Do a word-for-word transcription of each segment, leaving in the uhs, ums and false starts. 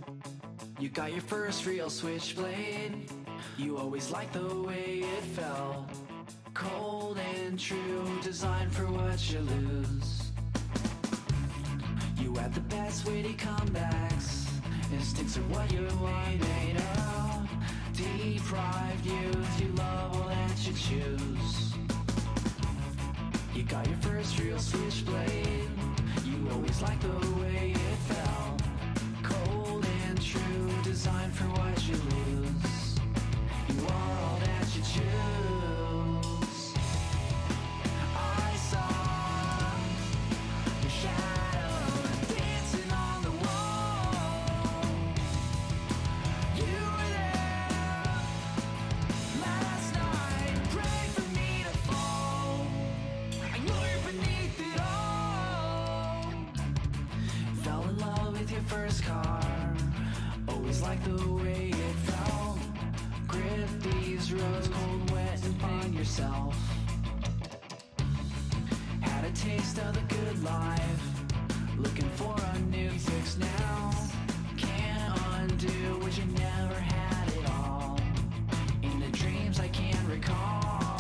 You got your first real switchblade. You always liked the way it felt. Cold and true, designed for what you lose. You had the best witty comebacks. Instincts are what you're made of. Deprived youth, you love all that you choose. You got your first real switchblade. You always liked the way it felt. Cold and true, designed for what you lose. You are all that you choose. I saw your shadow dancing on the wall. You were there last night, prayed for me to fall. I know you're beneath it all. Fell in love with your first car. Always liked the way it felt. Grip these roads, cold, wet, and find yourself. Had a taste of the good life. Looking for a new fix now. Can't undo what you never had it all. In the dreams I can't recall.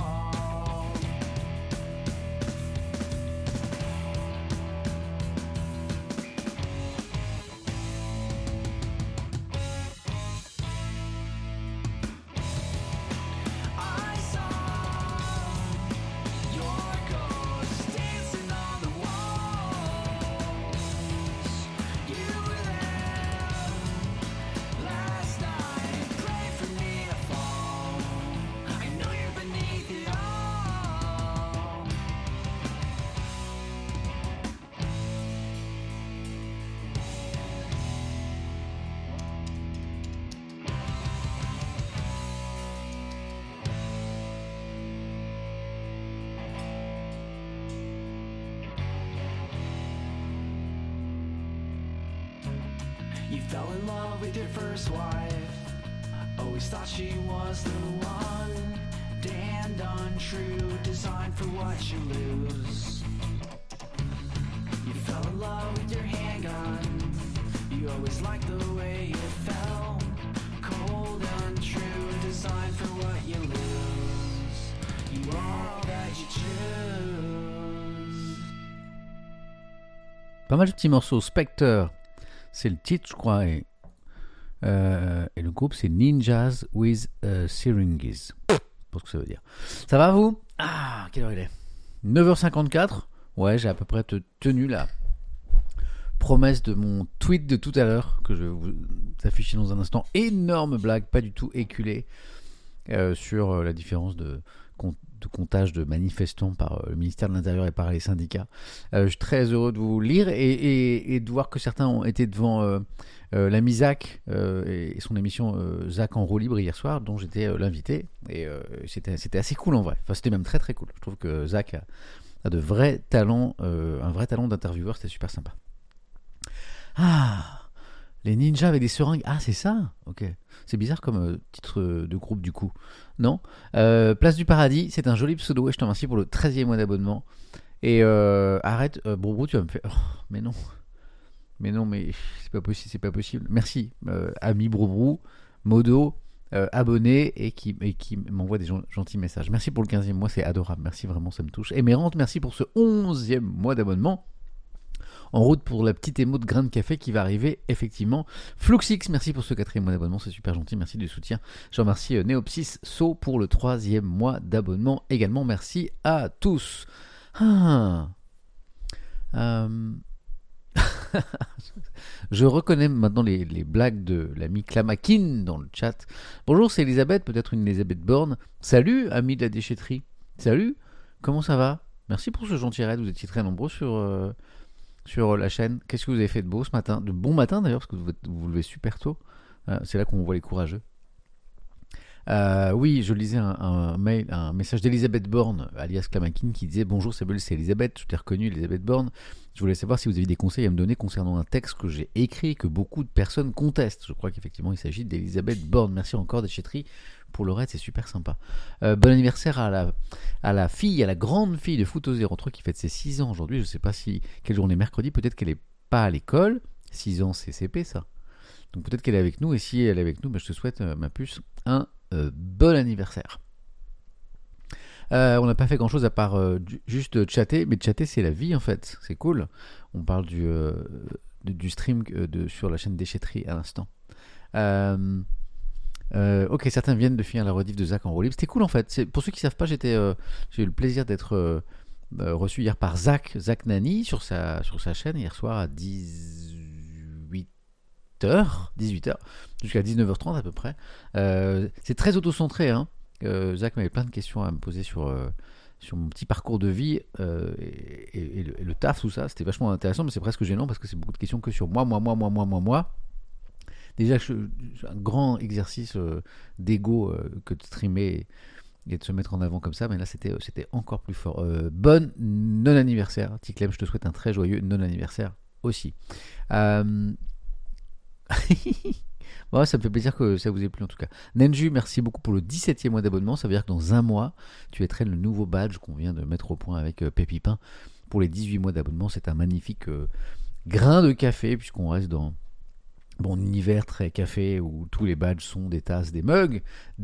I saw your ghost dancing on the walls. You were there last night, prayed for me to fall. I know you're beneath it all. You fell in love with your first wife. Always thought she was the one. Damned untrue, designed for what you lose. You fell in love with your handgun. You always liked the way it felt. Cold, untrue, designed for what you lose. You are all that you choose. Pas mal de petits morceaux. Spectre, c'est le titre, je crois, et, euh, et le groupe, c'est Ninjas with uh, Syringes. Je sais pas ce que ça veut dire. Ça va, vous? Ah, quelle heure il est? neuf heures cinquante-quatre. Ouais, j'ai à peu près te- tenu la promesse de mon tweet de tout à l'heure, que je vais vous afficher dans un instant. Énorme blague, pas du tout éculée, euh, sur euh, la différence de, com- de comptage de manifestants par euh, le ministère de l'Intérieur et par les syndicats. Euh, je suis très heureux de vous lire et, et- et de voir que certains ont été devant euh, euh, l'ami Zach euh, et, et son émission euh, Zach en roue libre hier soir, dont j'étais euh, l'invité. Et euh, c'était, c'était assez cool en vrai. Enfin, c'était même très très cool. Je trouve que Zach a, a de vrais talents, euh, un vrai talent d'intervieweur. C'était super sympa. Ah, les ninjas avec des seringues. Ah, c'est ça? Ok. C'est bizarre comme euh, titre euh, de groupe du coup. Non. Euh, Place du Paradis, c'est un joli pseudo et je te remercie pour le treizième mois d'abonnement. Et euh, arrête, euh, Brobrou, tu vas me faire. Oh, mais non. Mais non, mais c'est pas possible, c'est pas possible. Merci, euh, ami Brobrou, modo, euh, abonné et qui, et qui m'envoie des gen- gentils messages. Merci pour le quinzième mois, c'est adorable. Merci vraiment, ça me touche. Et Mérante, merci pour ce onzième mois d'abonnement. En route pour la petite émo de grain de café qui va arriver, effectivement. Fluxix, merci pour ce quatrième mois d'abonnement, c'est super gentil, merci du soutien. Je remercie euh, Neopsis So pour le troisième mois d'abonnement également. Merci à tous. Ah. Euh... Je reconnais maintenant les, les blagues de l'ami Clamakin dans le chat. Bonjour, c'est Elisabeth, peut-être une Elisabeth Borne. Salut, ami de la déchetterie. Salut, comment ça va? Merci pour ce gentil raid, vous étiez très nombreux sur, euh, sur la chaîne. Qu'est-ce que vous avez fait de beau ce matin? De bon matin d'ailleurs, parce que vous vous, vous levez super tôt. Euh, c'est là qu'on voit les courageux. Euh, oui, je lisais un, un mail, un message d'Elisabeth Borne, alias Clamakin, qui disait: bonjour Samuel, c'est Elisabeth, je t'ai reconnu, Elisabeth Borne. Je voulais savoir si vous avez des conseils à me donner concernant un texte que j'ai écrit que beaucoup de personnes contestent. Je crois qu'effectivement il s'agit d'Elisabeth Borne. Merci encore Déchetterie pour le raid, c'est super sympa. Euh, bon anniversaire à la, à la fille, à la grande fille de Foot zéro trois qui fête ses six ans aujourd'hui. Je sais pas si quelle journée, mercredi, peut-être qu'elle est pas à l'école. six ans c'est C P ça. Donc peut-être qu'elle est avec nous, et si elle est avec nous, bah, je te souhaite, euh, ma puce, un euh, bon anniversaire. Euh, on n'a pas fait grand chose à part euh, du, juste chatter, mais chatter c'est la vie en fait, c'est cool. On parle du, euh, du, du stream euh, de, sur la chaîne Déchetterie à l'instant. Euh, euh, ok, certains viennent de finir la rediff de Zach en roue libre. C'était cool en fait. C'est, pour ceux qui ne savent pas, j'étais, euh, j'ai eu le plaisir d'être euh, euh, reçu hier par Zach, Zach Nani sur sa, sur sa chaîne hier soir à dix-huit heures, dix-huit heures jusqu'à dix-neuf heures trente à peu près. Euh, c'est très auto-centré, hein. Euh, Zach m'avait plein de questions à me poser sur, euh, sur mon petit parcours de vie euh, et, et, et, le, et le taf, tout ça. C'était vachement intéressant, mais c'est presque gênant parce que c'est beaucoup de questions que sur moi, moi, moi, moi, moi, moi, moi. Déjà, je, un grand exercice euh, d'ego euh, que de streamer et, et de se mettre en avant comme ça, mais là, c'était, c'était encore plus fort. Euh, bon non-anniversaire, Ticlem, je te souhaite un très joyeux non-anniversaire aussi. Euh... Bon, ça me fait plaisir que ça vous ait plu en tout cas. Nenju, merci beaucoup pour le dix-septième mois d'abonnement. Ça veut dire que dans un mois, tu étrennes le nouveau badge qu'on vient de mettre au point avec euh, Pépipin pour les dix-huit mois d'abonnement. C'est un magnifique euh, grain de café, puisqu'on reste dans bon univers très café où tous les badges sont des tasses, des mugs,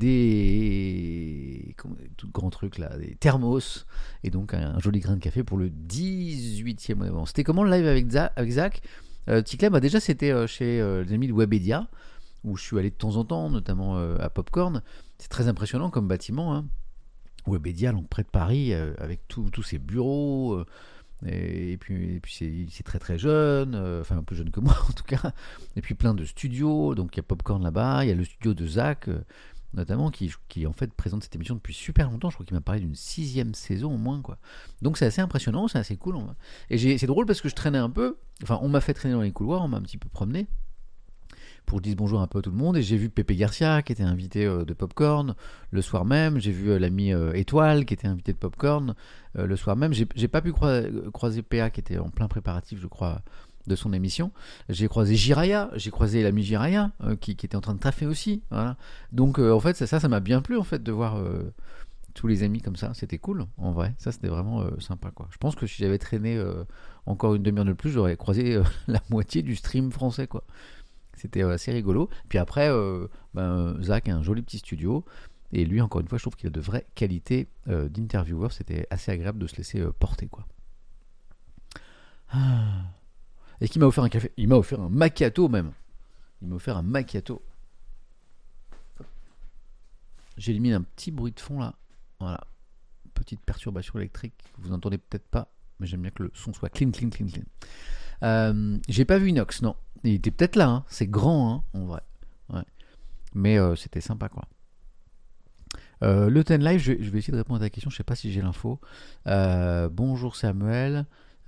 des tout grands trucs là, des thermos, et donc un, un joli grain de café pour le dix-huitième mois d'abonnement. C'était comment le live avec Zach, avec Zach euh, Ticlem, bah déjà c'était euh, chez euh, les amis de Webedia, où je suis allé de temps en temps, notamment euh, à Popcorn. C'est très impressionnant comme bâtiment, hein. Webedia, donc près de Paris, euh, avec tous ces bureaux, euh, et, et puis, et puis c'est, c'est très très jeune, euh, enfin plus jeune que moi en tout cas, et puis plein de studios, donc il y a Popcorn là-bas, il y a le studio de Zach, euh, notamment, qui, qui en fait présente cette émission depuis super longtemps. Je crois qu'il m'a parlé d'une sixième saison au moins, quoi. Donc c'est assez impressionnant, c'est assez cool. Et j'ai, c'est drôle parce que je traînais un peu, enfin on m'a fait traîner dans les couloirs, on m'a un petit peu promené, pour dire bonjour un peu à tout le monde, et j'ai vu Pépé Garcia qui était invité euh, de Popcorn le soir même, j'ai vu euh, l'ami euh, Étoile qui était invité de Popcorn euh, le soir même, j'ai, j'ai pas pu croi- croiser P A qui était en plein préparatif je crois de son émission, j'ai croisé Jiraya, j'ai croisé l'ami Jiraya euh, qui, qui était en train de taffer aussi, voilà. Donc euh, en fait ça, ça ça m'a bien plu en fait de voir euh, tous les amis comme ça, c'était cool en vrai, ça c'était vraiment euh, sympa quoi. Je pense que si j'avais traîné euh, encore une demi-heure de plus, j'aurais croisé euh, la moitié du stream français quoi. C'était assez rigolo. Puis après, euh, ben, Zach a un joli petit studio. Et lui, encore une fois, je trouve qu'il a de vraies qualités euh, d'intervieweur. C'était assez agréable de se laisser euh, porter, quoi. Ah. Est-ce qu'il m'a offert un café ? Il m'a offert un macchiato, même. Il m'a offert un macchiato. J'élimine un petit bruit de fond, là. Voilà. Petite perturbation électrique. Vous n'entendez peut-être pas, mais j'aime bien que le son soit clean, clean, clean, clean. Euh, j'ai pas vu Inox, non. Il était peut-être là, hein. C'est grand, hein, en vrai. Ouais. Mais euh, c'était sympa, quoi. Euh, le ten Live, je, je vais essayer de répondre à ta question. Je sais pas si j'ai l'info. Euh, bonjour Samuel.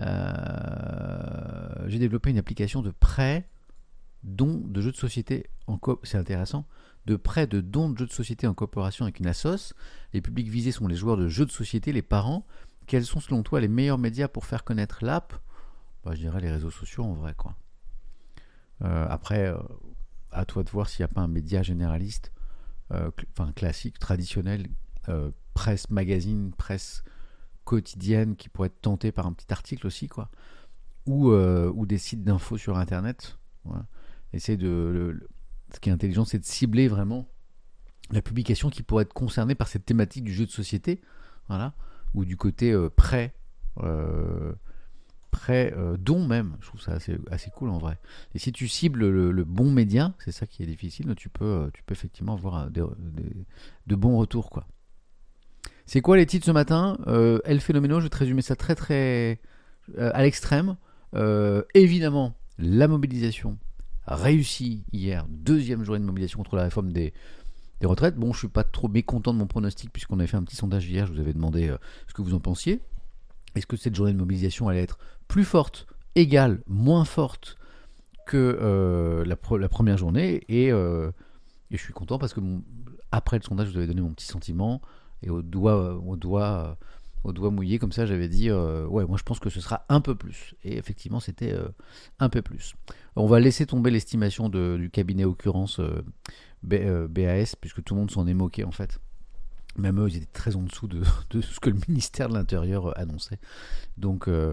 Euh, j'ai développé une application de prêt, don de jeux de société en co- c'est intéressant. De prêt de dons de jeux de société en coopération avec une assoce. Les publics visés sont les joueurs de jeux de société, les parents. Quels sont selon toi les meilleurs médias pour faire connaître l'app ? Bah, je dirais les réseaux sociaux en vrai, quoi. Euh, après, euh, à toi de voir s'il n'y a pas un média généraliste, euh, cl- enfin classique, traditionnel, euh, presse magazine, presse quotidienne qui pourrait être tentée par un petit article aussi, quoi. Ou, euh, ou des sites d'infos sur internet. Voilà. Essayer de. Le, le, ce qui est intelligent, c'est de cibler vraiment la publication qui pourrait être concernée par cette thématique du jeu de société, voilà, ou du côté euh, prêt. Euh, prêt euh, don même, je trouve ça assez, assez cool en vrai. Et si tu cibles le, le bon média, c'est ça qui est difficile, tu peux, tu peux effectivement avoir des, des, de bons retours, quoi. C'est quoi les titres ce matin ? euh, El Phénoméno, je vais te résumer ça très très euh, à l'extrême. Euh, évidemment, la mobilisation réussie hier, deuxième journée de mobilisation contre la réforme des, des retraites. Bon, je suis pas trop mécontent de mon pronostic puisqu'on avait fait un petit sondage hier, je vous avais demandé euh, ce que vous en pensiez. Est-ce que cette journée de mobilisation allait être plus forte, égale, moins forte que euh, la, pro- la première journée et, euh, et je suis content parce que mon, après le sondage, je vous avais donné mon petit sentiment et au doigt, au doigt, au doigt mouillé comme ça, j'avais dit euh, ouais, moi je pense que ce sera un peu plus. Et effectivement, c'était euh, un peu plus. On va laisser tomber l'estimation de, du cabinet occurrence euh, B, euh, B A S puisque tout le monde s'en est moqué en fait. Même eux, ils étaient très en dessous de, de ce que le ministère de l'Intérieur annonçait. Donc, euh,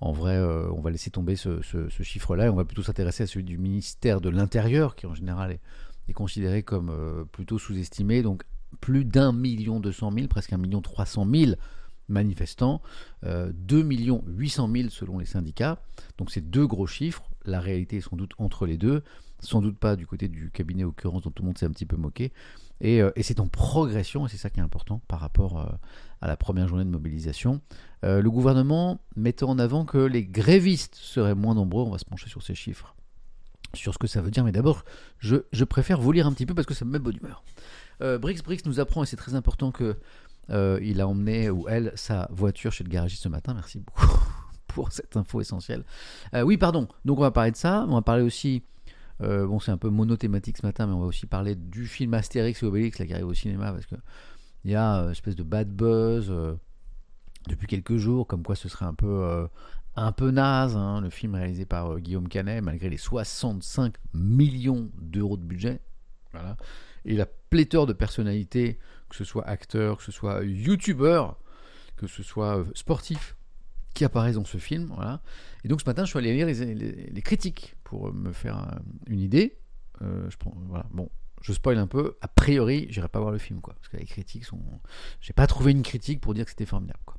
en vrai, euh, on va laisser tomber ce, ce, ce chiffre-là et on va plutôt s'intéresser à celui du ministère de l'Intérieur, qui en général est, est considéré comme euh, plutôt sous-estimé. Donc plus d'un million deux cent mille, presque un million trois cent mille manifestants, euh, deux millions huit cent mille selon les syndicats. Donc c'est deux gros chiffres. La réalité est sans doute entre les deux, sans doute pas du côté du cabinet occurrence dont tout le monde s'est un petit peu moqué. Et, euh, et c'est en progression, et c'est ça qui est important par rapport euh, à la première journée de mobilisation. Euh, le gouvernement mettant en avant que les grévistes seraient moins nombreux, on va se pencher sur ces chiffres, sur ce que ça veut dire, mais d'abord, je, je préfère vous lire un petit peu parce que ça me met bonne humeur. Euh, Brix Brix nous apprend, et c'est très important, que euh, il a emmené, ou elle, sa voiture chez le garagiste ce matin. Merci beaucoup pour cette info essentielle. Euh, oui, pardon, donc on va parler de ça, on va parler aussi... Euh, bon, c'est un peu monothématique ce matin, mais on va aussi parler du film Astérix et Obélix là, qui arrive au cinéma, parce que il y a une espèce de bad buzz euh, depuis quelques jours, comme quoi ce serait un peu, euh, un peu naze, hein, le film réalisé par euh, Guillaume Canet, malgré les soixante-cinq millions d'euros de budget. Voilà. Et la pléthore de personnalités, que ce soit acteurs, que ce soit youtubeurs, que ce soit euh, sportifs, qui apparaissent dans ce film, voilà. Et donc ce matin, je suis allé lire les, les, les critiques pour me faire un, une idée. Euh, je prends, voilà, bon, je spoil un peu. A priori, j'irai pas voir le film, quoi, parce que les critiques sont. J'ai pas trouvé une critique pour dire que c'était formidable, quoi.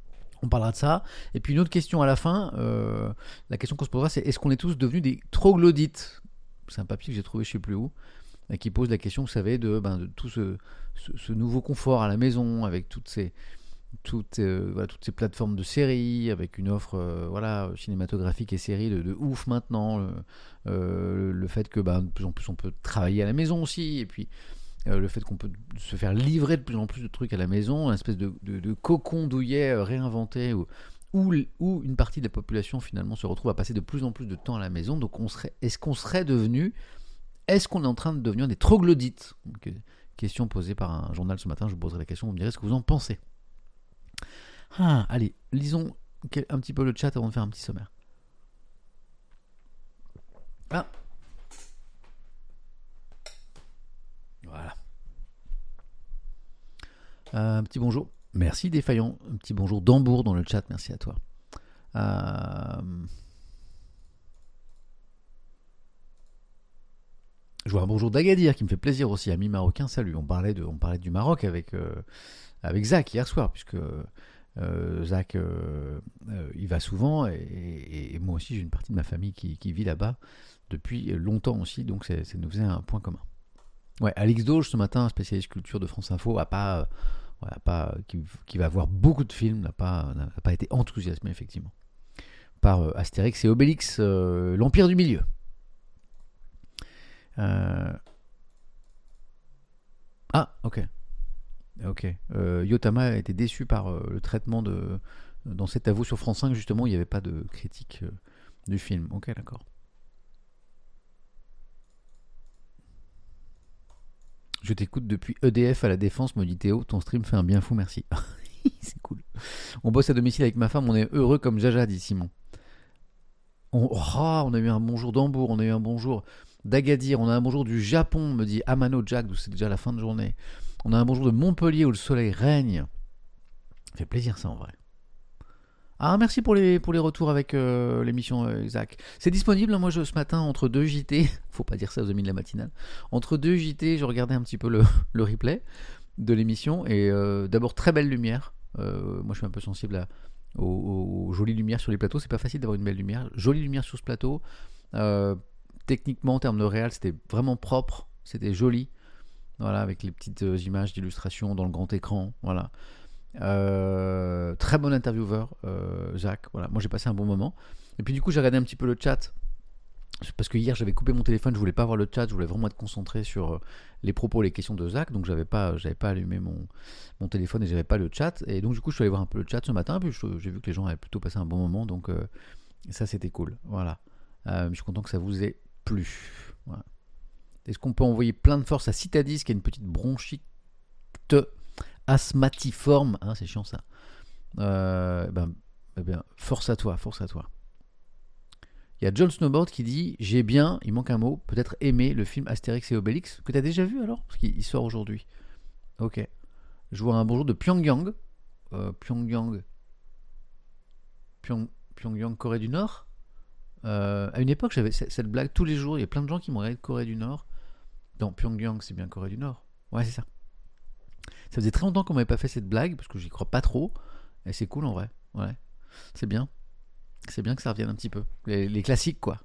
On parlera de ça. Et puis une autre question à la fin. Euh, la question qu'on se posera, c'est est-ce qu'on est tous devenus des troglodytes ? C'est un papier que j'ai trouvé, je sais plus où, qui pose la question, vous savez, de, ben, de tout ce, ce, ce nouveau confort à la maison, avec toutes ces Toutes, euh, voilà, toutes ces plateformes de séries avec une offre euh, voilà, cinématographique et séries de, de ouf maintenant, le, euh, le fait que bah, de plus en plus on peut travailler à la maison aussi, et puis euh, le fait qu'on peut se faire livrer de plus en plus de trucs à la maison, une espèce de, de, de cocon douillet euh, réinventé où, où, où une partie de la population finalement se retrouve à passer de plus en plus de temps à la maison. Donc on serait, est-ce qu'on serait devenu, est-ce qu'on est en train de devenir des troglodytes ? Donc, question posée par un journal ce matin, je vous poserai la question, vous me direz ce que vous en pensez. Ah, allez, lisons un petit peu le chat avant de faire un petit sommaire. Ah. Voilà. Euh, un petit bonjour. Merci Défaillant. Un petit bonjour d'Hambourg dans le chat. Merci à toi. Euh... Je vois un bonjour d'Agadir qui me fait plaisir aussi. Ami marocain, salut. On parlait, de, on parlait du Maroc avec, euh, avec Zach hier soir, puisque... Euh, Zach, euh, euh, il va souvent, et, et, et moi aussi j'ai une partie de ma famille qui, qui vit là-bas depuis longtemps aussi, donc c'est, ça nous faisait un point commun. Ouais, Alix Dauge ce matin, spécialiste culture de France Info, a pas, euh, ouais, a pas, qui, qui va voir beaucoup de films, n'a pas, n'a pas été enthousiasmé effectivement par euh, Astérix et Obélix, euh, l'Empire du Milieu. Euh... Ah, ok. Ok. Euh, Yotama a été déçu par euh, le traitement de. Dans cet avou sur France cinq, justement, il n'y avait pas de critique euh, du film. Ok, d'accord. Je t'écoute depuis E D F à la Défense, me dit Théo. Ton stream fait un bien fou, merci. C'est cool. On bosse à domicile avec ma femme, on est heureux comme Jaja, dit Simon. On, oh, on a eu un bonjour d'Hambourg, on a eu un bonjour d'Agadir, on a un bonjour du Japon, me dit Amano Jack, d'où c'est déjà la fin de journée. On a un bonjour de Montpellier où le soleil règne. Ça fait plaisir ça en vrai. Ah, merci pour les, pour les retours avec euh, l'émission euh, Zach. C'est disponible, hein, moi je, ce matin entre deux J T, faut pas dire ça aux amis de la matinale, entre deux J T je regardais un petit peu le, le replay de l'émission et euh, d'abord très belle lumière. Euh, moi je suis un peu sensible à, aux, aux jolies lumières sur les plateaux, c'est pas facile d'avoir une belle lumière. Jolie lumière sur ce plateau. Euh, techniquement en termes de réal c'était vraiment propre, c'était joli. Voilà, avec les petites euh, images d'illustration dans le grand écran, voilà. Euh, très bon intervieweur, euh, Jacques. Voilà, moi j'ai passé un bon moment. Et puis du coup j'ai regardé un petit peu le chat parce que hier j'avais coupé mon téléphone, je voulais pas voir le chat, je voulais vraiment être concentré sur euh, les propos, les questions de Jacques, donc j'avais pas, j'avais pas allumé mon, mon téléphone et j'avais pas le chat. Et donc du coup je suis allé voir un peu le chat ce matin, puis je, j'ai vu que les gens avaient plutôt passé un bon moment, donc euh, ça c'était cool. Voilà, euh, je suis content que ça vous ait plu. Voilà. Est-ce qu'on peut envoyer plein de force à Citadis qui a une petite bronchite asthmatiforme, hein, c'est chiant ça. Euh, ben, eh bien, force à toi, force à toi. Il y a John Snowboard qui dit j'ai bien, il manque un mot, peut-être aimé le film Astérix et Obélix que tu as déjà vu alors parce qu'il sort aujourd'hui. Ok. Je vois un bonjour de Pyongyang. Euh, Pyongyang. Pyong, Pyongyang, Corée du Nord. Euh, à une époque, j'avais cette, cette blague tous les jours. Il y a plein de gens qui m'ont regardé de Corée du Nord. Non, Pyongyang, c'est bien Corée du Nord. Ouais, c'est ça. Ça faisait très longtemps qu'on m'avait pas fait cette blague parce que j'y crois pas trop. Et c'est cool en vrai. Ouais, c'est bien. C'est bien que ça revienne un petit peu. Les, les classiques, quoi.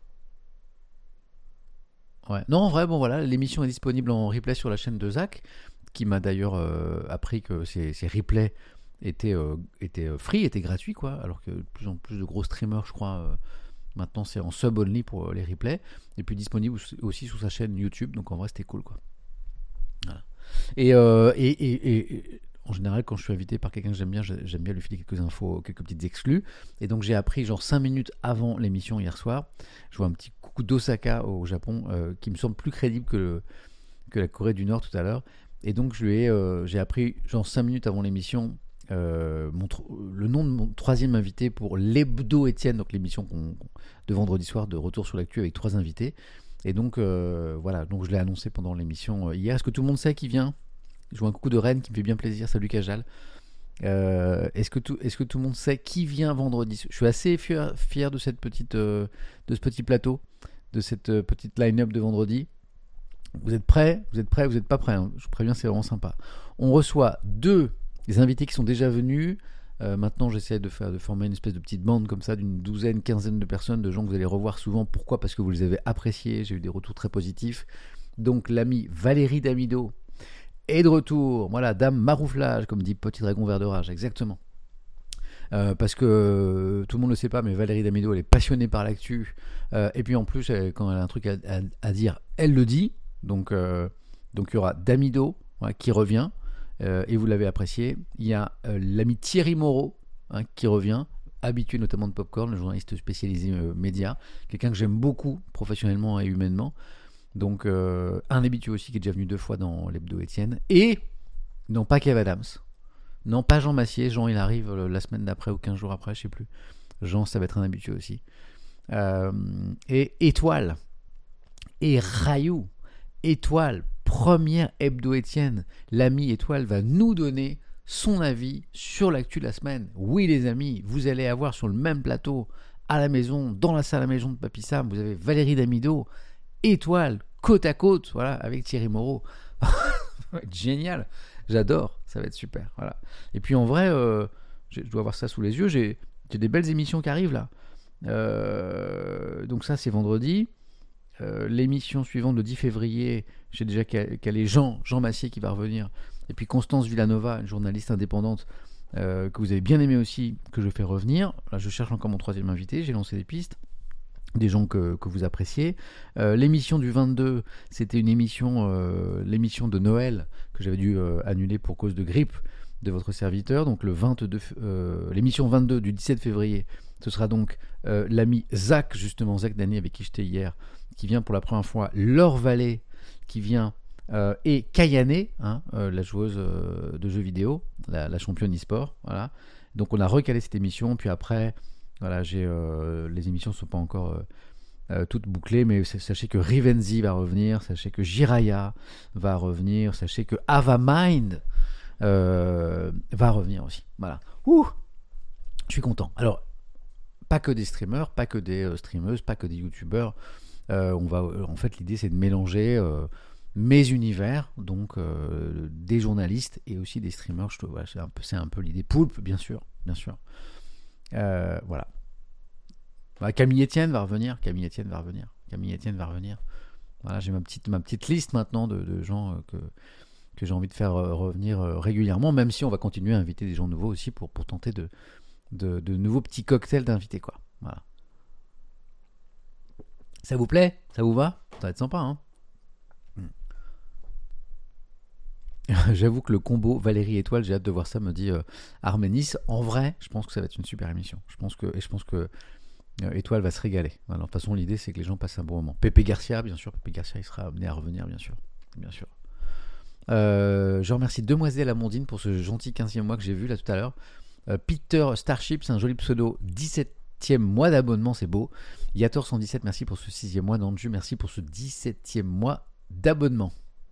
Ouais. Non, en vrai, bon voilà, l'émission est disponible en replay sur la chaîne de Zach, qui m'a d'ailleurs euh, appris que ces, ces replays étaient, euh, étaient euh, free, étaient gratuits, quoi. Alors que de plus en plus de gros streamers, je crois, euh, maintenant c'est en sub only pour les replays. Et puis disponible aussi sous sa chaîne YouTube. Donc en vrai, c'était cool, quoi. Voilà. Et, euh, et, et, et en général, quand je suis invité par quelqu'un que j'aime bien, j'aime bien lui filer quelques infos, quelques petites exclus. Et donc j'ai appris genre cinq minutes avant l'émission hier soir. Je vois un petit coucou d'Osaka au Japon euh, qui me semble plus crédible que, le, que la Corée du Nord tout à l'heure. Et donc je lui ai, euh, j'ai appris genre cinq minutes avant l'émission euh, mon, le nom de mon troisième invité pour l'Hebdo Étienne, donc l'émission qu'on, de vendredi soir de Retour sur l'actu avec trois invités. Et donc euh, voilà, donc je l'ai annoncé pendant l'émission hier. Est-ce que tout le monde sait qui vient ? Je vois un coucou de Rennes qui me fait bien plaisir. Salut Kajal. Euh, est-ce, que tout, est-ce que tout le monde sait qui vient vendredi ? Je suis assez fier, fier de, cette petite, euh, de ce petit plateau, de cette euh, petite line-up de vendredi. Vous êtes prêts ? Vous êtes prêts ? Vous n'êtes pas prêts, hein ? Je vous préviens, c'est vraiment sympa. On reçoit deux des invités qui sont déjà venus. Euh, maintenant, j'essaie de, faire, de former une espèce de petite bande comme ça, d'une douzaine, quinzaine de personnes, de gens que vous allez revoir souvent. Pourquoi ? Parce que vous les avez appréciés. J'ai eu des retours très positifs. Donc, l'amie Valérie Damido est de retour. Voilà, Dame Marouflage, comme dit Petit Dragon Vert de Rage, exactement. Euh, parce que euh, tout le monde ne le sait pas, mais Valérie Damido, elle est passionnée par l'actu. Euh, et puis en plus, elle, quand elle a un truc à, à, à dire, elle le dit. Donc, euh, donc il y aura Damido ouais, qui revient. Euh, et vous l'avez apprécié. Il y a euh, l'ami Thierry Moreau hein, qui revient, habitué notamment de Popcorn, le journaliste spécialisé euh, média. Quelqu'un que j'aime beaucoup, professionnellement et humainement. Donc, euh, un habitué aussi qui est déjà venu deux fois dans l'Hebdo Étienne. Et, non pas Kev Adams. Non pas Jean Massier. Jean, il arrive la semaine d'après ou quinze jours après, je sais plus. Jean, ça va être un habitué aussi. Euh, et Étoile. Et Rayou. Étoile. Première Hebdo Étienne. L'ami Étoile va nous donner son avis sur l'actu de la semaine. Oui, les amis, vous allez avoir sur le même plateau, à la maison, dans la salle à la maison de Papy Sam, vous avez Valérie Damido. Étoile, côte à côte, voilà, avec Thierry Moreau. Ça va être génial, j'adore, ça va être super, voilà. Et puis en vrai, euh, je dois avoir ça sous les yeux, j'ai, j'ai des belles émissions qui arrivent là. Euh, donc ça, c'est vendredi. Euh, l'émission suivante, le dix février, j'ai déjà calé Jean, Jean Massier qui va revenir. Et puis Constance Villanova, une journaliste indépendante euh, que vous avez bien aimé aussi, que je fais revenir. Là, je cherche encore mon troisième invité, j'ai lancé des pistes. Des gens que, que vous appréciez. Euh, l'émission du vingt-deux, c'était une émission, euh, l'émission de Noël que j'avais dû euh, annuler pour cause de grippe de votre serviteur. Donc le vingt-deux, euh, l'émission vingt-deux du dix-sept février, ce sera donc euh, l'ami Zach, justement Zach Dany avec qui j'étais hier, qui vient pour la première fois, Laure Vallée, qui vient, euh, et Kayane, hein, euh, la joueuse euh, de jeux vidéo, la, la championne e-sport. Voilà. Donc on a recalé cette émission, puis après... Voilà, j'ai, euh, les émissions ne sont pas encore euh, euh, toutes bouclées, mais sachez que Rivenzi va revenir, sachez que Jiraya va revenir, sachez que Avamind euh, va revenir aussi. Voilà. Ouh, je suis content. Alors, pas que des streamers, pas que des euh, streameuses, pas que des youtubeurs. Euh, on va, en fait, l'idée, c'est de mélanger euh, mes univers, donc euh, des journalistes et aussi des streamers. Je, voilà, c'est, un peu, c'est un peu l'idée. Poulpe, bien sûr, bien sûr. Euh, voilà. Voilà. Camille Etienne va revenir. Camille Etienne va revenir. Camille Etienne va revenir. Voilà, j'ai ma petite, ma petite liste maintenant de, de gens euh, que, que j'ai envie de faire euh, revenir euh, régulièrement, même si on va continuer à inviter des gens nouveaux aussi pour, pour tenter de, de, de nouveaux petits cocktails d'invités, quoi. Voilà. Ça vous plaît ? Ça vous va ? Ça va être sympa, hein ? J'avoue que le combo Valérie Étoile, j'ai hâte de voir ça, me dit euh, Arménis. En vrai, je pense que ça va être une super émission. Je pense que, et je pense que euh, Étoile va se régaler. Alors, de toute façon, l'idée, c'est que les gens passent un bon moment. Pépé Garcia, bien sûr. Pépé Garcia, il sera amené à revenir, bien sûr. Bien sûr. Euh, je remercie Demoiselle Amandine pour ce gentil quinzième mois que j'ai vu là tout à l'heure. Euh, Peter Starship, c'est un joli pseudo. dix-septième mois d'abonnement, c'est beau. Yator cent dix-sept, merci pour ce sixième mois. Nanju, merci pour ce dix-septième mois d'abonnement.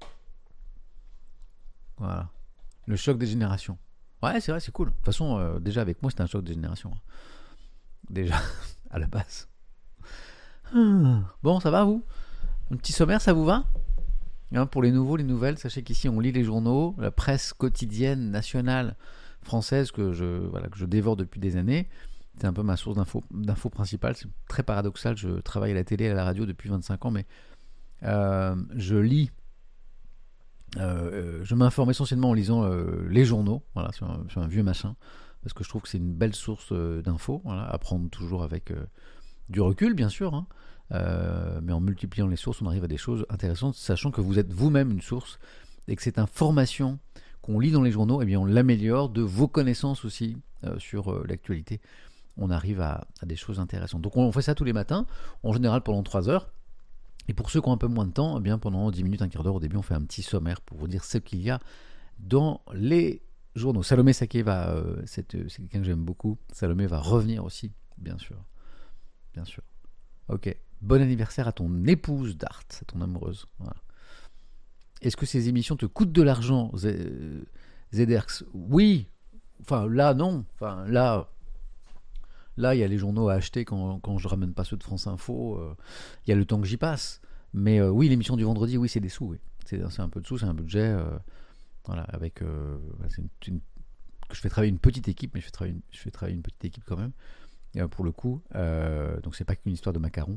Voilà. Le choc des générations. Ouais, c'est vrai, c'est cool. De toute façon, euh, déjà avec moi, c'était un choc des générations. Déjà, à la base. Hum. Bon, ça va vous? Un petit sommaire, ça vous va? Hein, pour les nouveaux, les nouvelles, sachez qu'ici on lit les journaux, la presse quotidienne nationale française que je, voilà, que je dévore depuis des années. C'est un peu ma source d'info, d'info principale. C'est très paradoxal, je travaille à la télé et à la radio depuis vingt-cinq ans, mais euh, je lis, euh, je m'informe essentiellement en lisant euh, les journaux, voilà, sur un, sur un vieux machin, parce que je trouve que c'est une belle source euh, d'infos, voilà, à prendre toujours avec euh, du recul, bien sûr, hein, euh, mais en multipliant les sources, on arrive à des choses intéressantes, sachant que vous êtes vous-même une source, et que cette information qu'on lit dans les journaux, eh bien on l'améliore de vos connaissances aussi euh, sur euh, l'actualité. On arrive à, à des choses intéressantes. Donc on fait ça tous les matins, en général pendant trois heures. Et pour ceux qui ont un peu moins de temps, eh bien pendant dix minutes, un quart d'heure au début, on fait un petit sommaire pour vous dire ce qu'il y a dans les journaux. Salomé Saké va, euh, c'est, c'est quelqu'un que j'aime beaucoup. Salomé va revenir aussi, bien sûr. Bien sûr. Ok. Bon anniversaire à ton épouse Dart, à ton amoureuse. Voilà. Est-ce que ces émissions te coûtent de l'argent, Z- Zederx? Oui. Enfin, là, non. Enfin, là... Là, il y a les journaux à acheter quand, quand je ramène pas ceux de France Info. Euh, il y a le temps que j'y passe. Mais euh, oui, l'émission du vendredi, oui, c'est des sous. Oui. C'est, c'est un peu de sous, c'est un budget. Euh, voilà, avec. Euh, c'est une, une, je fais travailler une petite équipe, mais je fais travailler une, je fais travailler une petite équipe quand même. Et, euh, pour le coup, euh, donc c'est pas qu'une histoire de macarons.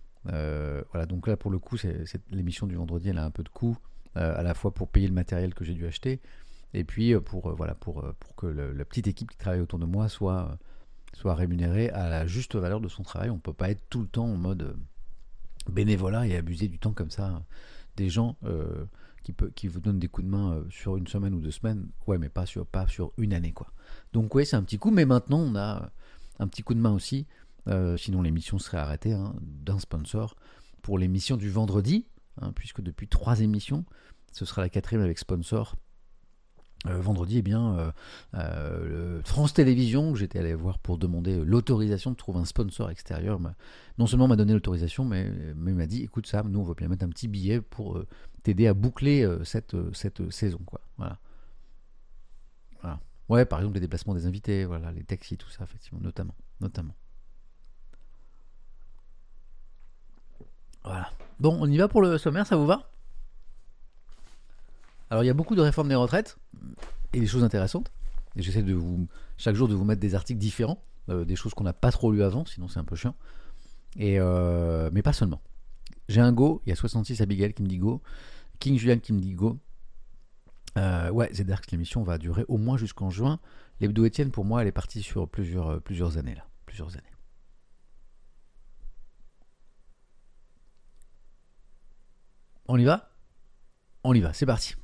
Euh, voilà, donc là, pour le coup, c'est, c'est, l'émission du vendredi, elle a un peu de coût, euh, à la fois pour payer le matériel que j'ai dû acheter, et puis pour euh, voilà, pour pour que le, la petite équipe qui travaille autour de moi soit euh, soit rémunéré à la juste valeur de son travail. On ne peut pas être tout le temps en mode bénévolat et abuser du temps comme ça des gens euh, qui, peut, qui vous donnent des coups de main euh, sur une semaine ou deux semaines. Ouais, mais pas sur, pas sur une année, quoi. Donc ouais, c'est un petit coup, mais maintenant on a un petit coup de main aussi, euh, sinon l'émission serait arrêtée, hein, d'un sponsor pour l'émission du vendredi, hein, puisque depuis trois émissions, ce sera la quatrième avec sponsor. Euh, vendredi, eh bien, euh, euh, France Télévisions, que j'étais allé voir pour demander l'autorisation de trouver un sponsor extérieur, m'a, non seulement m'a donné l'autorisation, mais, mais m'a dit, écoute Sam, nous on va bien mettre un petit billet pour euh, t'aider à boucler euh, cette, euh, cette saison, quoi. Voilà. Voilà. Ouais, par exemple les déplacements des invités, voilà, les taxis, tout ça, effectivement, notamment, notamment. Voilà. Bon, on y va pour le sommaire, ça vous va ? Alors il y a beaucoup de réformes des retraites et des choses intéressantes. Et j'essaie de vous chaque jour de vous mettre des articles différents, euh, des choses qu'on n'a pas trop lues avant, sinon c'est un peu chiant. Et euh, mais pas seulement. J'ai un go, il y a soixante-six Abigail qui me dit go, King Julian qui me dit go. Euh, ouais, Zederx, l'émission va durer au moins jusqu'en juin. L'hebdo Étienne, pour moi, elle est partie sur plusieurs, plusieurs années là, plusieurs années. On y va ? On y va, c'est parti.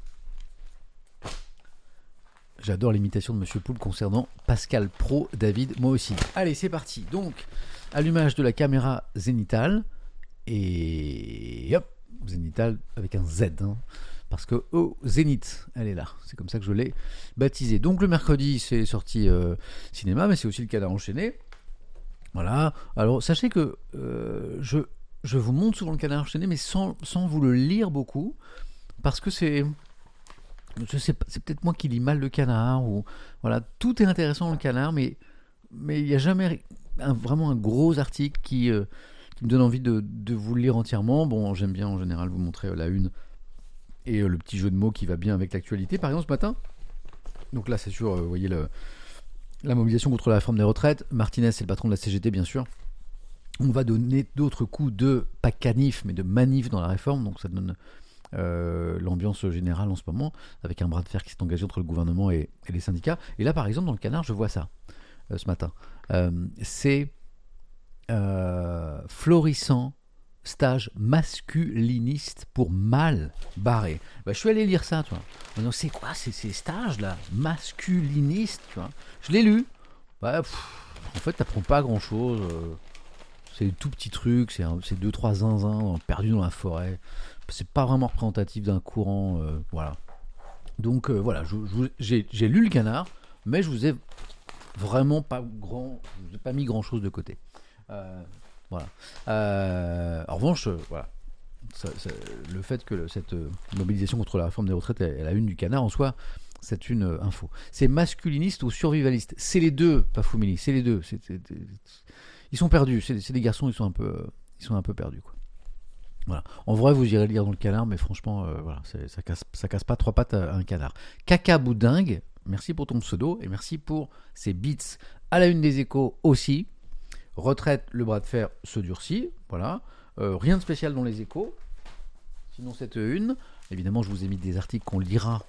J'adore l'imitation de Monsieur Poulpe concernant Pascal Pro David, moi aussi. Allez, c'est parti. Donc, allumage de la caméra zénitale. Et hop, zénitale avec un Z. Hein, parce que, oh, Zénith, elle est là. C'est comme ça que je l'ai baptisée. Donc, le mercredi, c'est sorti euh, cinéma, mais c'est aussi le Canard enchaîné. Voilà. Alors, sachez que euh, je, je vous montre souvent le Canard enchaîné, mais sans, sans vous le lire beaucoup. Parce que c'est... Je sais pas, c'est peut-être moi qui lis mal le Canard, ou voilà, tout est intéressant dans le Canard, mais mais il n'y a jamais un, vraiment un gros article qui, euh, qui me donne envie de, de vous le lire entièrement. Bon, j'aime bien en général vous montrer euh, la une et euh, le petit jeu de mots qui va bien avec l'actualité. Par exemple, ce matin, donc là c'est sûr, euh, vous voyez le, la mobilisation contre la réforme des retraites. Martinez, c'est le patron de la C G T, bien sûr. On va donner d'autres coups de, pas canif, mais de manif dans la réforme, donc ça donne... Euh, l'ambiance générale en ce moment, avec un bras de fer qui s'est engagé entre le gouvernement et, et les syndicats. Et là, par exemple, dans le Canard, je vois ça euh, ce matin. Euh, c'est euh, florissant stage masculiniste pour mal barré. Bah, je suis allé lire ça, tu vois. Donc, c'est quoi ces, ces stages-là masculinistes, tu vois. Je l'ai lu. Bah, pff, en fait, t'apprends pas grand-chose. Euh, c'est des tout petits trucs, c'est, un, c'est deux, trois zinzins perdus dans la forêt. C'est pas vraiment représentatif d'un courant, euh, voilà. Donc euh, voilà, je, je, j'ai, j'ai lu le Canard, mais je vous ai vraiment pas grand, je vous ai pas mis grand chose de côté. Euh, voilà. Euh, en revanche, euh, voilà, ça, ça, le fait que le, cette euh, mobilisation contre la réforme des retraites est la une du Canard en soi, c'est une euh, info. C'est masculiniste ou survivaliste. C'est les deux, pas Foumili, c'est les deux. C'est, c'est, c'est, ils sont perdus. C'est, c'est des garçons, ils sont un peu, euh, ils sont un peu perdus, quoi. Voilà. En vrai, vous irez lire dans le canard, mais franchement, euh, voilà, c'est, ça casse, ça casse pas trois pattes à un canard. Caca Boudingue, merci pour ton pseudo et merci pour ces beats à la une des Échos aussi. Retraite, le bras de fer se durcit, voilà. Euh, rien de spécial dans les Échos. Sinon, cette une, évidemment, je vous ai mis des articles qu'on lira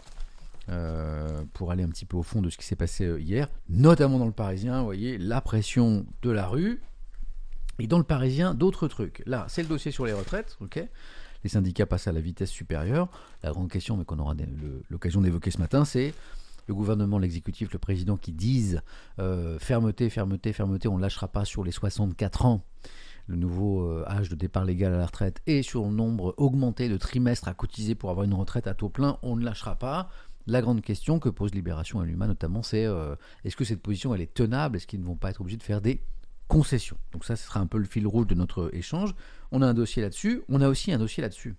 euh, pour aller un petit peu au fond de ce qui s'est passé hier, notamment dans le Parisien. Vous voyez, la pression de la rue. Et dans le Parisien, d'autres trucs. Là, c'est le dossier sur les retraites, ok. Les syndicats passent à la vitesse supérieure. La grande question, mais qu'on aura le, l'occasion d'évoquer ce matin, c'est le gouvernement, l'exécutif, le président qui disent euh, fermeté, fermeté, fermeté, on ne lâchera pas sur les soixante-quatre ans, le nouveau euh, âge de départ légal à la retraite, et sur le nombre augmenté de trimestres à cotiser pour avoir une retraite à taux plein, on ne lâchera pas. La grande question que pose Libération et l'Humain notamment, c'est euh, est-ce que cette position elle est tenable? Est-ce qu'ils ne vont pas être obligés de faire des concession. Donc ça, ce sera un peu le fil rouge de notre échange. On a un dossier là-dessus. On a aussi un dossier là-dessus.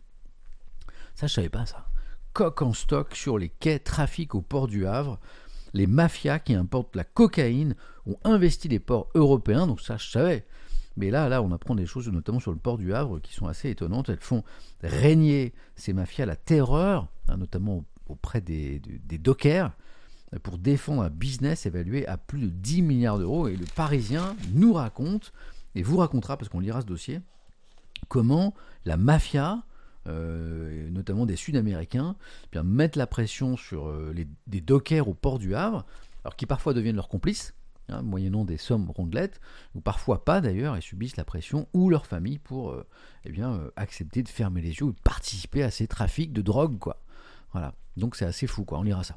Ça, je savais pas ça. Coq en stock sur les quais, trafic au port du Havre. Les mafias qui importent la cocaïne ont investi les ports européens. Donc ça, je savais. Mais là, là, on apprend des choses, notamment sur le port du Havre, qui sont assez étonnantes. Elles font régner ces mafias la terreur, hein, notamment auprès des, des, des dockers, pour défendre un business évalué à plus de dix milliards d'euros. Et le Parisien nous raconte, et vous racontera, parce qu'on lira ce dossier, comment la mafia, euh, notamment des Sud-Américains, eh bien, mettent la pression sur euh, les, des dockers au port du Havre, alors qui parfois deviennent leurs complices, hein, moyennant des sommes rondelettes, ou parfois pas d'ailleurs, et subissent la pression, ou leur famille, pour euh, eh bien, euh, accepter de fermer les yeux ou de participer à ces trafics de drogue, quoi. Voilà, donc c'est assez fou, quoi. On lira ça.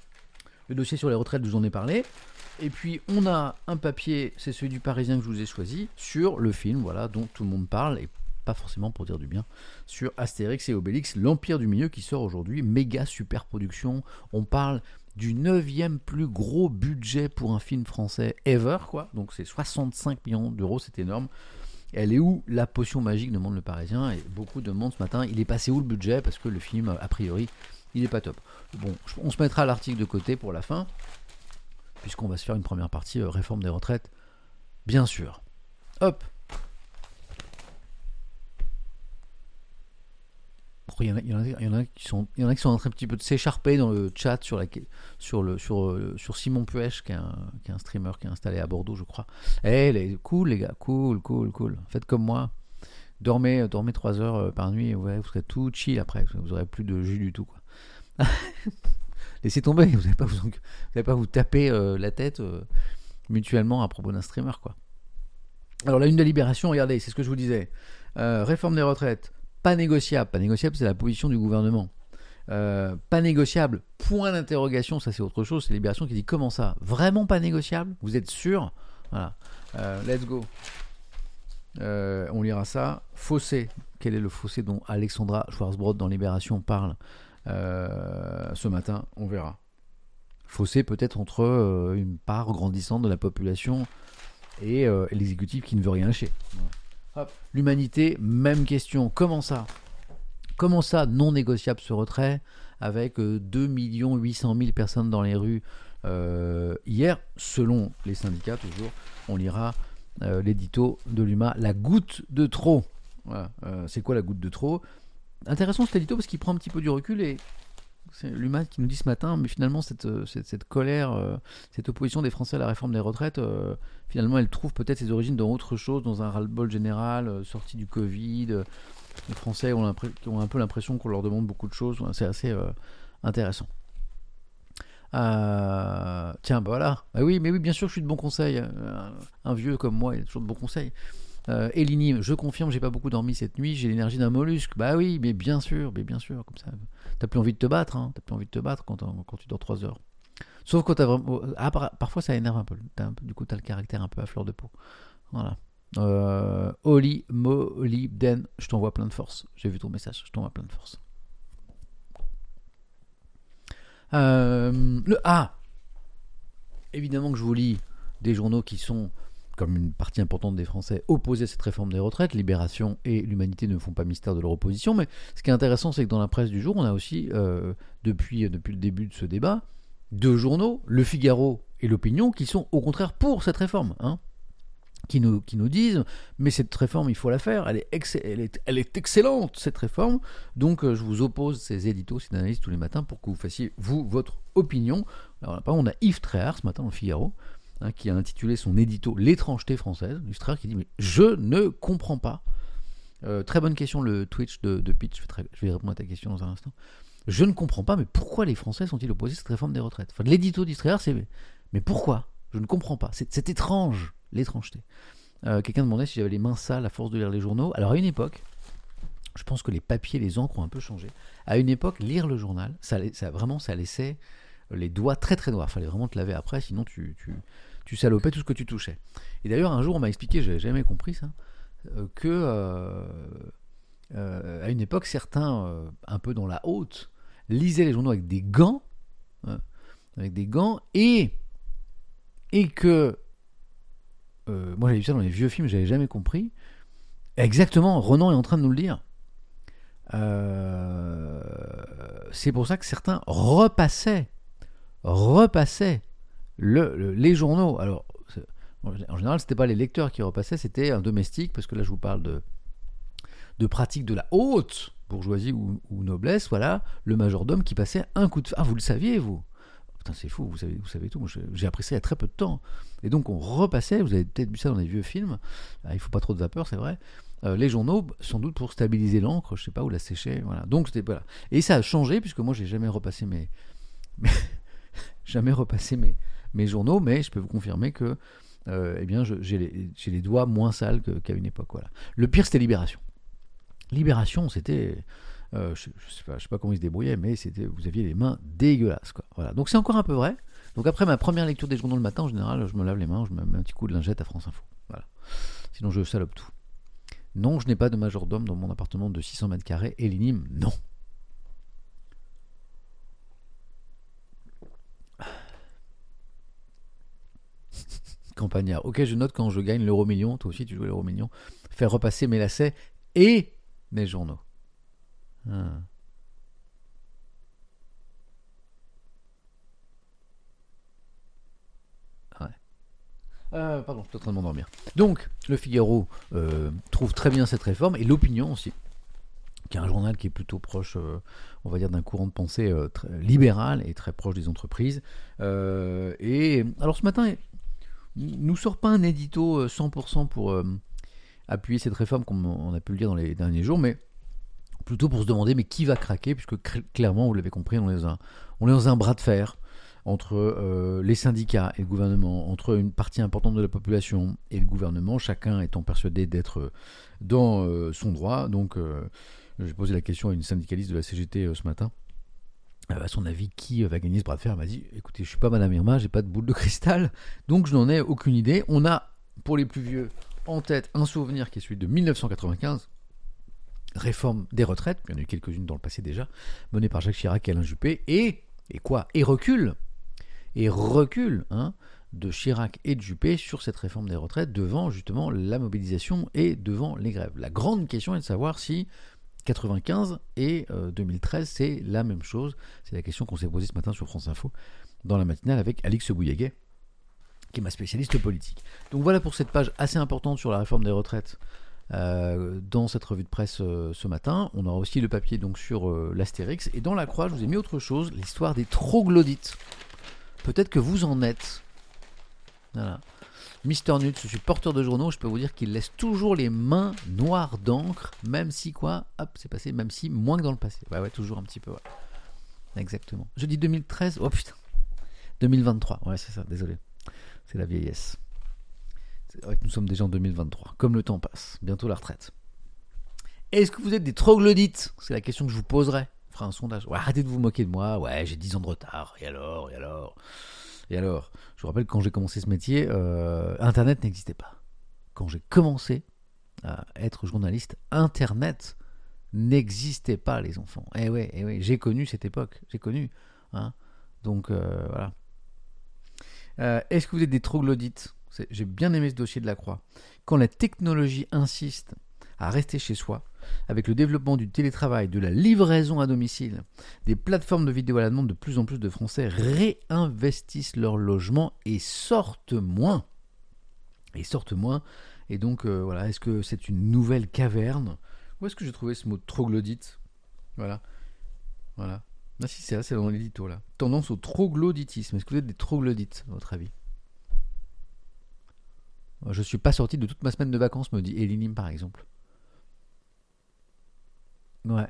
Le dossier sur les retraites, je vous en ai parlé. Et puis, on a un papier, c'est celui du Parisien que je vous ai choisi, sur le film, voilà, dont tout le monde parle, et pas forcément pour dire du bien, sur Astérix et Obélix, l'Empire du Milieu, qui sort aujourd'hui, méga super production. On parle du neuvième plus gros budget pour un film français ever, quoi. Donc c'est soixante-cinq millions d'euros, c'est énorme. Elle est où la potion magique, demande le Parisien, et beaucoup demandent ce matin, il est passé où le budget, parce que le film, a priori, il n'est pas top. Bon, on se mettra l'article de côté pour la fin, puisqu'on va se faire une première partie euh, réforme des retraites, bien sûr. Hop. Il y en a, il y en a, il y en a qui sont, il y en a qui sont en train un petit peu de s'écharper dans le chat sur la, sur le, sur, euh, sur Simon Puech, qui est, un, qui est un streamer qui est installé à Bordeaux, je crois. Eh, les, cool les gars, cool, cool, cool. Faites comme moi. Dormez, dormez trois heures par nuit, ouais, vous serez tout chill après, vous n'aurez plus de jus du tout, quoi. Laissez tomber, vous n'allez pas vous, vous, allez pas vous taper euh, la tête euh, mutuellement à propos d'un streamer, quoi. Alors la une de Libération, regardez, c'est ce que je vous disais. Euh, réforme des retraites, pas négociable. Pas négociable, c'est la position du gouvernement. Euh, pas négociable, point d'interrogation, ça c'est autre chose. C'est Libération qui dit comment ça? Vraiment pas négociable? Vous êtes sûr? Voilà. Euh, let's go. Euh, on lira ça. Fossé. Quel est le fossé dont Alexandra Schwarzbrod dans Libération parle euh, ce matin? On verra. Fossé peut-être entre euh, une part grandissante de la population et, euh, et l'exécutif qui ne veut rien lâcher. Hop. L'humanité, même question. Comment ça? Comment ça, non négociable ce retrait, avec euh, deux millions huit cent mille personnes dans les rues euh, hier, selon les syndicats, toujours. On lira euh, l'édito de l'U M A, la goutte de trop. Voilà. Euh, c'est quoi la goutte de trop? Intéressant cet édito parce qu'il prend un petit peu du recul, et c'est l'U M A qui nous dit ce matin, mais finalement cette, cette, cette colère, euh, cette opposition des Français à la réforme des retraites, euh, finalement elle trouve peut-être ses origines dans autre chose, dans un ras-le-bol général, euh, sorti du Covid. Euh, les Français ont, ont un peu l'impression qu'on leur demande beaucoup de choses, c'est assez euh, intéressant. Euh, tiens, bah voilà, bah oui, mais oui, bien sûr, je suis de bon conseil. Euh, un vieux comme moi, il est toujours de bons conseils. Euh, Elini, je confirme, j'ai pas beaucoup dormi cette nuit, j'ai l'énergie d'un mollusque. Bah oui, mais bien sûr, mais bien sûr, comme ça, t'as plus envie de te battre, hein, t'as plus envie de te battre quand, quand tu dors trois heures. Sauf quand t'as vraiment, ah, parfois ça énerve un peu, t'as un peu, du coup t'as le caractère un peu à fleur de peau. Voilà. Euh, Oli, Molly, Den, je t'envoie plein de force. J'ai vu ton message, je t'envoie plein de force. Euh, le A. Évidemment que je vous lis des journaux qui sont, comme une partie importante des Français, opposés à cette réforme des retraites. Libération et l'Humanité ne font pas mystère de leur opposition, mais ce qui est intéressant, c'est que dans la presse du jour, on a aussi, euh, depuis, depuis le début de ce débat, deux journaux, Le Figaro et L'Opinion, qui sont au contraire pour cette réforme, hein. qui nous, qui nous disent mais cette réforme il faut la faire, elle est, ex- elle est, elle est excellente cette réforme, donc euh, je vous oppose ces éditos, ces analyses tous les matins pour que vous fassiez vous votre opinion. Alors par exemple on a Yves Tréhard ce matin dans le Figaro hein, qui a intitulé son édito L'étrangeté française. Yves Tréhard qui dit mais je ne comprends pas. Euh, très bonne question le Twitch de, de Pitch, je vais, très, je vais répondre à ta question dans un instant. Je ne comprends pas mais pourquoi les Français sont-ils opposés à cette réforme des retraites. Enfin l'édito d'Yves Tréhard c'est mais, mais pourquoi. Je ne comprends pas, c'est, c'est étrange. L'étrangeté. Euh, quelqu'un demandait si j'avais les mains sales à force de lire les journaux. Alors à une époque, je pense que les papiers, les encres ont un peu changé. À une époque, lire le journal, ça, ça vraiment, ça laissait les doigts très très noirs. Il fallait vraiment te laver après, sinon tu, tu, tu salopais tout ce que tu touchais. Et d'ailleurs, un jour, on m'a expliqué, j'avais jamais compris ça, euh, que euh, euh, à une époque, certains, euh, un peu dans la haute, lisaient les journaux avec des gants, euh, avec des gants, et et que Euh, moi j'avais vu ça dans les vieux films, j'avais jamais compris. Exactement, Renan est en train de nous le dire. Euh, c'est pour ça que certains repassaient, repassaient le, le, les journaux. Alors, en général, c'était pas les lecteurs qui repassaient, c'était un domestique, parce que là je vous parle de, de pratiques de la haute bourgeoisie ou, ou noblesse. Voilà, le majordome qui passait un coup de feu. Ah, vous le saviez, vous? Putain, c'est fou, vous savez, vous savez tout. Moi, j'ai appris ça il y a très peu de temps. Et donc, on repassait, vous avez peut-être vu ça dans les vieux films, il ne faut pas trop de vapeur, c'est vrai, euh, les journaux, sans doute pour stabiliser l'encre, je ne sais pas, ou la sécher, voilà. Donc, c'était, voilà. Et ça a changé, puisque moi, j'ai jamais repassé mes... mes jamais repassé mes, mes journaux, mais je peux vous confirmer que euh, eh bien, je, j'ai, les, j'ai les doigts moins sales que, qu'à une époque, voilà. Le pire, c'était Libération. Libération, c'était... Euh, je ne sais, sais pas comment ils se débrouillaient, mais c'était, vous aviez les mains dégueulasses, quoi. Voilà. Donc c'est encore un peu vrai. Donc après ma première lecture des journaux le matin, en général, je me lave les mains, je me mets un petit coup de lingette à France Info. Voilà. Sinon je salope tout. Non, je n'ai pas de majordome dans mon appartement de six cents mètres carrés. Et Elinime, non. Campagnard. Ok, je note quand je gagne l'euro million, toi aussi tu joues l'euro million, faire repasser mes lacets et mes journaux. Ah. Ouais. Euh, pardon, je suis en train de m'endormir. Donc, le Figaro euh, trouve très bien cette réforme, et l'Opinion aussi, qui est un journal qui est plutôt proche, euh, on va dire, d'un courant de pensée euh, très libéral et très proche des entreprises. Euh, et alors ce matin, il nous sort pas un édito cent pour cent pour euh, appuyer cette réforme, comme on a pu le dire dans les derniers jours, mais plutôt pour se demander mais qui va craquer, puisque clairement, vous l'avez compris, on est dans un, on est dans un bras de fer entre euh, les syndicats et le gouvernement, entre une partie importante de la population et le gouvernement, chacun étant persuadé d'être dans euh, son droit. Donc euh, j'ai posé la question à une syndicaliste de la C G T euh, ce matin. Euh, à son avis, qui va gagner ce bras de fer? Elle m'a dit, écoutez, je suis pas Madame Irma, j'ai pas de boule de cristal, donc je n'en ai aucune idée. On a, pour les plus vieux, en tête un souvenir qui est celui de dix-neuf cent quatre-vingt-quinze, réforme des retraites, il y en a eu quelques-unes dans le passé déjà, menée par Jacques Chirac et Alain Juppé, et, et quoi Et recul, et recul hein, de Chirac et de Juppé sur cette réforme des retraites devant justement la mobilisation et devant les grèves. La grande question est de savoir si quatre-vingt-quinze et euh, deux mille treize c'est la même chose. C'est la question qu'on s'est posée ce matin sur France Info dans la matinale avec Alix Bouillaguet, qui est ma spécialiste politique. Donc voilà pour cette page assez importante sur la réforme des retraites euh, dans cette revue de presse euh, ce matin. On aura aussi le papier donc sur euh, l'Astérix, et dans la croix je vous ai mis autre chose, l'histoire des troglodytes. Peut-être que vous en êtes. Voilà. Mister Nuts, je suis porteur de journaux, je peux vous dire qu'il laisse toujours les mains noires d'encre, même si quoi, hop, c'est passé, même si moins que dans le passé. Ouais, ouais, toujours un petit peu, ouais. Exactement. Je dis deux mille treize, oh putain, deux mille vingt-trois, ouais, c'est ça, désolé. C'est la vieillesse. C'est vrai que nous sommes déjà en deux mille vingt-trois, comme le temps passe, bientôt la retraite. Est-ce que vous êtes des troglodytes? C'est la question que je vous poserai. On fera un sondage. Ouais, arrêtez de vous moquer de moi, ouais, j'ai dix ans de retard, et alors, et alors Et alors, je vous rappelle que quand j'ai commencé ce métier, euh, Internet n'existait pas. Quand j'ai commencé à être journaliste, Internet n'existait pas, les enfants. Eh ouais, eh ouais, j'ai connu cette époque, j'ai connu. Hein. Donc euh, voilà. Euh, est-ce que vous êtes des troglodytes? C'est, j'ai bien aimé ce dossier de la Croix. Quand la technologie insiste à rester chez soi, avec le développement du télétravail, de la livraison à domicile, des plateformes de vidéo à la demande, de plus en plus de Français réinvestissent leur logement et sortent moins. Et ils sortent moins. Et donc, euh, voilà, est-ce que c'est une nouvelle caverne? Où est-ce que j'ai trouvé ce mot troglodyte? Voilà, voilà. Ah si, c'est là, c'est dans l'édito, là. Tendance au troglodytisme. Est-ce que vous êtes des troglodytes, à votre avis? Je suis pas sorti de toute ma semaine de vacances, me dit Elinim, par exemple. Ouais.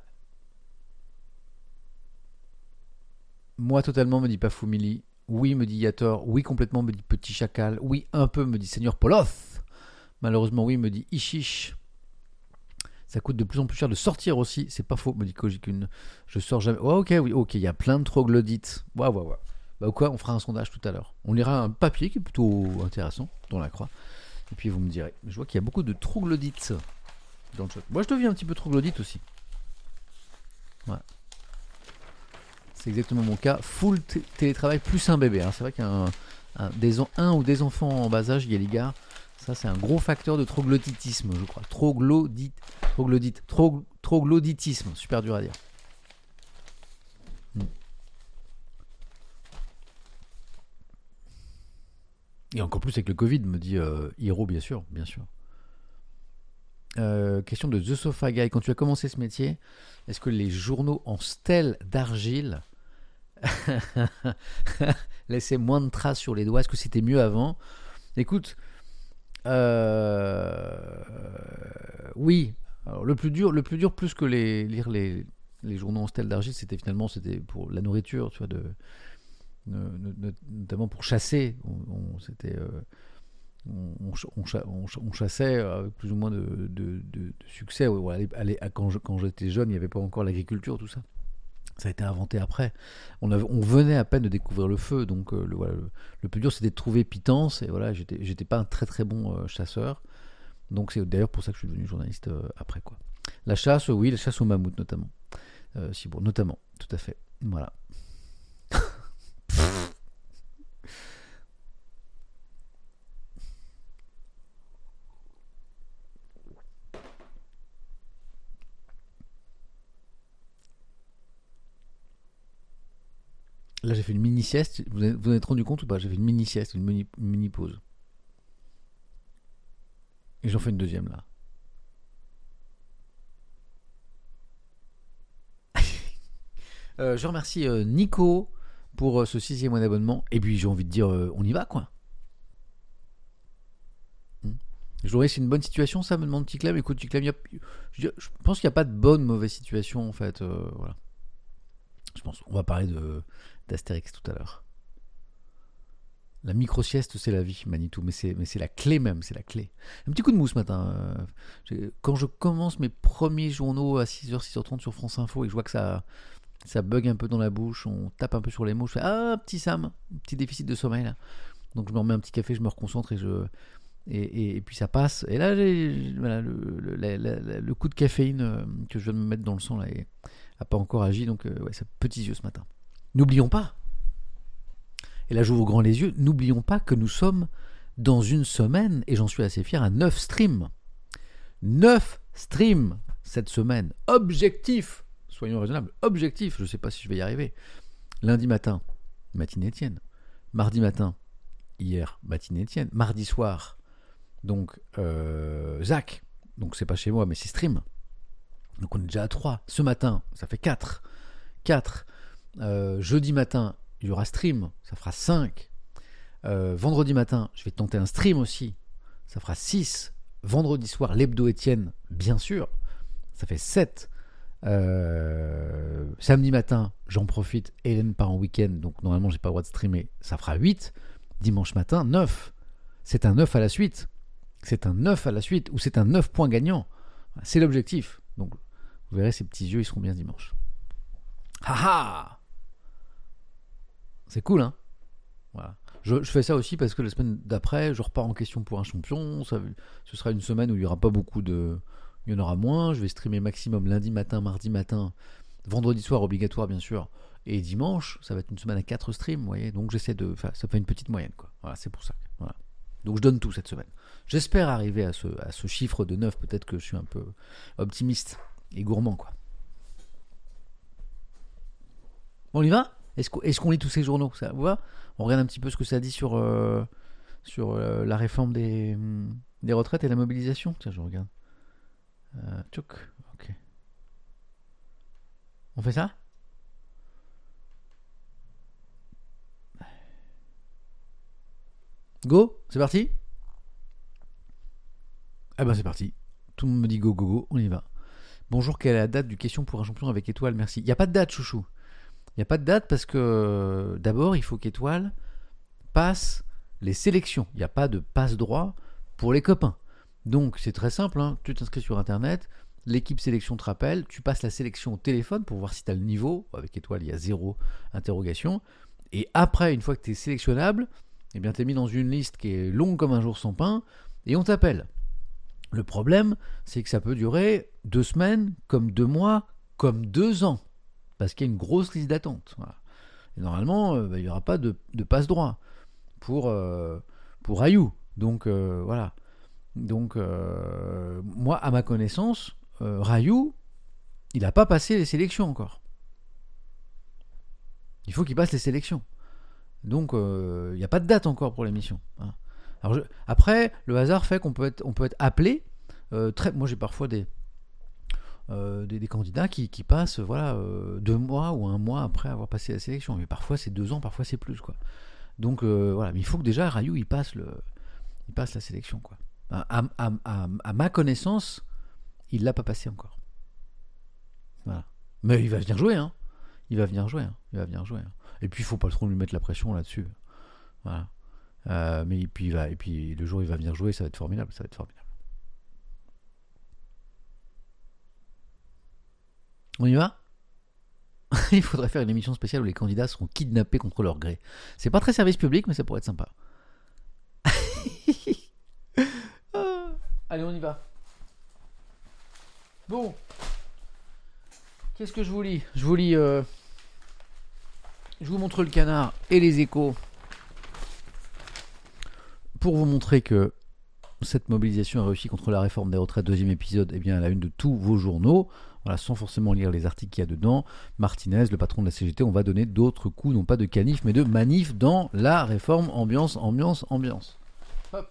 Moi, totalement, me dit Pafoumili. Oui, me dit Yator. Oui, complètement, me dit Petit Chacal. Oui, un peu, me dit Seigneur Poloth. Malheureusement, oui, me dit Ishish. Ça coûte de plus en plus cher de sortir aussi. C'est pas faux, me dit Kojikun. Je sors jamais. Oh, ok, oui, ok, il y a plein de troglodytes. Waouh, waouh, waouh. Bah, quoi, on fera un sondage tout à l'heure. On lira un papier qui est plutôt intéressant, dans la croix. Et puis vous me direz. Je vois qu'il y a beaucoup de troglodytes dans le chat. Moi, je deviens un petit peu troglodyte aussi. Ouais. C'est exactement mon cas. Full t- télétravail plus un bébé. Hein. C'est vrai qu'un un, des en- un ou des enfants en bas âge, Yeligar, ça c'est un gros facteur de troglodytisme, je crois. Troglodyte, troglodyte, trog, troglodytisme, super dur à dire. Hmm. Et encore plus avec le Covid, me dit euh, Hiro, bien sûr, bien sûr. Euh, question de The Sofa Guy. Quand tu as commencé ce métier, est-ce que les journaux en stèles d'argile laissaient moins de traces sur les doigts? Est-ce que c'était mieux avant? Écoute, euh, oui. Alors, le plus dur, le plus dur, plus que les, lire les, les journaux en stèles d'argile, c'était finalement c'était pour la nourriture, tu vois, de, de, de, notamment pour chasser. On, on, c'était euh, On, on, on, on chassait avec plus ou moins de, de, de, de succès. Ouais, allez, quand, je, quand j'étais jeune, il n'y avait pas encore l'agriculture, tout ça. Ça a été inventé après. On, avait, on venait à peine de découvrir le feu, donc euh, le, voilà, le, le plus dur c'était de trouver pitance. Et voilà, j'étais, j'étais pas un très très bon euh, chasseur. Donc c'est d'ailleurs pour ça que je suis devenu journaliste euh, après quoi. La chasse, oui, la chasse au mammouth notamment. Euh, si bon, notamment, tout à fait. Voilà. Là, j'ai fait une mini-sieste. Vous vous en êtes rendu compte ou pas? J'ai fait une mini-sieste, une mini, une mini-pause. Et j'en fais une deuxième, là. euh, je remercie euh, Nico pour euh, ce sixième mois d'abonnement. Et puis, j'ai envie de dire, euh, on y va, quoi. Hmm. J'aurais c'est une bonne situation, ça, me demande Ticlem. Écoute, Ticlem, y a... je, je pense qu'il n'y a pas de bonne, mauvaise situation, en fait. Euh, voilà. Je pense on va parler de, d'Astérix tout à l'heure. La micro-sieste, c'est la vie, Manitou, mais c'est, mais c'est la clé même, c'est la clé. Un petit coup de mousse ce matin. Euh, quand je commence mes premiers journaux à six heures, six heures trente sur France Info et que je vois que ça, ça bug un peu dans la bouche, on tape un peu sur les mots, je fais « Ah, petit Sam, petit déficit de sommeil là ». Donc je me remets un petit café, je me reconcentre et, je, et, et, et puis ça passe. Et là, j'ai, voilà, le, le, la, la, le coup de caféine euh, que je viens de me mettre dans le sang là, n'a pas encore agi, donc euh, ouais, ça petits yeux ce matin. N'oublions pas, et là j'ouvre grand les yeux, n'oublions pas que nous sommes dans une semaine, et j'en suis assez fier, à neuf streams. neuf streams cette semaine. Objectif, soyons raisonnables, objectif, je ne sais pas si je vais y arriver. Lundi matin, matinée Étienne. Mardi matin, hier, matinée Étienne. Mardi soir, donc euh, Zach, donc c'est pas chez moi, mais c'est stream. Donc on est déjà à trois. Ce matin, ça fait quatre. quatre. Euh, jeudi matin, il y aura stream, ça fera cinq. Euh, vendredi matin, je vais tenter un stream aussi, ça fera six. Vendredi soir, l'hebdo Étienne, bien sûr, ça fait sept. Euh, samedi matin, j'en profite, Hélène part en week-end, donc normalement j'ai pas le droit de streamer, ça fera huit. Dimanche matin, neuf. C'est un neuf à la suite. C'est un neuf à la suite, ou c'est un neuf points gagnant. C'est l'objectif. Donc vous verrez, ces petits yeux, ils seront bien dimanche. Haha! C'est cool, hein? Voilà. Je, je fais ça aussi parce que la semaine d'après, je repars en question pour un champion. Ça, ce sera une semaine où il n'y aura pas beaucoup de... Il y en aura moins. Je vais streamer maximum lundi matin, mardi matin, vendredi soir obligatoire, bien sûr. Et dimanche, ça va être une semaine à quatre streams, vous voyez. Donc j'essaie de... Enfin, ça fait une petite moyenne, quoi. Voilà, c'est pour ça. Voilà. Donc je donne tout cette semaine. J'espère arriver à ce, à ce chiffre de neuf. Peut-être que je suis un peu optimiste et gourmand, quoi. Bon, on y va? Est-ce qu'on, est-ce qu'on lit tous ces journaux? Ça, vous voyez, on regarde un petit peu ce que ça dit sur, euh, sur euh, la réforme des, des retraites et la mobilisation. Tiens, je regarde. Euh, tchouk, ok. On fait ça? Go, c'est parti? Ah ben c'est parti. Tout le monde me dit go, go, go, on y va. Bonjour, quelle est la date du question pour un champion avec étoile? Merci. Il n'y a pas de date, chouchou. Il n'y a pas de date parce que d'abord, il faut qu'Étoile passe les sélections. Il n'y a pas de passe-droit pour les copains. Donc c'est très simple, hein. Tu t'inscris sur Internet, l'équipe sélection te rappelle, tu passes la sélection au téléphone pour voir si tu as le niveau. Avec Étoile, il y a zéro interrogation. Et après, une fois que tu es sélectionnable, eh bien, tu es mis dans une liste qui est longue comme un jour sans pain et on t'appelle. Le problème, c'est que ça peut durer deux semaines, comme deux mois, comme deux ans. Parce qu'il y a une grosse liste d'attente. Voilà. Et normalement, euh, bah, il n'y aura pas de, de passe-droit pour, euh, pour Rayou. Donc, euh, voilà. Donc, euh, moi, à ma connaissance, euh, Rayou, il n'a pas passé les sélections encore. Il faut qu'il passe les sélections. Donc, il euh, n'y a pas de date encore pour l'émission. Hein. Alors, je, après, le hasard fait qu'on peut être, on peut être appelé. Euh, très, moi, j'ai parfois des, euh, des, des candidats qui, qui passent voilà, euh, deux mois ou un mois après avoir passé la sélection. Mais parfois, c'est deux ans, parfois, c'est plus. Quoi. Donc, euh, voilà. Mais il faut que déjà, Rayou, il passe, le, il passe la sélection. Quoi. À, à, à, à ma connaissance, il ne l'a pas passé encore. Voilà. Mais il va venir jouer. Hein. Il va venir jouer. Hein. Il va venir jouer. Hein. Et puis, il ne faut pas trop lui mettre la pression là-dessus. Voilà. Euh, mais et puis, il va, et puis, le jour où il va venir jouer, ça va être formidable. Ça va être formidable. On y va? Il faudrait faire une émission spéciale où les candidats seront kidnappés contre leur gré. C'est pas très service public, mais ça pourrait être sympa. Allez, on y va. Bon. Qu'est-ce que je vous lis? Je vous lis... Euh... Je vous montre le Canard et les Échos pour vous montrer que cette mobilisation a réussi contre la réforme des retraites. Deuxième épisode, eh bien, à la une de tous vos journaux. Voilà, sans forcément lire les articles qu'il y a dedans. Martinez, le patron de la C G T, on va donner d'autres coups, non pas de canif, mais de manif dans la réforme ambiance, ambiance, ambiance. Hop.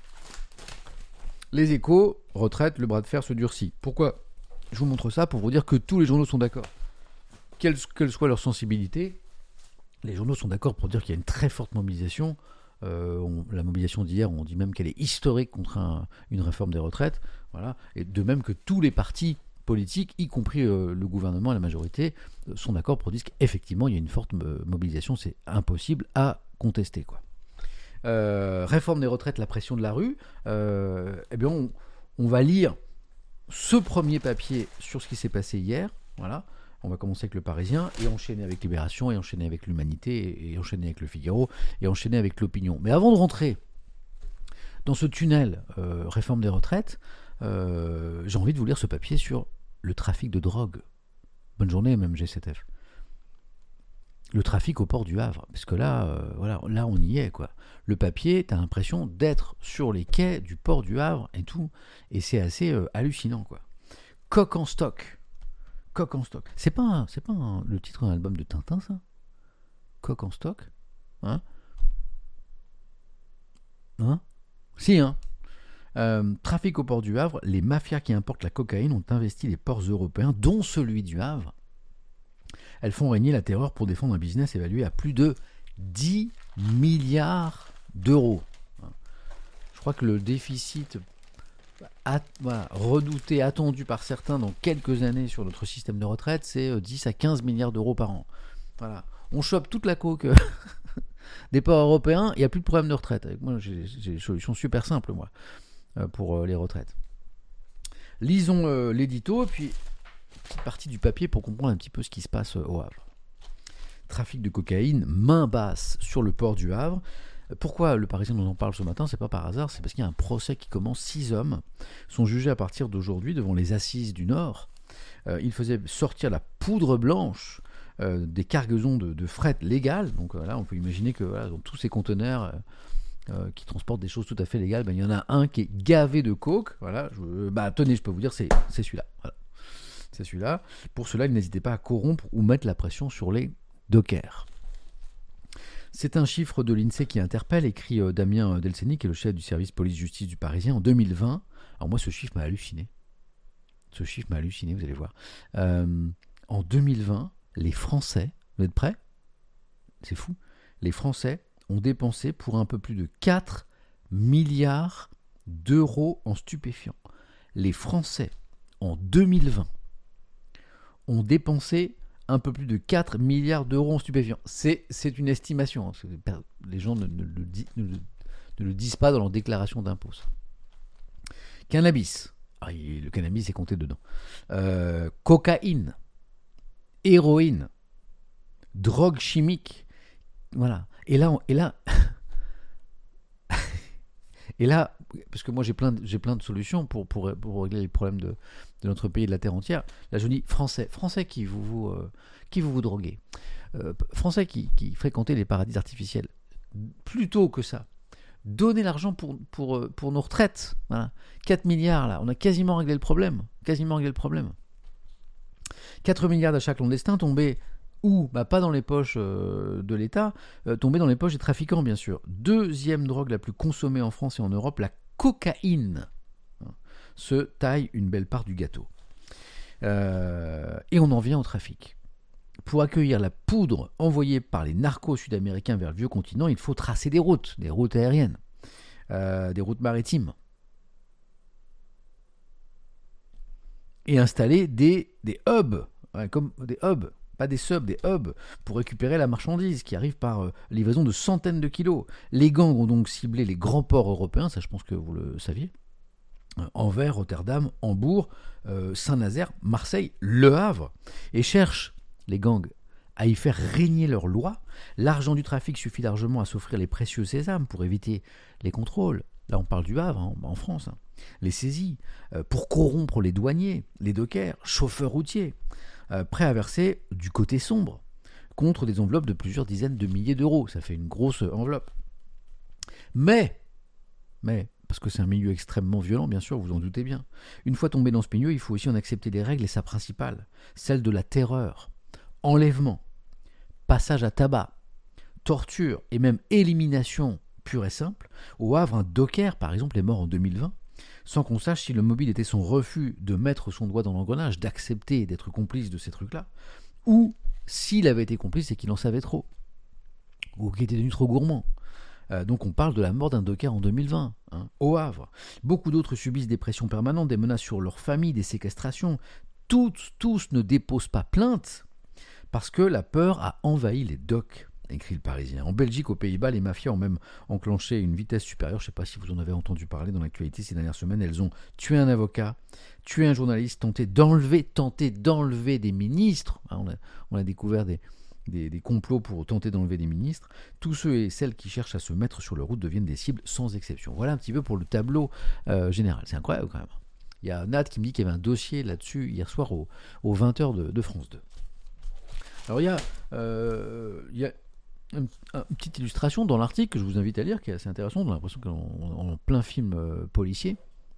Les Échos, retraite, le bras de fer se durcit. Pourquoi je vous montre ça? Pour vous dire que tous les journaux sont d'accord. Quelle, quelle soit leur sensibilité, les journaux sont d'accord pour dire qu'il y a une très forte mobilisation. Euh, on, la mobilisation d'hier, on dit même qu'elle est historique contre un, une réforme des retraites. Voilà. Et de même que tous les partis politiques, y compris euh, le gouvernement et la majorité, euh, sont d'accord pour dire qu'effectivement, il y a une forte euh, mobilisation. C'est impossible à contester, quoi. Euh, réforme des retraites, la pression de la rue. Euh, eh bien, on, on va lire ce premier papier sur ce qui s'est passé hier. Voilà. On va commencer avec le Parisien et enchaîner avec Libération et enchaîner avec l'Humanité et, et enchaîner avec le Figaro et enchaîner avec l'Opinion. Mais avant de rentrer dans ce tunnel euh, réforme des retraites, euh, j'ai envie de vous lire ce papier sur le trafic de drogue. Bonne journée, M M G sept F. Le trafic au port du Havre, parce que là, euh, voilà, là on y est, quoi. Le papier, t'as l'impression d'être sur les quais du port du Havre et tout, et c'est assez euh, hallucinant, quoi. Coq en stock. Coq en stock. C'est pas, un, c'est pas un, le titre d'un album de Tintin, ça? Coq en stock? Hein? Hein? Si, hein? Euh, trafic au port du Havre, les mafias qui importent la cocaïne ont investi les ports européens, dont celui du Havre. Elles font régner la terreur pour défendre un business évalué à plus de dix milliards d'euros. Je crois que le déficit at, voilà, redouté, attendu par certains dans quelques années sur notre système de retraite, c'est dix à quinze milliards d'euros par an. Voilà. On chope toute la coke des ports européens, il n'y a plus de problème de retraite. Avec moi, j'ai, j'ai des solutions super simples, moi, pour les retraites. Lisons euh, l'édito, puis petite partie du papier pour comprendre un petit peu ce qui se passe au Havre. Trafic de cocaïne, main basse sur le port du Havre. Pourquoi le Parisien nous en parle ce matin? C'est pas par hasard, c'est parce qu'il y a un procès qui commence. Six hommes sont jugés à partir d'aujourd'hui devant les assises du Nord. Euh, ils faisaient sortir la poudre blanche euh, des cargaisons de, de fret légales. Donc euh, là, on peut imaginer que voilà, dans tous ces conteneurs euh, euh, qui transportent des choses tout à fait légales, ben, il y en a un qui est gavé de coke. Voilà, je, bah, tenez, je peux vous dire, c'est, c'est celui-là. Voilà. C'est celui-là. Pour cela, ils n'hésitaient pas à corrompre ou mettre la pression sur les dockers. C'est un chiffre de l'INSEE qui interpelle, écrit euh, Damien Delceni, qui est le chef du service police-justice du Parisien, en deux mille vingt. Alors moi, ce chiffre m'a halluciné. Ce chiffre m'a halluciné, vous allez voir. Euh, en deux mille vingt, les Français, vous êtes prêts ? C'est fou. Les Français ont dépensé pour un peu plus de quatre milliards d'euros en stupéfiants. Les Français, en deux mille vingt, ont dépensé un peu plus de quatre milliards d'euros en stupéfiants. C'est, c'est une estimation. Hein. Les gens ne, ne, le di, ne, ne le disent pas dans leur déclaration d'impôt. Cannabis. Ah, le cannabis est compté dedans. Euh, cocaïne. Héroïne. Drogue chimique. Voilà. Et là, on, et là, et là, parce que moi j'ai plein de, j'ai plein de solutions pour, pour, pour régler les problèmes de, de notre pays et de la terre entière. Là, je dis français, français qui vous vous, euh, qui vous, vous droguez, euh, français qui, qui fréquentez les paradis artificiels. Plutôt que ça, donnez l'argent pour, pour, pour nos retraites. Voilà. quatre milliards là, on a quasiment réglé le problème. Quasiment réglé le problème. quatre milliards d'achat clandestins tombés. Ou, bah, pas dans les poches euh, de l'État, euh, tombés dans les poches des trafiquants, bien sûr. Deuxième drogue la plus consommée en France et en Europe, la cocaïne se taille une belle part du gâteau. Euh, et on en vient au trafic. Pour accueillir la poudre envoyée par les narcos sud-américains vers le vieux continent, il faut tracer des routes, des routes aériennes, euh, des routes maritimes. Et installer des, des hubs, ouais, comme des hubs. Pas des subs, des hubs, pour récupérer la marchandise qui arrive par euh, livraison de centaines de kilos. Les gangs ont donc ciblé les grands ports européens, ça je pense que vous le saviez, euh, Anvers, Rotterdam, Hambourg, euh, Saint-Nazaire, Marseille, Le Havre, et cherchent, les gangs, à y faire régner leurs lois. L'argent du trafic suffit largement à s'offrir les précieux sésames pour éviter les contrôles. Là on parle du Havre, hein, en France, hein. Les saisies, euh, pour corrompre les douaniers, les dockers, chauffeurs routiers. Euh, prêt à verser du côté sombre contre des enveloppes de plusieurs dizaines de milliers d'euros. Ça fait une grosse enveloppe. Mais, mais, parce que c'est un milieu extrêmement violent, bien sûr, vous en doutez bien. Une fois tombé dans ce milieu, il faut aussi en accepter les règles et sa principale, celle de la terreur, enlèvement, passage à tabac, torture et même élimination pure et simple. Au Havre, un docker, par exemple, est mort en deux mille vingt. Sans qu'on sache si le mobile était son refus de mettre son doigt dans l'engrenage, d'accepter d'être complice de ces trucs-là, ou s'il avait été complice et qu'il en savait trop, ou qu'il était devenu trop gourmand. Euh, donc on parle de la mort d'un docker en deux mille vingt, hein, au Havre. Beaucoup d'autres subissent des pressions permanentes, des menaces sur leur famille, des séquestrations. Tous, tous ne déposent pas plainte parce que la peur a envahi les docks, écrit le Parisien. En Belgique, aux Pays-Bas, les mafias ont même enclenché une vitesse supérieure. Je ne sais pas si vous en avez entendu parler dans l'actualité ces dernières semaines. Elles ont tué un avocat, tué un journaliste, tenté d'enlever, tenté d'enlever des ministres. On a, on a découvert des, des, des complots pour tenter d'enlever des ministres. Tous ceux et celles qui cherchent à se mettre sur leur route deviennent des cibles sans exception. Voilà un petit peu pour le tableau euh, général. C'est incroyable quand même. Il y a Nat qui me dit qu'il y avait un dossier là-dessus hier soir aux, aux vingt heures de, de France deux. Alors il y a... Euh, il y a Une, une petite illustration dans l'article que je vous invite à lire qui est assez intéressant. On a l'impression qu'on est en plein film euh, policier.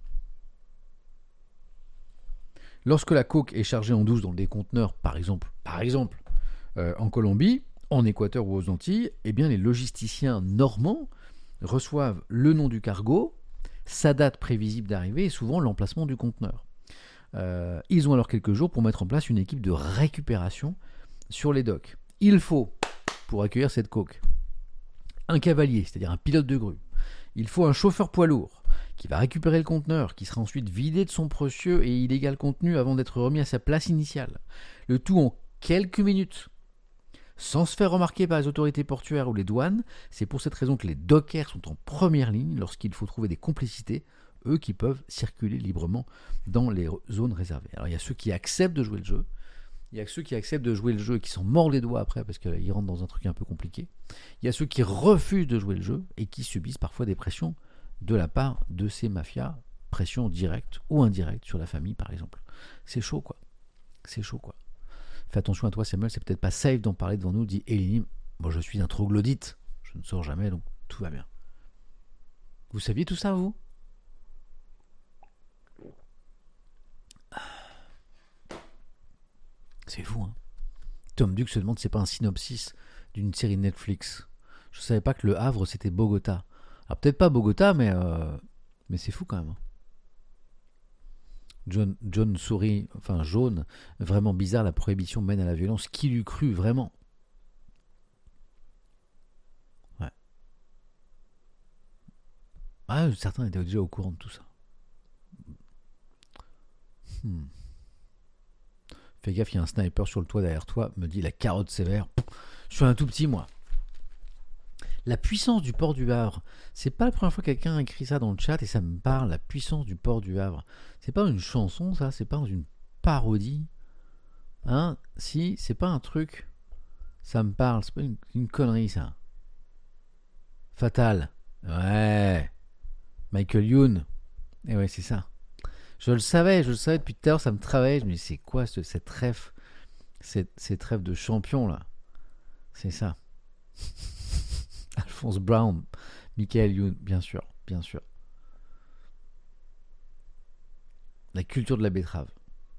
Lorsque la coke est chargée en douce dans des conteneurs, par exemple, par exemple euh, en Colombie, en Équateur ou aux Antilles, eh bien les logisticiens normands reçoivent le nom du cargo, sa date prévisible d'arrivée et souvent l'emplacement du conteneur. Euh, ils ont alors quelques jours pour mettre en place une équipe de récupération sur les docks. Il faut, pour accueillir cette coke, un cavalier, c'est-à-dire un pilote de grue. Il faut un chauffeur poids lourd qui va récupérer le conteneur, qui sera ensuite vidé de son précieux et illégal contenu avant d'être remis à sa place initiale. Le tout en quelques minutes, sans se faire remarquer par les autorités portuaires ou les douanes. C'est pour cette raison que les dockers sont en première ligne lorsqu'il faut trouver des complicités, eux qui peuvent circuler librement dans les zones réservées. Alors il y a ceux qui acceptent de jouer le jeu, il y a ceux qui acceptent de jouer le jeu et qui s'en mordent les doigts après parce qu'ils rentrent dans un truc un peu compliqué. Il y a ceux qui refusent de jouer le jeu et qui subissent parfois des pressions de la part de ces mafias, pressions directes ou indirectes sur la famille par exemple. C'est chaud quoi, c'est chaud quoi. Fais attention à toi Samuel, c'est peut-être pas safe d'en parler devant nous, dit Eline. Moi je suis un troglodyte, je ne sors jamais donc tout va bien. Vous saviez tout ça vous ? C'est fou, hein. Tom Duke se demande si c'est pas un synopsis d'une série Netflix. Je savais pas que le Havre c'était Bogota. Alors peut-être pas Bogota, mais euh, mais c'est fou quand même. John, John sourit, enfin jaune, vraiment bizarre. La prohibition mène à la violence. Qui l'eût cru vraiment? Ouais. Ah, certains étaient déjà au courant de tout ça. Hmm. Fais gaffe, il y a un sniper sur le toit derrière toi, me dit la carotte sévère. Je suis un tout petit, moi. La puissance du port du Havre. C'est pas la première fois que quelqu'un a écrit ça dans le chat et ça me parle, la puissance du port du Havre. C'est pas une chanson, ça, c'est pas une parodie. Hein? Si, c'est pas un truc. Ça me parle, c'est pas une, une connerie, ça. Fatal. Ouais. Michael Youn. Et ouais, c'est ça. Je le savais, je le savais depuis tout à l'heure, ça me travaillait. Je me dis, c'est quoi ce, cette rêve, cette, cette rêve de champion là? C'est ça. Alphonse Brown, Michael Youn, bien sûr, bien sûr. La culture de la betterave.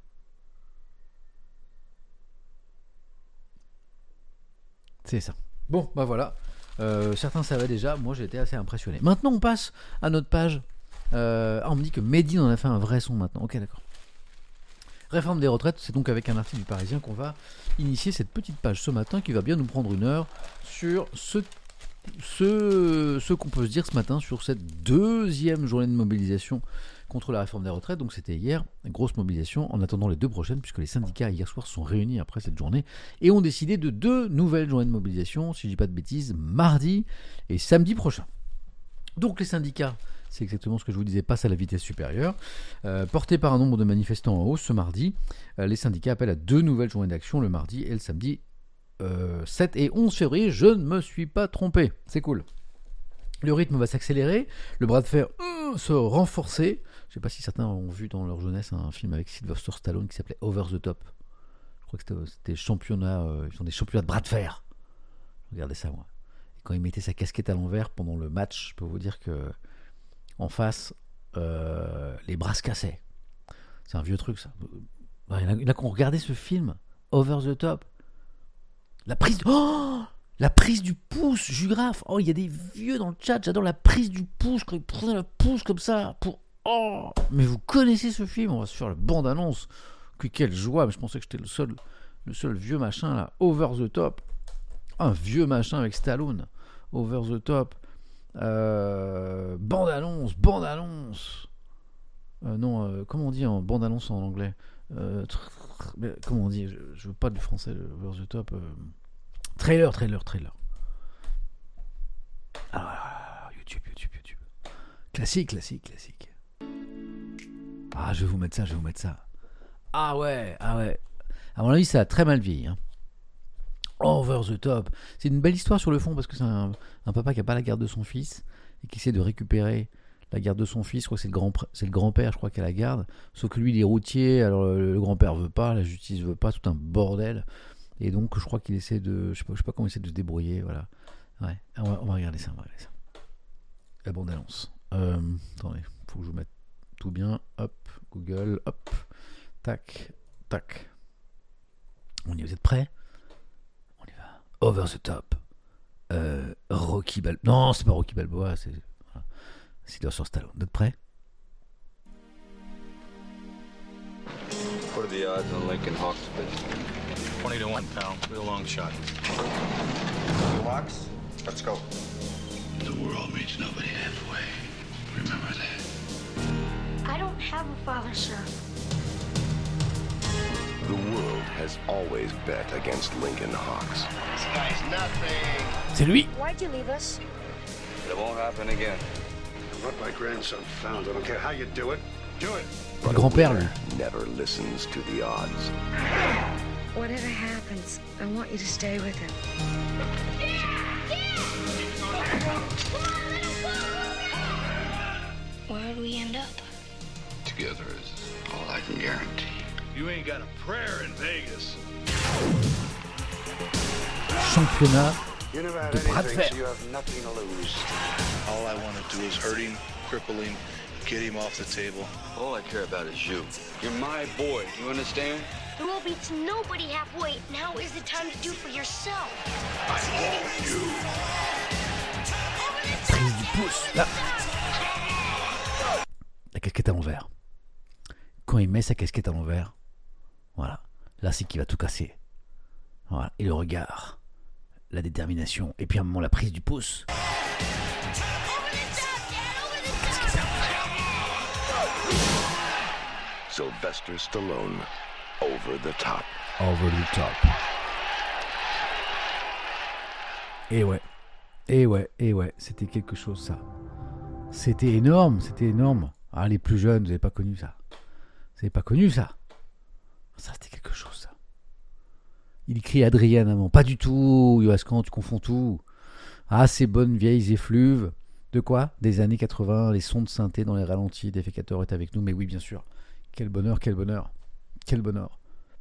C'est ça. Bon, bah voilà. Euh, certains savaient déjà, moi j'ai été assez impressionné. Maintenant on passe à notre page. Euh, ah, on me dit que Mehdi en a fait un vrai son maintenant. Ok, d'accord. Réforme des retraites, c'est donc avec un article du Parisien qu'on va initier cette petite page ce matin qui va bien nous prendre une heure sur ce, ce, ce qu'on peut se dire ce matin sur cette deuxième journée de mobilisation contre la réforme des retraites. Donc c'était hier, une grosse mobilisation en attendant les deux prochaines puisque les syndicats hier soir sont réunis après cette journée et ont décidé de deux nouvelles journées de mobilisation, si je dis pas de bêtises, mardi et samedi prochain. Donc les syndicats, c'est exactement ce que je vous disais, passent à la vitesse supérieure. Euh, portés par un nombre de manifestants en hausse ce mardi, euh, les syndicats appellent à deux nouvelles journées d'action le mardi et le samedi euh, sept et onze février. Je ne me suis pas trompé, c'est cool. Le rythme va s'accélérer, le bras de fer euh, se renforcer. Je ne sais pas si certains ont vu dans leur jeunesse un film avec Sylvester Stallone qui s'appelait Over the Top. Je crois que c'était, c'était championnat, euh, ils sont des championnats de bras de fer. Regardez ça, moi. Et quand il mettait sa casquette à l'envers pendant le match, je peux vous dire que en face, euh, les bras se cassaient. C'est un vieux truc, ça. Il y en a, il y en a qui ont regardé ce film, Over the Top. La prise... Oh, la prise du pouce, Jugraphe. Oh, il y a des vieux dans le chat. J'adore la prise du pouce. Quand ils prenaient le pouce comme ça pour... Oh, mais vous connaissez ce film? On va se faire la bande-annonce. Que quelle joie. Mais je pensais que j'étais le seul, le seul vieux machin, là. Over the Top. Un vieux machin avec Stallone. Over the Top. Euh, bande-annonce, bande-annonce. Euh, non, euh, comment on dit en bande-annonce en anglais? euh, tr- tr- mais Comment on dit? Je, je veux pas du français, le over the top. Euh, trailer, trailer, trailer. Ah, YouTube, YouTube, YouTube. Classique, classique, classique. Ah, je vais vous mettre ça, je vais vous mettre ça. Ah ouais, ah ouais. À mon avis, ça a très mal vieilli, hein. Over the Top. C'est une belle histoire sur le fond parce que c'est un, un papa qui n'a pas la garde de son fils et qui essaie de récupérer la garde de son fils. Je crois que c'est le, grand, c'est le grand-père, je crois, qui a la garde. Sauf que lui, il est routier, alors le, le grand-père veut pas, la justice veut pas, tout un bordel. Et donc, je crois qu'il essaie de... Je sais pas, je sais pas comment il essaie de se débrouiller, voilà. Ouais, on va, on va regarder ça, on va regarder ça. La bande-annonce. Euh, attendez, faut que je vous mette tout bien. Hop, Google, hop. Tac, tac. On y est, vous êtes prêts? Over the Top. Euh, Rocky Balboa. Non, c'est pas Rocky Balboa, c'est. Voilà. C'est sur Stallone. Vous êtes prêts? What are the odds on Lincoln Hawks bid? twenty to one, pal. Real long shot. Hawks, let's go. The world meets nobody halfway. Remember that. I don't have a father, sir. The world has always bet against Lincoln Hawks. This guy's nothing. C'est lui. Why'd you leave us? It won't happen again. What my grandson found, I don't care how you do it, do it. Le grand-père, lui. Never listens to the odds. Whatever happens, I want you to stay with him. Where'd we end up? Together is all I can guarantee. You ain't got a prayer in Vegas. Championnat You never had de bras de anything, fer. so you have nothing to lose. All I want to do is hurt him, cripple him, get him off the table. All I care about is you. You're my boy. You understand? The world beats nobody halfway. Now is the time to do for yourself. I own you. pouce, là. La casquette à l'envers. Quand il met sa casquette à l'envers, voilà, là c'est qu'il va tout casser. Voilà, et le regard, la détermination, et puis à un moment la prise du pouce. Casquette à l'envers. Sylvester Stallone, over the top. Over the top. Et ouais, et ouais, et ouais, c'était quelque chose ça. C'était énorme, c'était énorme. Ah, les plus jeunes, vous n'avez pas connu ça. Vous n'avez pas connu ça. Ça, c'était quelque chose, ça. Il crie Adrien avant. Pas du tout, Yoascan, tu confonds tout. Ah, ces bonnes vieilles effluves. De quoi ? Des années quatre-vingts, les sons de synthé dans les ralentis, Defecator est avec nous. Mais oui, bien sûr. Quel bonheur, quel bonheur. Quel bonheur.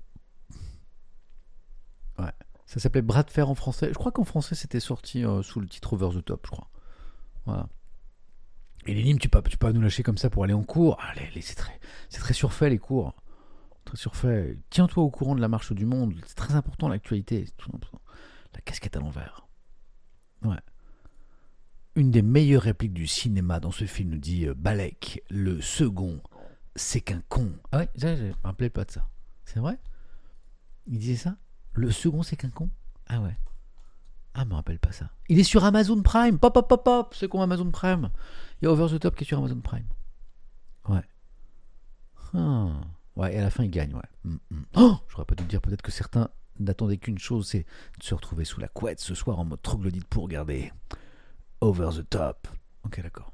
Ouais. Ça s'appelait Bras de fer en français. Je crois qu'en français, c'était sorti euh, sous le titre Over the Top, je crois. Voilà. Et les limes, tu peux, tu peux pas nous lâcher comme ça pour aller en cours. Allez, allez, c'est très, c'est très surfait, les cours. Très surfait. Tiens-toi au courant de la marche du monde. C'est très important, l'actualité. C'est tout important. La casquette à l'envers. Ouais. Une des meilleures répliques du cinéma dans ce film nous dit euh, Balek, le second, c'est qu'un con. Ah ouais, je me rappelais pas de ça. C'est vrai ? Il disait ça ? Le second, c'est qu'un con ? Ah ouais. Ah, je me rappelle pas ça. Il est sur Amazon Prime. Pop, pop, pop, pop. Ceux qui ont Amazon Prime. Il y a Over the Top qui est sur Amazon Prime. Ouais. Ah. Ouais, et à la fin, il gagne, ouais. Mm, mm. Oh, j'aurais pas dû te dire, peut-être que certains n'attendaient qu'une chose, c'est de se retrouver sous la couette ce soir en mode troglodyte pour regarder Over the Top. Ok, d'accord.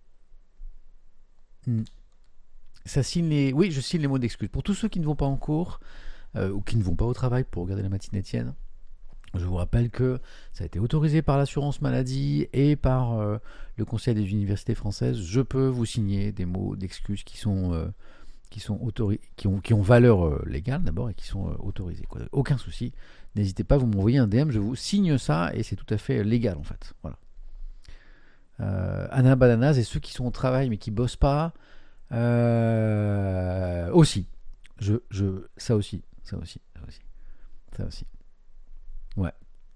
Mm. Ça signe les... Oui, je signe les mots d'excuse. Pour tous ceux qui ne vont pas en cours, euh, ou qui ne vont pas au travail pour regarder la matinée Étienne, je vous rappelle que ça a été autorisé par l'assurance maladie et par euh, le Conseil des universités françaises. Je peux vous signer des mots d'excuses qui sont... Euh, qui sont autori- qui ont qui ont valeur euh, légale d'abord et qui sont euh, autorisés quoi. Aucun souci, n'hésitez pas, vous m'envoyez un D M, je vous signe ça et c'est tout à fait légal en fait. Voilà. Euh, Anna Bananas et ceux qui sont au travail mais qui bossent pas euh, aussi. Je je ça aussi, ça aussi, ça aussi, ça aussi. Ouais.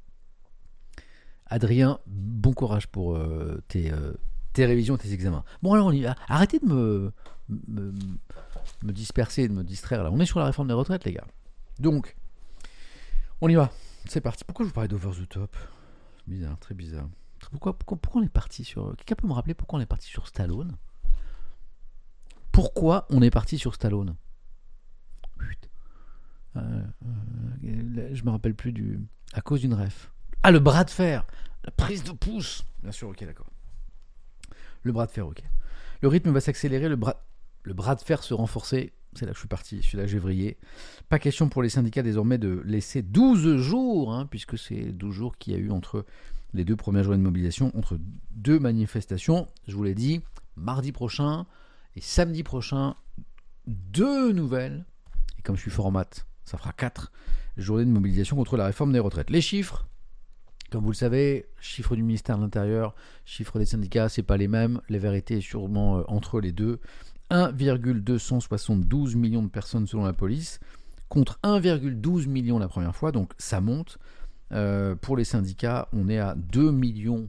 Adrien, bon courage pour euh, tes euh, tes révisions, tes examens. Bon alors on y va. Arrêtez de me me, me disperser, de me distraire là. On est sur la réforme des retraites, les gars. Donc, on y va. C'est parti. Pourquoi je vous parlais d'Over the Top ? Bizarre, très bizarre. Pourquoi, pourquoi, pourquoi on est parti sur... Quelqu'un peut me rappeler pourquoi on est parti sur Stallone ? Pourquoi on est parti sur Stallone ? Putain. Euh, euh, je me rappelle plus du... À cause d'une ref. Ah, le bras de fer. La prise de pouce. Bien sûr, ok, d'accord. Le bras de fer, ok. Le rythme va s'accélérer, le bras... Le bras de fer se renforcer, c'est là que je suis parti, celui-là j'ai vrillé. Pas question pour les syndicats désormais de laisser douze jours, hein, puisque c'est douze jours qu'il y a eu entre les deux premières journées de mobilisation, entre deux manifestations. Je vous l'ai dit, mardi prochain et samedi prochain, deux nouvelles, et comme je suis fort en maths, ça fera quatre journées de mobilisation contre la réforme des retraites. Les chiffres, comme vous le savez, chiffres du ministère de l'Intérieur, chiffres des syndicats, c'est pas les mêmes, la vérité est sûrement euh, entre les deux. un virgule deux cent soixante-douze millions de personnes selon la police, contre un virgule douze million la première fois, donc ça monte. Euh, pour les syndicats, on est à deux millions,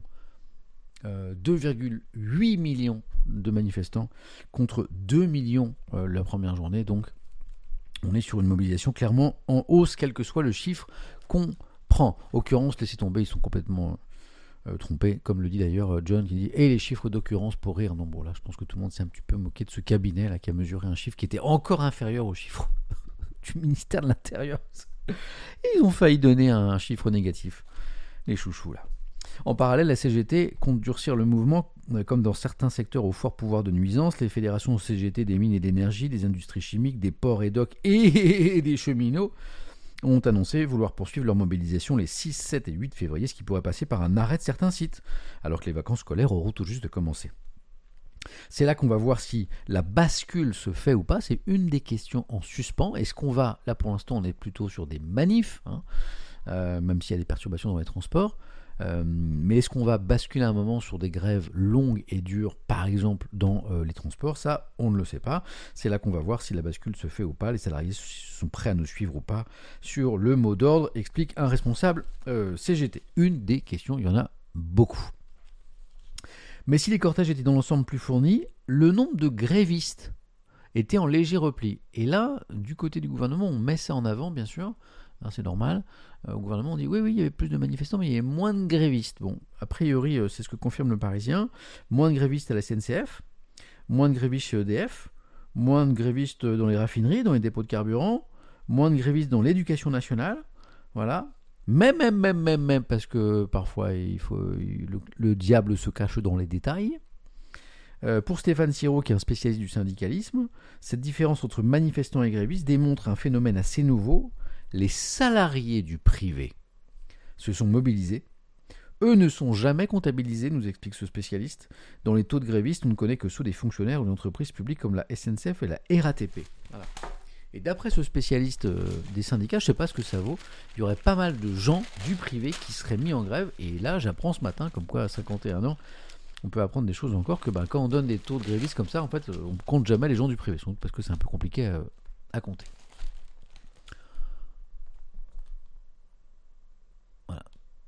euh, deux virgule huit millions de manifestants, contre deux millions euh, la première journée, donc on est sur une mobilisation clairement en hausse, quel que soit le chiffre qu'on prend. Occurrence, laissez tomber, ils sont complètement... Euh, trompé, comme le dit d'ailleurs John qui dit et les chiffres d'occurrence pour rire. Non, bon là je pense que tout le monde s'est un petit peu moqué de ce cabinet là qui a mesuré un chiffre qui était encore inférieur au chiffre du ministère de l'Intérieur. Ils ont failli donner un chiffre négatif, les chouchous là. En parallèle, la C G T compte durcir le mouvement, comme dans certains secteurs au fort pouvoir de nuisance. Les fédérations C G T des mines et d'énergie, des industries chimiques, des ports et docks et des cheminots ont annoncé vouloir poursuivre leur mobilisation les six, sept et huit février, ce qui pourrait passer par un arrêt de certains sites, alors que les vacances scolaires auront tout juste commencé. C'est là qu'on va voir si la bascule se fait ou pas, c'est une des questions en suspens. Est-ce qu'on va, là pour l'instant on est plutôt sur des manifs, hein, euh, même s'il y a des perturbations dans les transports, euh, mais est-ce qu'on va basculer à un moment sur des grèves longues et dures, par exemple dans euh, les transports ? Ça, on ne le sait pas. C'est là qu'on va voir si la bascule se fait ou pas. Les salariés sont prêts à nous suivre ou pas sur le mot d'ordre, explique un responsable euh, C G T. Une des questions, il y en a beaucoup. Mais si les cortèges étaient dans l'ensemble plus fournis, le nombre de grévistes était en léger repli. Et là, du côté du gouvernement, on met ça en avant, bien sûr. Alors, c'est normal. Euh, au gouvernement, on dit oui, oui, il y avait plus de manifestants, mais il y avait moins de grévistes. Bon, a priori, euh, c'est ce que confirme le Parisien. Moins de grévistes à la S N C F, moins de grévistes chez E D F, moins de grévistes dans les raffineries, dans les dépôts de carburant, moins de grévistes dans l'éducation nationale. Voilà. Même, même, même, même, même, parce que parfois, il faut, le, le diable se cache dans les détails. Euh, pour Stéphane Siro, qui est un spécialiste du syndicalisme, cette différence entre manifestants et grévistes démontre un phénomène assez nouveau. Les salariés du privé se sont mobilisés. Eux ne sont jamais comptabilisés, nous explique ce spécialiste. Dans les taux de grévistes, on ne connaît que ceux des fonctionnaires ou d'entreprises publiques comme la S N C F et la R A T P. Voilà. Et d'après ce spécialiste euh, des syndicats, je ne sais pas ce que ça vaut, il y aurait pas mal de gens du privé qui seraient mis en grève. Et là, j'apprends ce matin, comme quoi à cinquante et un ans, on peut apprendre des choses encore, que ben, quand on donne des taux de grévistes comme ça, en fait, on ne compte jamais les gens du privé, parce que c'est un peu compliqué à, à compter. Voilà.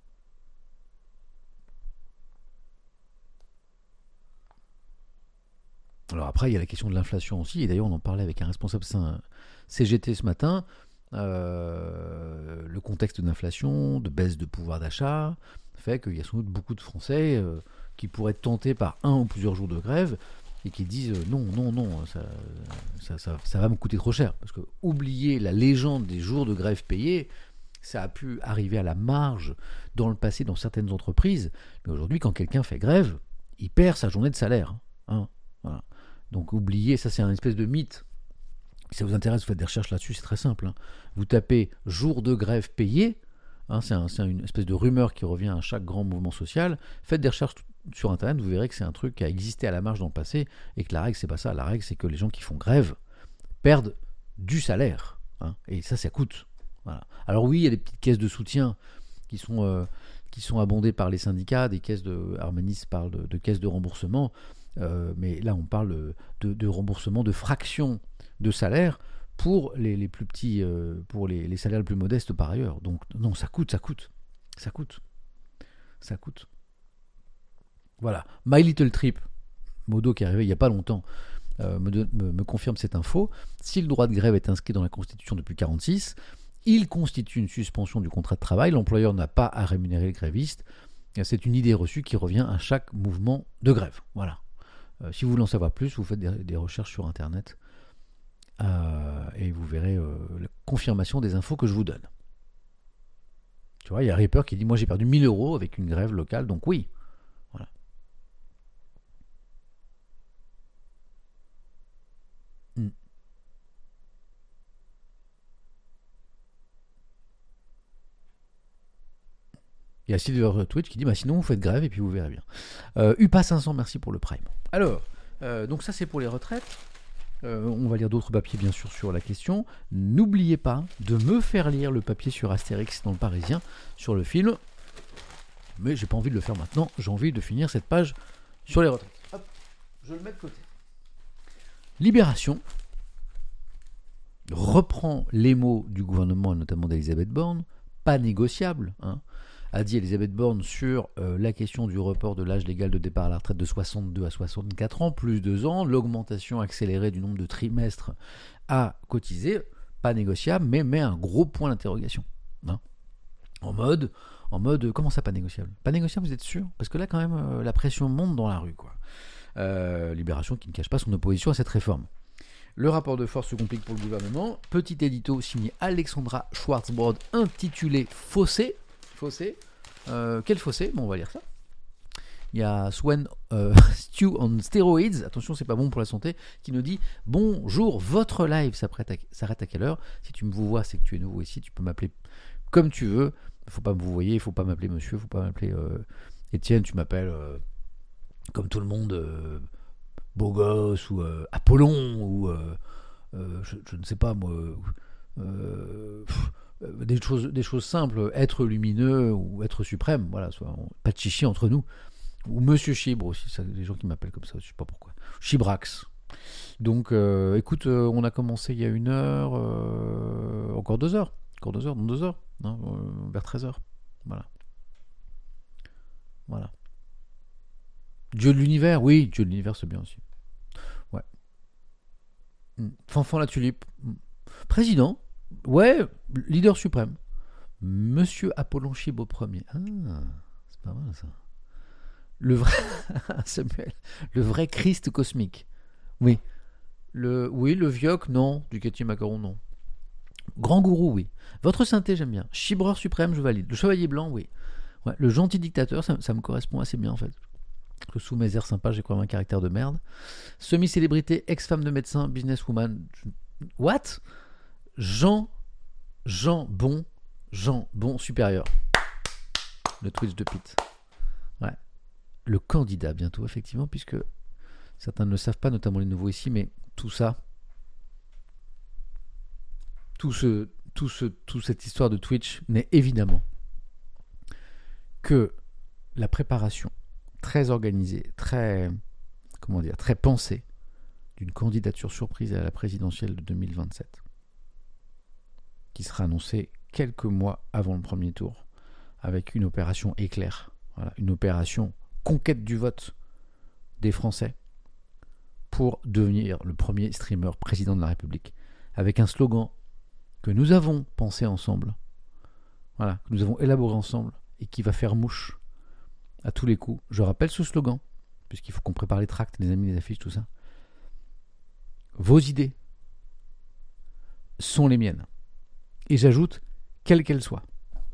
Alors après, il y a la question de l'inflation aussi, et d'ailleurs on en parlait avec un responsable C G T ce matin, euh, le contexte d'inflation, de baisse de pouvoir d'achat, fait qu'il y a sans doute beaucoup de Français euh, qui pourraient être tentés par un ou plusieurs jours de grève et qui disent euh, non, non, non, ça, ça, ça, ça va me coûter trop cher. Parce que oublier la légende des jours de grève payés, ça a pu arriver à la marge dans le passé dans certaines entreprises, mais aujourd'hui quand quelqu'un fait grève, il perd sa journée de salaire. Hein, voilà. Donc oubliez, ça c'est un espèce de mythe. Si ça vous intéresse, vous faites des recherches là-dessus, c'est très simple. Hein. Vous tapez « jour de grève payé », hein, c'est, un, c'est une espèce de rumeur qui revient à chaque grand mouvement social. Faites des recherches sur Internet, vous verrez que c'est un truc qui a existé à la marge dans le passé et que la règle, c'est pas ça. La règle, c'est que les gens qui font grève perdent du salaire. Hein, et ça, ça coûte. Voilà. Alors oui, il y a des petites caisses de soutien qui sont, euh, qui sont abondées par les syndicats, des caisses de... Arménis parle de, de caisses de remboursement, euh, mais là, on parle de, de remboursement de fractions de salaire pour les, les plus petits, euh, pour les, les salaires les plus modestes par ailleurs. Donc non, ça coûte, ça coûte, ça coûte, ça coûte. Voilà. My Little Trip, Modo qui est arrivé il n'y a pas longtemps, euh, me, de, me, me confirme cette info. Si le droit de grève est inscrit dans la Constitution depuis mille neuf cent quarante-six, il constitue une suspension du contrat de travail. L'employeur n'a pas à rémunérer les grévistes. C'est une idée reçue qui revient à chaque mouvement de grève. Voilà. Euh, si vous voulez en savoir plus, vous faites des, des recherches sur Internet. Euh, et vous verrez euh, la confirmation des infos que je vous donne. Tu vois, il y a Reaper qui dit « Moi, j'ai perdu mille euros avec une grève locale, donc oui. » Voilà. Hmm. Il y a Silver Twitch qui dit bah, « Sinon, vous faites grève et puis vous verrez bien. Euh, » U P A cinq cents, merci pour le Prime. Alors, euh, donc ça, c'est pour les retraites. Euh, on va lire d'autres papiers bien sûr sur la question. N'oubliez pas de me faire lire le papier sur Astérix dans le Parisien sur le film. Mais j'ai pas envie de le faire maintenant. J'ai envie de finir cette page sur les retraites. Hop, je le mets de côté. Libération reprend les mots du gouvernement, notamment d'Elisabeth Borne. Pas négociable, hein, a dit Elisabeth Borne sur euh, la question du report de l'âge légal de départ à la retraite de soixante-deux à soixante-quatre ans, plus deux ans, l'augmentation accélérée du nombre de trimestres à cotiser, pas négociable, mais met un gros point d'interrogation. Hein. En mode, en mode, comment ça pas négociable ? Pas négociable, vous êtes sûr ? Parce que là, quand même, euh, la pression monte dans la rue, quoi. Euh, Libération qui ne cache pas son opposition à cette réforme. Le rapport de force se complique pour le gouvernement. Petit édito signé Alexandra Schwarzbrod intitulé Fossé. Fossé. Euh, quel fossé ? Bon, on va lire ça. Il y a Swen euh, Stew on Steroids, attention, c'est pas bon pour la santé, qui nous dit « Bonjour, votre live s'arrête à, s'arrête à quelle heure ? Si tu me vous vois, c'est que tu es nouveau ici, tu peux m'appeler comme tu veux. Il ne faut pas me vous voyer, il ne faut pas m'appeler monsieur, il ne faut pas m'appeler euh, Étienne, tu m'appelles euh, comme tout le monde, euh, beau gosse, ou euh, Apollon, ou euh, euh, je, je ne sais pas moi... Euh, pff, Des choses, des choses simples, être lumineux ou être suprême, voilà, soit, pas de chichi entre nous, ou Monsieur Chibre aussi, ça, les gens qui m'appellent comme ça, je sais pas pourquoi, Chibrax. Donc, euh, écoute, euh, on a commencé il y a une heure, euh, encore deux heures, encore deux heures, dans deux heures, hein, euh, vers treize heures, voilà, voilà. Dieu de l'univers, oui, Dieu de l'univers, c'est bien aussi. Ouais. Mm. Fanfan la tulipe. Mm. Président, ouais, leader suprême. Monsieur Apollon Chibo Ier. Ah, c'est pas mal ça. Le vrai Samuel, le vrai Christ cosmique. Oui. Le, oui, le Vioc, non. Ducati Macaron, non. Grand gourou, oui. Votre sainteté, j'aime bien. Chibreur suprême, je valide. Le chevalier blanc, oui. Ouais, le gentil dictateur, ça, ça me correspond assez bien en fait. Que sous mes airs sympas, j'ai quand même un caractère de merde. Semi-célébrité, ex-femme de médecin, businesswoman. What? Jean, Jean Bon, Jean Bon supérieur. Le Twitch de Pete. Ouais. Le candidat bientôt, effectivement, puisque certains ne le savent pas, notamment les nouveaux ici, mais tout ça, tout ce, tout ce, toute cette histoire de Twitch n'est évidemment que la préparation très organisée, très, comment dire, très pensée d'une candidature surprise à la présidentielle de deux mille vingt-sept, qui sera annoncée quelques mois avant le premier tour, avec une opération éclair, voilà, une opération conquête du vote des Français pour devenir le premier streamer président de la République, avec un slogan que nous avons pensé ensemble, voilà, que nous avons élaboré ensemble, et qui va faire mouche à tous les coups. Je rappelle ce slogan, puisqu'il faut qu'on prépare les tracts, les amis, les affiches, tout ça. Vos idées sont les miennes. Et j'ajoute, quelles qu'elles soient.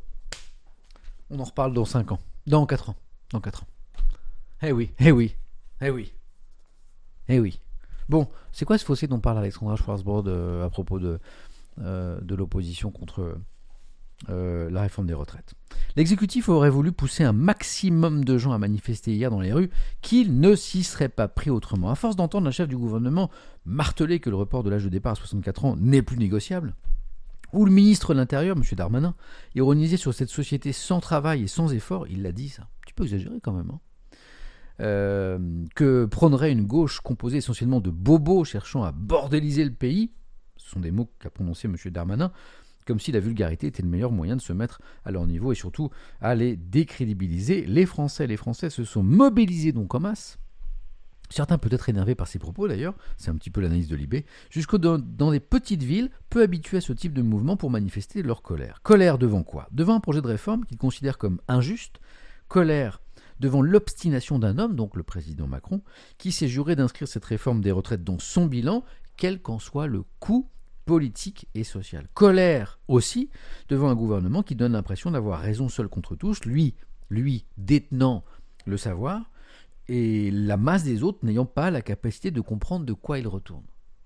On en reparle dans cinq ans. Dans quatre ans. Dans quatre ans. Eh oui, eh oui, eh oui. Eh oui. Bon, c'est quoi ce fossé dont parle Alexandra Schwarzbrod euh, à propos de, euh, de l'opposition contre euh, la réforme des retraites? L'exécutif aurait voulu pousser un maximum de gens à manifester hier dans les rues qu'ils ne s'y seraient pas pris autrement. À force d'entendre un chef du gouvernement marteler que le report de l'âge de départ à soixante-quatre ans n'est plus négociable, ou le ministre de l'Intérieur, M. Darmanin, ironisait sur cette société sans travail et sans effort, il l'a dit ça, un petit peu exagéré quand même, hein. Euh, que prônerait une gauche composée essentiellement de bobos cherchant à bordéliser le pays, ce sont des mots qu'a prononcés M. Darmanin, comme si la vulgarité était le meilleur moyen de se mettre à leur niveau et surtout à les décrédibiliser. Les Français, les Français se sont mobilisés donc en masse, certains peut-être énervés par ces propos d'ailleurs, c'est un petit peu l'analyse de Libé, jusqu'au dans, dans des petites villes peu habituées à ce type de mouvement pour manifester leur colère. Colère devant quoi? Devant un projet de réforme qu'ils considèrent comme injuste, colère devant l'obstination d'un homme, donc le président Macron, qui s'est juré d'inscrire cette réforme des retraites dans son bilan, quel qu'en soit le coût politique et social. Colère aussi devant un gouvernement qui donne l'impression d'avoir raison seul contre tous, lui, lui détenant le savoir, et la masse des autres n'ayant pas la capacité de comprendre de quoi il retourne.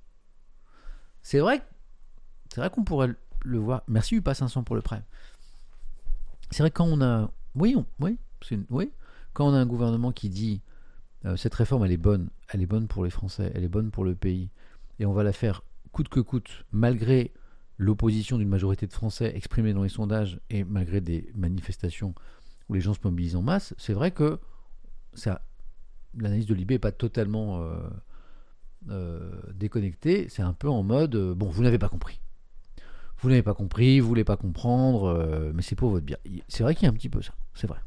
C'est vrai, c'est vrai qu'on pourrait le voir. Merci U P A cinq cents pour le prêt. C'est vrai quand on a, oui, on, oui, c'est une, oui. Quand on a un gouvernement qui dit euh, cette réforme elle est bonne, elle est bonne pour les Français, elle est bonne pour le pays, et on va la faire coûte que coûte, malgré l'opposition d'une majorité de Français exprimée dans les sondages et malgré des manifestations où les gens se mobilisent en masse, c'est vrai que ça, l'analyse de Libé n'est pas totalement euh, euh, déconnectée, c'est un peu en mode euh, bon, vous n'avez pas compris. Vous n'avez pas compris, vous ne voulez pas comprendre, euh, mais c'est pour votre bien. C'est vrai qu'il y a un petit peu ça, c'est vrai.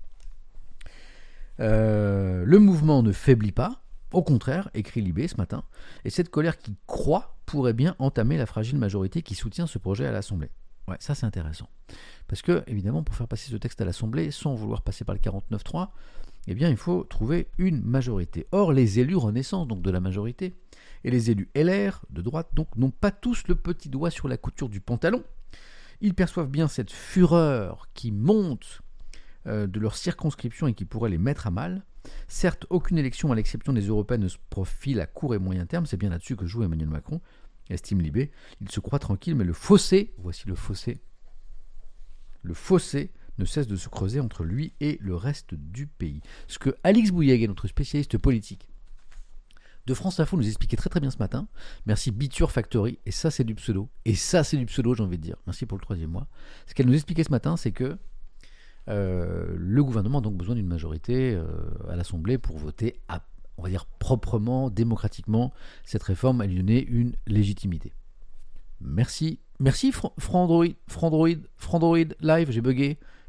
Euh, le mouvement ne faiblit pas, au contraire, écrit Libé ce matin, et cette colère qui croît pourrait bien entamer la fragile majorité qui soutient ce projet à l'Assemblée. Ouais, ça c'est intéressant. Parce que, évidemment, pour faire passer ce texte à l'Assemblée, sans vouloir passer par le quarante-neuf trois, eh bien, il faut trouver une majorité. Or, les élus Renaissance, donc de la majorité, et les élus L R, de droite, donc, n'ont pas tous le petit doigt sur la couture du pantalon. Ils perçoivent bien cette fureur qui monte de leur circonscription et qui pourrait les mettre à mal. Certes, aucune élection à l'exception des européennes ne se profile à court et moyen terme, c'est bien là-dessus que joue Emmanuel Macron, estime Libé. Il se croit tranquille, mais le fossé, voici le fossé, le fossé ne cesse de se creuser entre lui et le reste du pays. Ce que Alix Bouilléguet, notre spécialiste politique de France Info, nous expliquait très très bien ce matin. Merci Biture Factory, et ça c'est du pseudo, et ça c'est du pseudo, j'ai envie de dire. Merci pour le troisième mois. Ce qu'elle nous expliquait ce matin, c'est que Euh, le gouvernement a donc besoin d'une majorité euh, à l'Assemblée pour voter, à, on va dire proprement, démocratiquement, cette réforme, à lui donner une légitimité. Merci, merci Frandroid, Frandroid, Frandroid Live, j'ai bugué.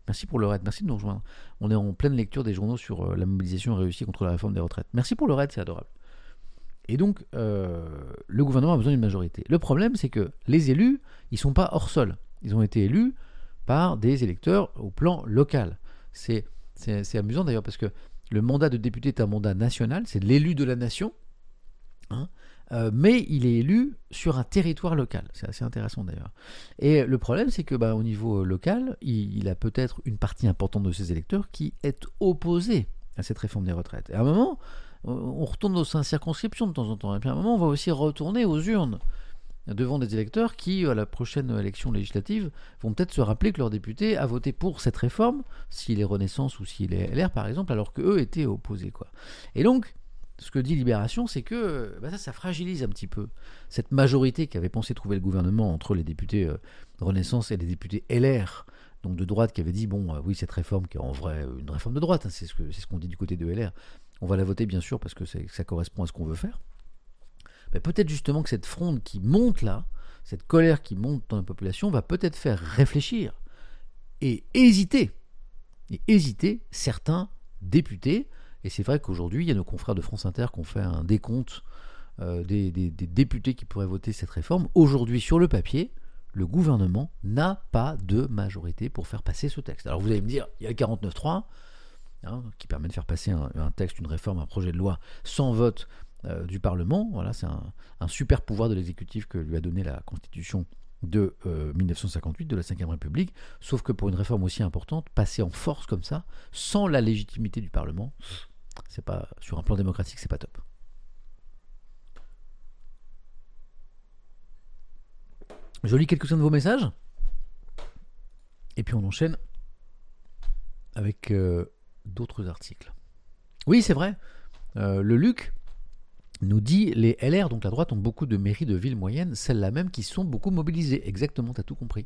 Merci pour le raid, merci de nous rejoindre. On est en pleine lecture des journaux sur euh, la mobilisation réussie contre la réforme des retraites. Merci pour le raid, c'est adorable. Et donc, euh, le gouvernement a besoin d'une majorité. Le problème, c'est que les élus, ils ne sont pas hors sol. Ils ont été élus par des électeurs au plan local. C'est, c'est, c'est amusant d'ailleurs parce que le mandat de député est un mandat national, c'est l'élu de la nation, hein, euh, mais il est élu sur un territoire local. C'est assez intéressant d'ailleurs. Et le problème, c'est que bah, au niveau local, il, il a peut-être une partie importante de ses électeurs qui est opposée à cette réforme des retraites. Et à un moment, on retourne dans sa circonscription de temps en temps. Et puis à un moment, on va aussi retourner aux urnes devant des électeurs qui, à la prochaine élection législative, vont peut-être se rappeler que leur député a voté pour cette réforme, s'il est Renaissance ou s'il est L R par exemple, alors qu'eux étaient opposés, quoi. Et donc, ce que dit Libération, c'est que bah ça, ça fragilise un petit peu cette majorité qui avait pensé trouver le gouvernement entre les députés euh, Renaissance et les députés L R, donc de droite, qui avaient dit, bon, euh, oui, cette réforme qui est en vrai une réforme de droite, hein, c'est, ce que, c'est ce qu'on dit du côté de L R, on va la voter bien sûr parce que c'est, ça correspond à ce qu'on veut faire. Mais peut-être justement que cette fronde qui monte là, cette colère qui monte dans la population, va peut-être faire réfléchir et hésiter, et hésiter certains députés. Et c'est vrai qu'aujourd'hui, il y a nos confrères de France Inter qui ont fait un décompte euh, des, des, des députés qui pourraient voter cette réforme. Aujourd'hui, sur le papier, le gouvernement n'a pas de majorité pour faire passer ce texte. Alors vous allez me dire, il y a le quarante-neuf trois, hein, qui permet de faire passer un, un texte, une réforme, un projet de loi sans vote euh, du Parlement. Voilà, c'est un, un super pouvoir de l'exécutif que lui a donné la Constitution de euh, dix-neuf cent cinquante-huit, de la cinquième République, sauf que pour une réforme aussi importante, passer en force comme ça, sans la légitimité du Parlement, c'est pas, sur un plan démocratique, c'est pas top. Je lis quelques-uns de vos messages, et puis on enchaîne avec euh, d'autres articles. Oui, c'est vrai, euh, le Luc nous dit, les L R, donc la droite, ont beaucoup de mairies de villes moyennes, celles-là même qui sont beaucoup mobilisées. Exactement, t'as tout compris.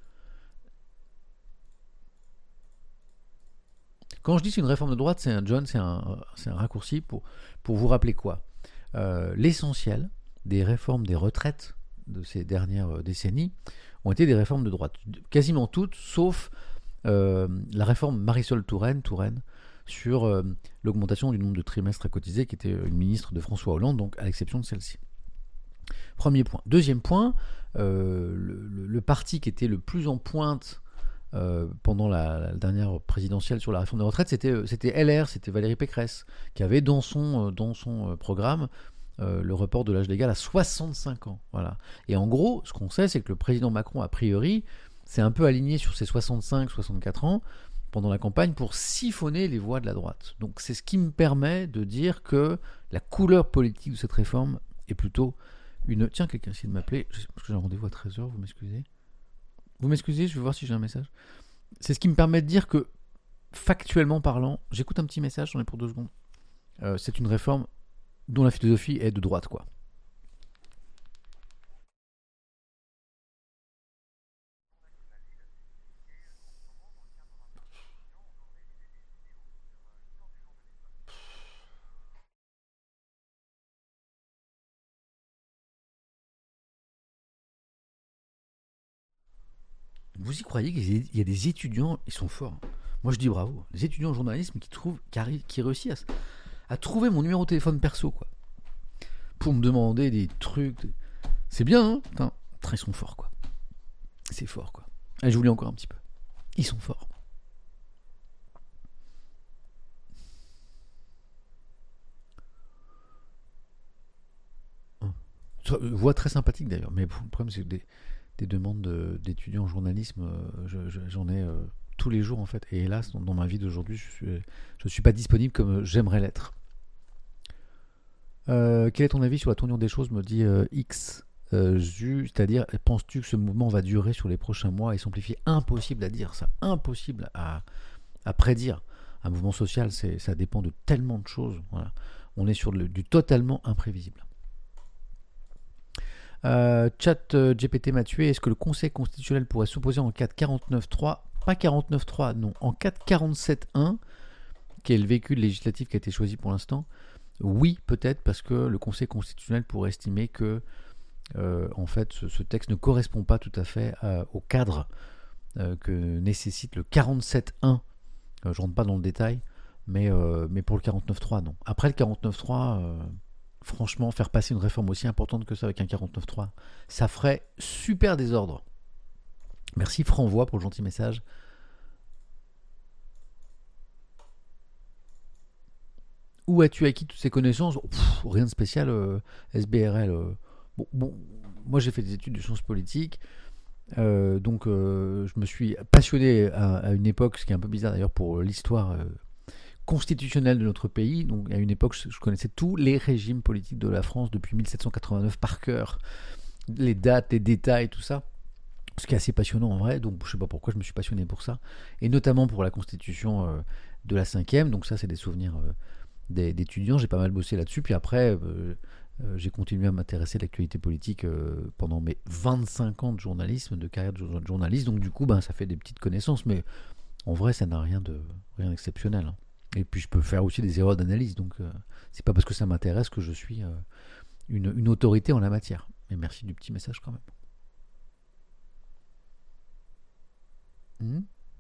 Quand je dis c'est une réforme de droite, c'est un John, c'est un, c'est un raccourci pour, pour vous rappeler quoi euh, l'essentiel des réformes des retraites de ces dernières décennies ont été des réformes de droite. Quasiment toutes, sauf euh, la réforme Marisol Touraine, Touraine sur euh, l'augmentation du nombre de trimestres à cotiser, qui était une ministre de François Hollande, donc à l'exception de celle-ci. Premier point. Deuxième point, euh, le, le, le parti qui était le plus en pointe euh, pendant la, la dernière présidentielle sur la réforme des retraites, c'était, c'était L R, c'était Valérie Pécresse, qui avait dans son, dans son programme euh, le report de l'âge légal à soixante-cinq ans. Voilà. Et en gros, ce qu'on sait, c'est que le président Macron, a priori, s'est un peu aligné sur ses soixante-cinq soixante-quatre ans, pendant la campagne pour siphonner les voix de la droite. Donc c'est ce qui me permet de dire que la couleur politique de cette réforme est plutôt une... Tiens, quelqu'un essaie de m'appeler, parce que j'ai un rendez-vous à treize heures, vous m'excusez. Vous m'excusez, je vais voir si j'ai un message. C'est ce qui me permet de dire que, factuellement parlant, j'écoute un petit message, j'en ai pour deux secondes. Euh, c'est une réforme dont la philosophie est de droite, quoi. Vous y croyez qu'il y a des étudiants, ils sont forts. Moi je dis bravo. Des étudiants en journalisme qui trouvent, qui, arrivent, qui réussissent à, à trouver mon numéro de téléphone perso, quoi. Pour me demander des trucs. C'est bien, hein. Putain, ils sont forts, quoi. C'est fort, quoi. Allez, je vous lis encore un petit peu. Ils sont forts. Voix très sympathique d'ailleurs, mais le problème c'est que des, des demandes de, d'étudiants en journalisme, euh, je, je, j'en ai euh, tous les jours en fait, et hélas dans, dans ma vie d'aujourd'hui je suis, je suis pas disponible comme j'aimerais l'être. Euh, quel est ton avis sur la tournure des choses, me dit euh, X euh, Zu, c'est-à-dire penses-tu que ce mouvement va durer sur les prochains mois et s'amplifier? Impossible à dire ça, impossible à, à prédire. Un mouvement social, c'est, ça dépend de tellement de choses, voilà. On est sur le, du totalement imprévisible. Euh, chat euh, G P T m'a tué. Est-ce que le Conseil constitutionnel pourrait s'opposer en cas de quarante-neuf trois? Pas quarante-neuf trois, non. En cas de quarante-sept un, qui est le véhicule législatif qui a été choisi pour l'instant, oui, peut-être, parce que le Conseil constitutionnel pourrait estimer que euh, en fait, ce, ce texte ne correspond pas tout à fait euh, au cadre euh, que nécessite le quarante-sept un. Euh, je rentre pas dans le détail, mais, euh, mais pour le quarante-neuf trois, non. Après le quarante-neuf trois, euh, franchement, faire passer une réforme aussi importante que ça avec un quarante-neuf trois, ça ferait super désordre. Merci Franvois pour le gentil message. Où as-tu acquis toutes ces connaissances? Pff, rien de spécial, euh, S B R L. Euh, bon, bon, moi j'ai fait des études de sciences politiques, euh, donc euh, je me suis passionné à, à une époque, ce qui est un peu bizarre d'ailleurs pour l'histoire euh, constitutionnelle de notre pays. Donc à une époque, je, je connaissais tous les régimes politiques de la France depuis mille sept cent quatre-vingt-neuf par cœur, les dates, les détails, tout ça. Ce qui est assez passionnant en vrai, donc je ne sais pas pourquoi je me suis passionné pour ça, et notamment pour la constitution euh, de la cinquième, donc ça c'est des souvenirs euh, d'étudiants, j'ai pas mal bossé là-dessus, puis après euh, euh, j'ai continué à m'intéresser à l'actualité politique euh, pendant mes vingt-cinq ans de journalisme, de carrière de journaliste, donc du coup ben, ça fait des petites connaissances, mais en vrai ça n'a rien de rien d'exceptionnel, hein. Et puis je peux faire aussi des erreurs d'analyse, donc euh, c'est pas parce que ça m'intéresse que je suis euh, une, une autorité en la matière. Mais merci du petit message quand même. Mmh.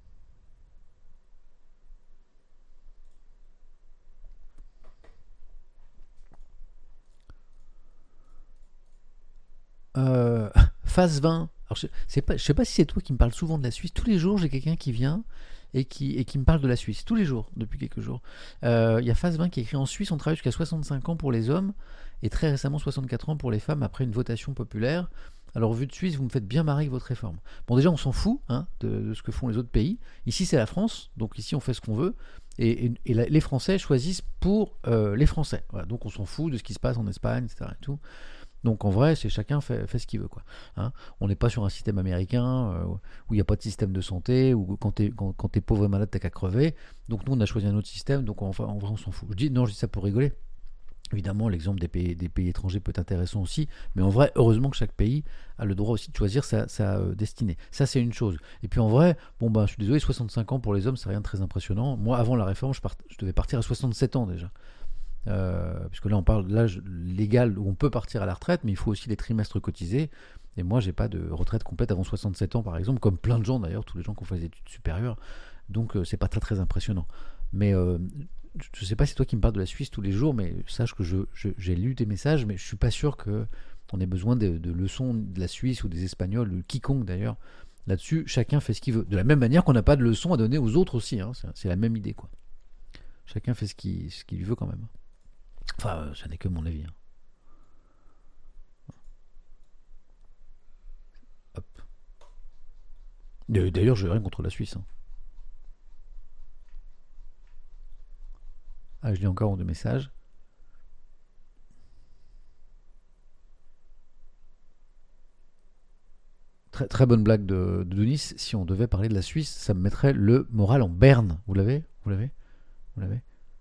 Euh, phase vingt. Alors je ne pas, je sais pas si c'est toi qui me parles souvent de la Suisse. Tous les jours, j'ai quelqu'un qui vient et qui, et qui me parle de la Suisse. Tous les jours, depuis quelques jours. Il euh, y a phase vingt qui est écrit en Suisse. On travaille jusqu'à soixante-cinq ans pour les hommes et très récemment soixante-quatre ans pour les femmes après une votation populaire. Alors, vu de Suisse, vous me faites bien marrer avec votre réforme. Bon, déjà, on s'en fout hein, de, de ce que font les autres pays. Ici, c'est la France. Donc, ici, on fait ce qu'on veut. Et, et, et la, les Français choisissent pour euh, les Français. Voilà, donc, on s'en fout de ce qui se passe en Espagne, et cetera. Et tout. Donc en vrai, c'est chacun fait, fait ce qu'il veut, quoi. Hein, on n'est pas sur un système américain euh, où il n'y a pas de système de santé, où quand t'es quand, quand t'es pauvre et malade, t'as qu'à crever. Donc nous, on a choisi un autre système, donc en, en vrai, on s'en fout. Je dis, non, je dis ça pour rigoler. Évidemment, l'exemple des pays, des pays étrangers peut être intéressant aussi, mais en vrai, heureusement que chaque pays a le droit aussi de choisir sa, sa euh, destinée. Ça, c'est une chose. Et puis en vrai, bon ben, je suis désolé, soixante-cinq ans pour les hommes, c'est rien de très impressionnant. Moi, avant la réforme, je, part, je devais partir à soixante-sept ans déjà. Euh, puisque là on parle de l'âge légal où on peut partir à la retraite, mais il faut aussi les trimestres cotisés, et moi j'ai pas de retraite complète avant soixante-sept ans par exemple, comme plein de gens d'ailleurs, tous les gens qui ont fait des études supérieures, donc euh, c'est pas très très impressionnant. Mais euh, je sais pas si c'est toi qui me parles de la Suisse tous les jours, mais sache que je, je, j'ai lu tes messages, mais je suis pas sûr qu'on ait besoin de, de leçons de la Suisse ou des Espagnols, ou quiconque d'ailleurs, là-dessus. Chacun fait ce qu'il veut, de la même manière qu'on n'a pas de leçons à donner aux autres aussi, hein. c'est, c'est la même idée, quoi. Chacun fait ce qu'il, ce qu'il veut quand même. Enfin, euh, ça n'est que mon avis. Hein. Hop. D'ailleurs, je n'ai rien contre la Suisse. Hein. Ah, je lis encore un de messages. Très, très bonne blague de, de Denis. Si on devait parler de la Suisse, ça me mettrait le moral en berne. Vous l'avez ? Vous l'avez ? Vous l'avez ?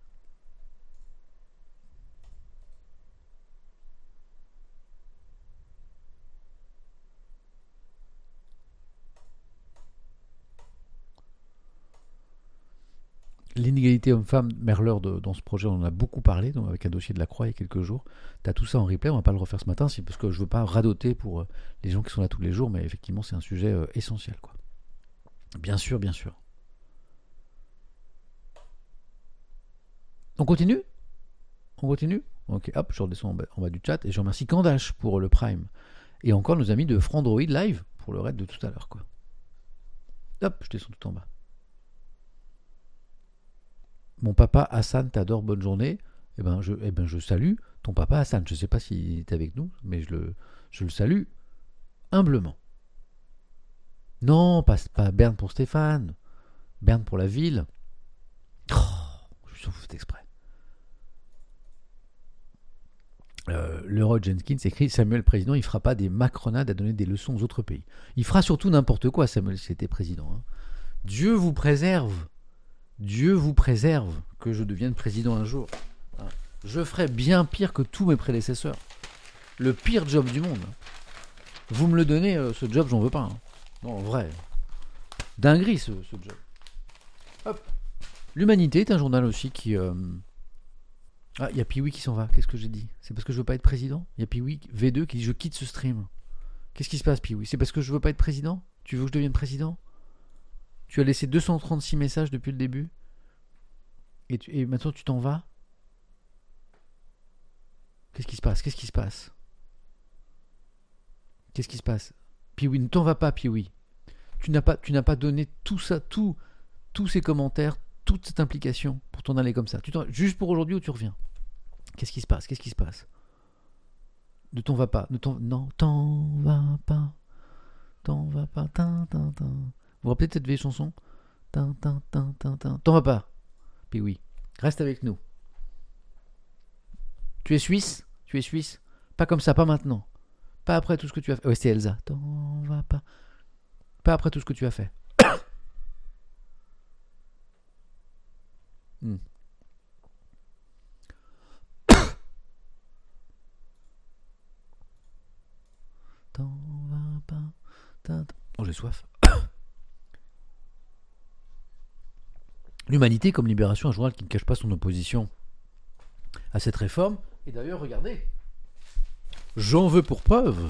L'inégalité homme-femme, Merleur, de, dans ce projet, on en a beaucoup parlé, donc avec un dossier de la Croix il y a quelques jours. Tu as tout ça en replay, on va pas le refaire ce matin, c'est parce que je veux pas radoter pour euh, les gens qui sont là tous les jours, mais effectivement, c'est un sujet euh, essentiel, quoi. Bien sûr, bien sûr. On continue ? On continue ? Ok, hop, je redescends en bas, en bas du chat, et je remercie Candache pour le Prime. Et encore nos amis de Frandroid Live pour le raid de tout à l'heure, quoi. Hop, je descends tout en bas. Mon papa Hassan t'adore, bonne journée. Eh ben, je, eh ben, je salue ton papa Hassan. Je ne sais pas s'il est avec nous, mais je le, je le salue humblement. Non, pas, pas Berne pour Stéphane. Berne pour la ville. Oh, je suis fait exprès. Euh, Leroy Jenkins écrit Samuel président, il fera pas des macronades à donner des leçons aux autres pays. Il fera surtout n'importe quoi, Samuel, si c'était président. Hein. Dieu vous préserve. Dieu vous préserve que je devienne président un jour. Je ferai bien pire que tous mes prédécesseurs. Le pire job du monde. Vous me le donnez, ce job, j'en veux pas. Hein. Non, en vrai. Dinguerie, ce, ce job. Hop. L'Humanité est un journal aussi qui... Euh... Ah, il y a Piwi qui s'en va. Qu'est-ce que j'ai dit ? C'est parce que je veux pas être président ? Il y a Piwi V deux qui dit je quitte ce stream. Qu'est-ce qui se passe, Piwi ? C'est parce que je veux pas être président ? Tu veux que je devienne président ? Tu as laissé deux cent trente-six messages depuis le début. Et, tu, et maintenant tu t'en vas. Qu'est-ce qui se passe? Qu'est-ce qui se passe? Qu'est-ce qui se passe? Pee-wee, ne t'en vas pas, Pee-wee. Tu n'as pas, tu n'as pas donné tout ça, tout, tous ces commentaires, toute cette implication pour t'en aller comme ça. Tu t'en, juste pour aujourd'hui ou tu reviens? Qu'est-ce qui se passe? Qu'est-ce qui se passe? Ne t'en vas pas. Ne t'en, non, t'en vas pas. T'en vas pas. Tin, tin, tin. Vous vous rappelez de cette vieille chanson? Tin, tin, tin, tin, tin. T'en vas pas. Puis oui, reste avec nous. Tu es suisse? Tu es suisse? Pas comme ça, pas maintenant. Pas après tout ce que tu as fait. Ouais, c'est Elsa. T'en vas pas. Pas après tout ce que tu as fait. hmm. T'en vas pas. T'en... Oh, j'ai soif. L'Humanité comme Libération, un journal qui ne cache pas son opposition à cette réforme. Et d'ailleurs, regardez, j'en veux pour preuve.